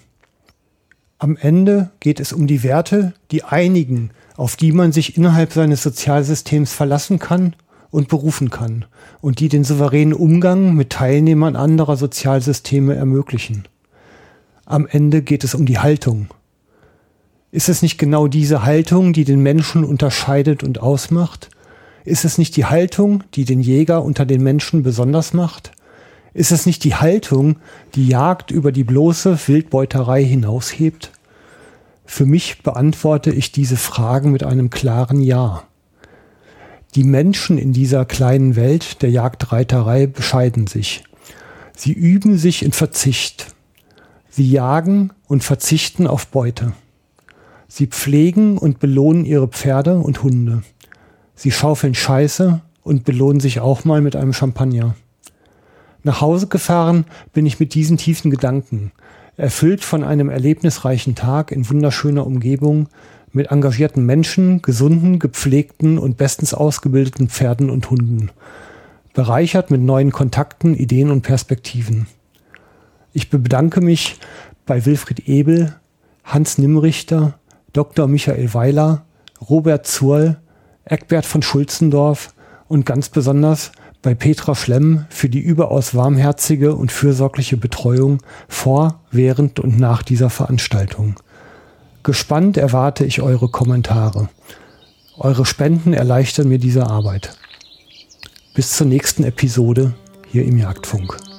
Am Ende geht es um die Werte, die einigen, auf die man sich innerhalb seines Sozialsystems verlassen kann und berufen kann und die den souveränen Umgang mit Teilnehmern anderer Sozialsysteme ermöglichen. Am Ende geht es um die Haltung. Ist es nicht genau diese Haltung, die den Menschen unterscheidet und ausmacht? Ist es nicht die Haltung, die den Jäger unter den Menschen besonders macht? Ist es nicht die Haltung, die Jagd über die bloße Wildbeuterei hinaushebt? Für mich beantworte ich diese Fragen mit einem klaren Ja. Die Menschen in dieser kleinen Welt der Jagdreiterei bescheiden sich. Sie üben sich in Verzicht. Sie jagen und verzichten auf Beute. Sie pflegen und belohnen ihre Pferde und Hunde. Sie schaufeln Scheiße und belohnen sich auch mal mit einem Champagner. Nach Hause gefahren bin ich mit diesen tiefen Gedanken, erfüllt von einem erlebnisreichen Tag in wunderschöner Umgebung, mit engagierten Menschen, gesunden, gepflegten und bestens ausgebildeten Pferden und Hunden, bereichert mit neuen Kontakten, Ideen und Perspektiven. Ich bedanke mich bei Wilfried Ebel, Hans Nimmrichter, Doktor Michael Weiler, Robert Zurl, Eckbert von Schulzendorf und ganz besonders bei Petra Schlemm für die überaus warmherzige und fürsorgliche Betreuung vor, während und nach dieser Veranstaltung. Gespannt erwarte ich eure Kommentare. Eure Spenden erleichtern mir diese Arbeit. Bis zur nächsten Episode hier im Jagdfunk.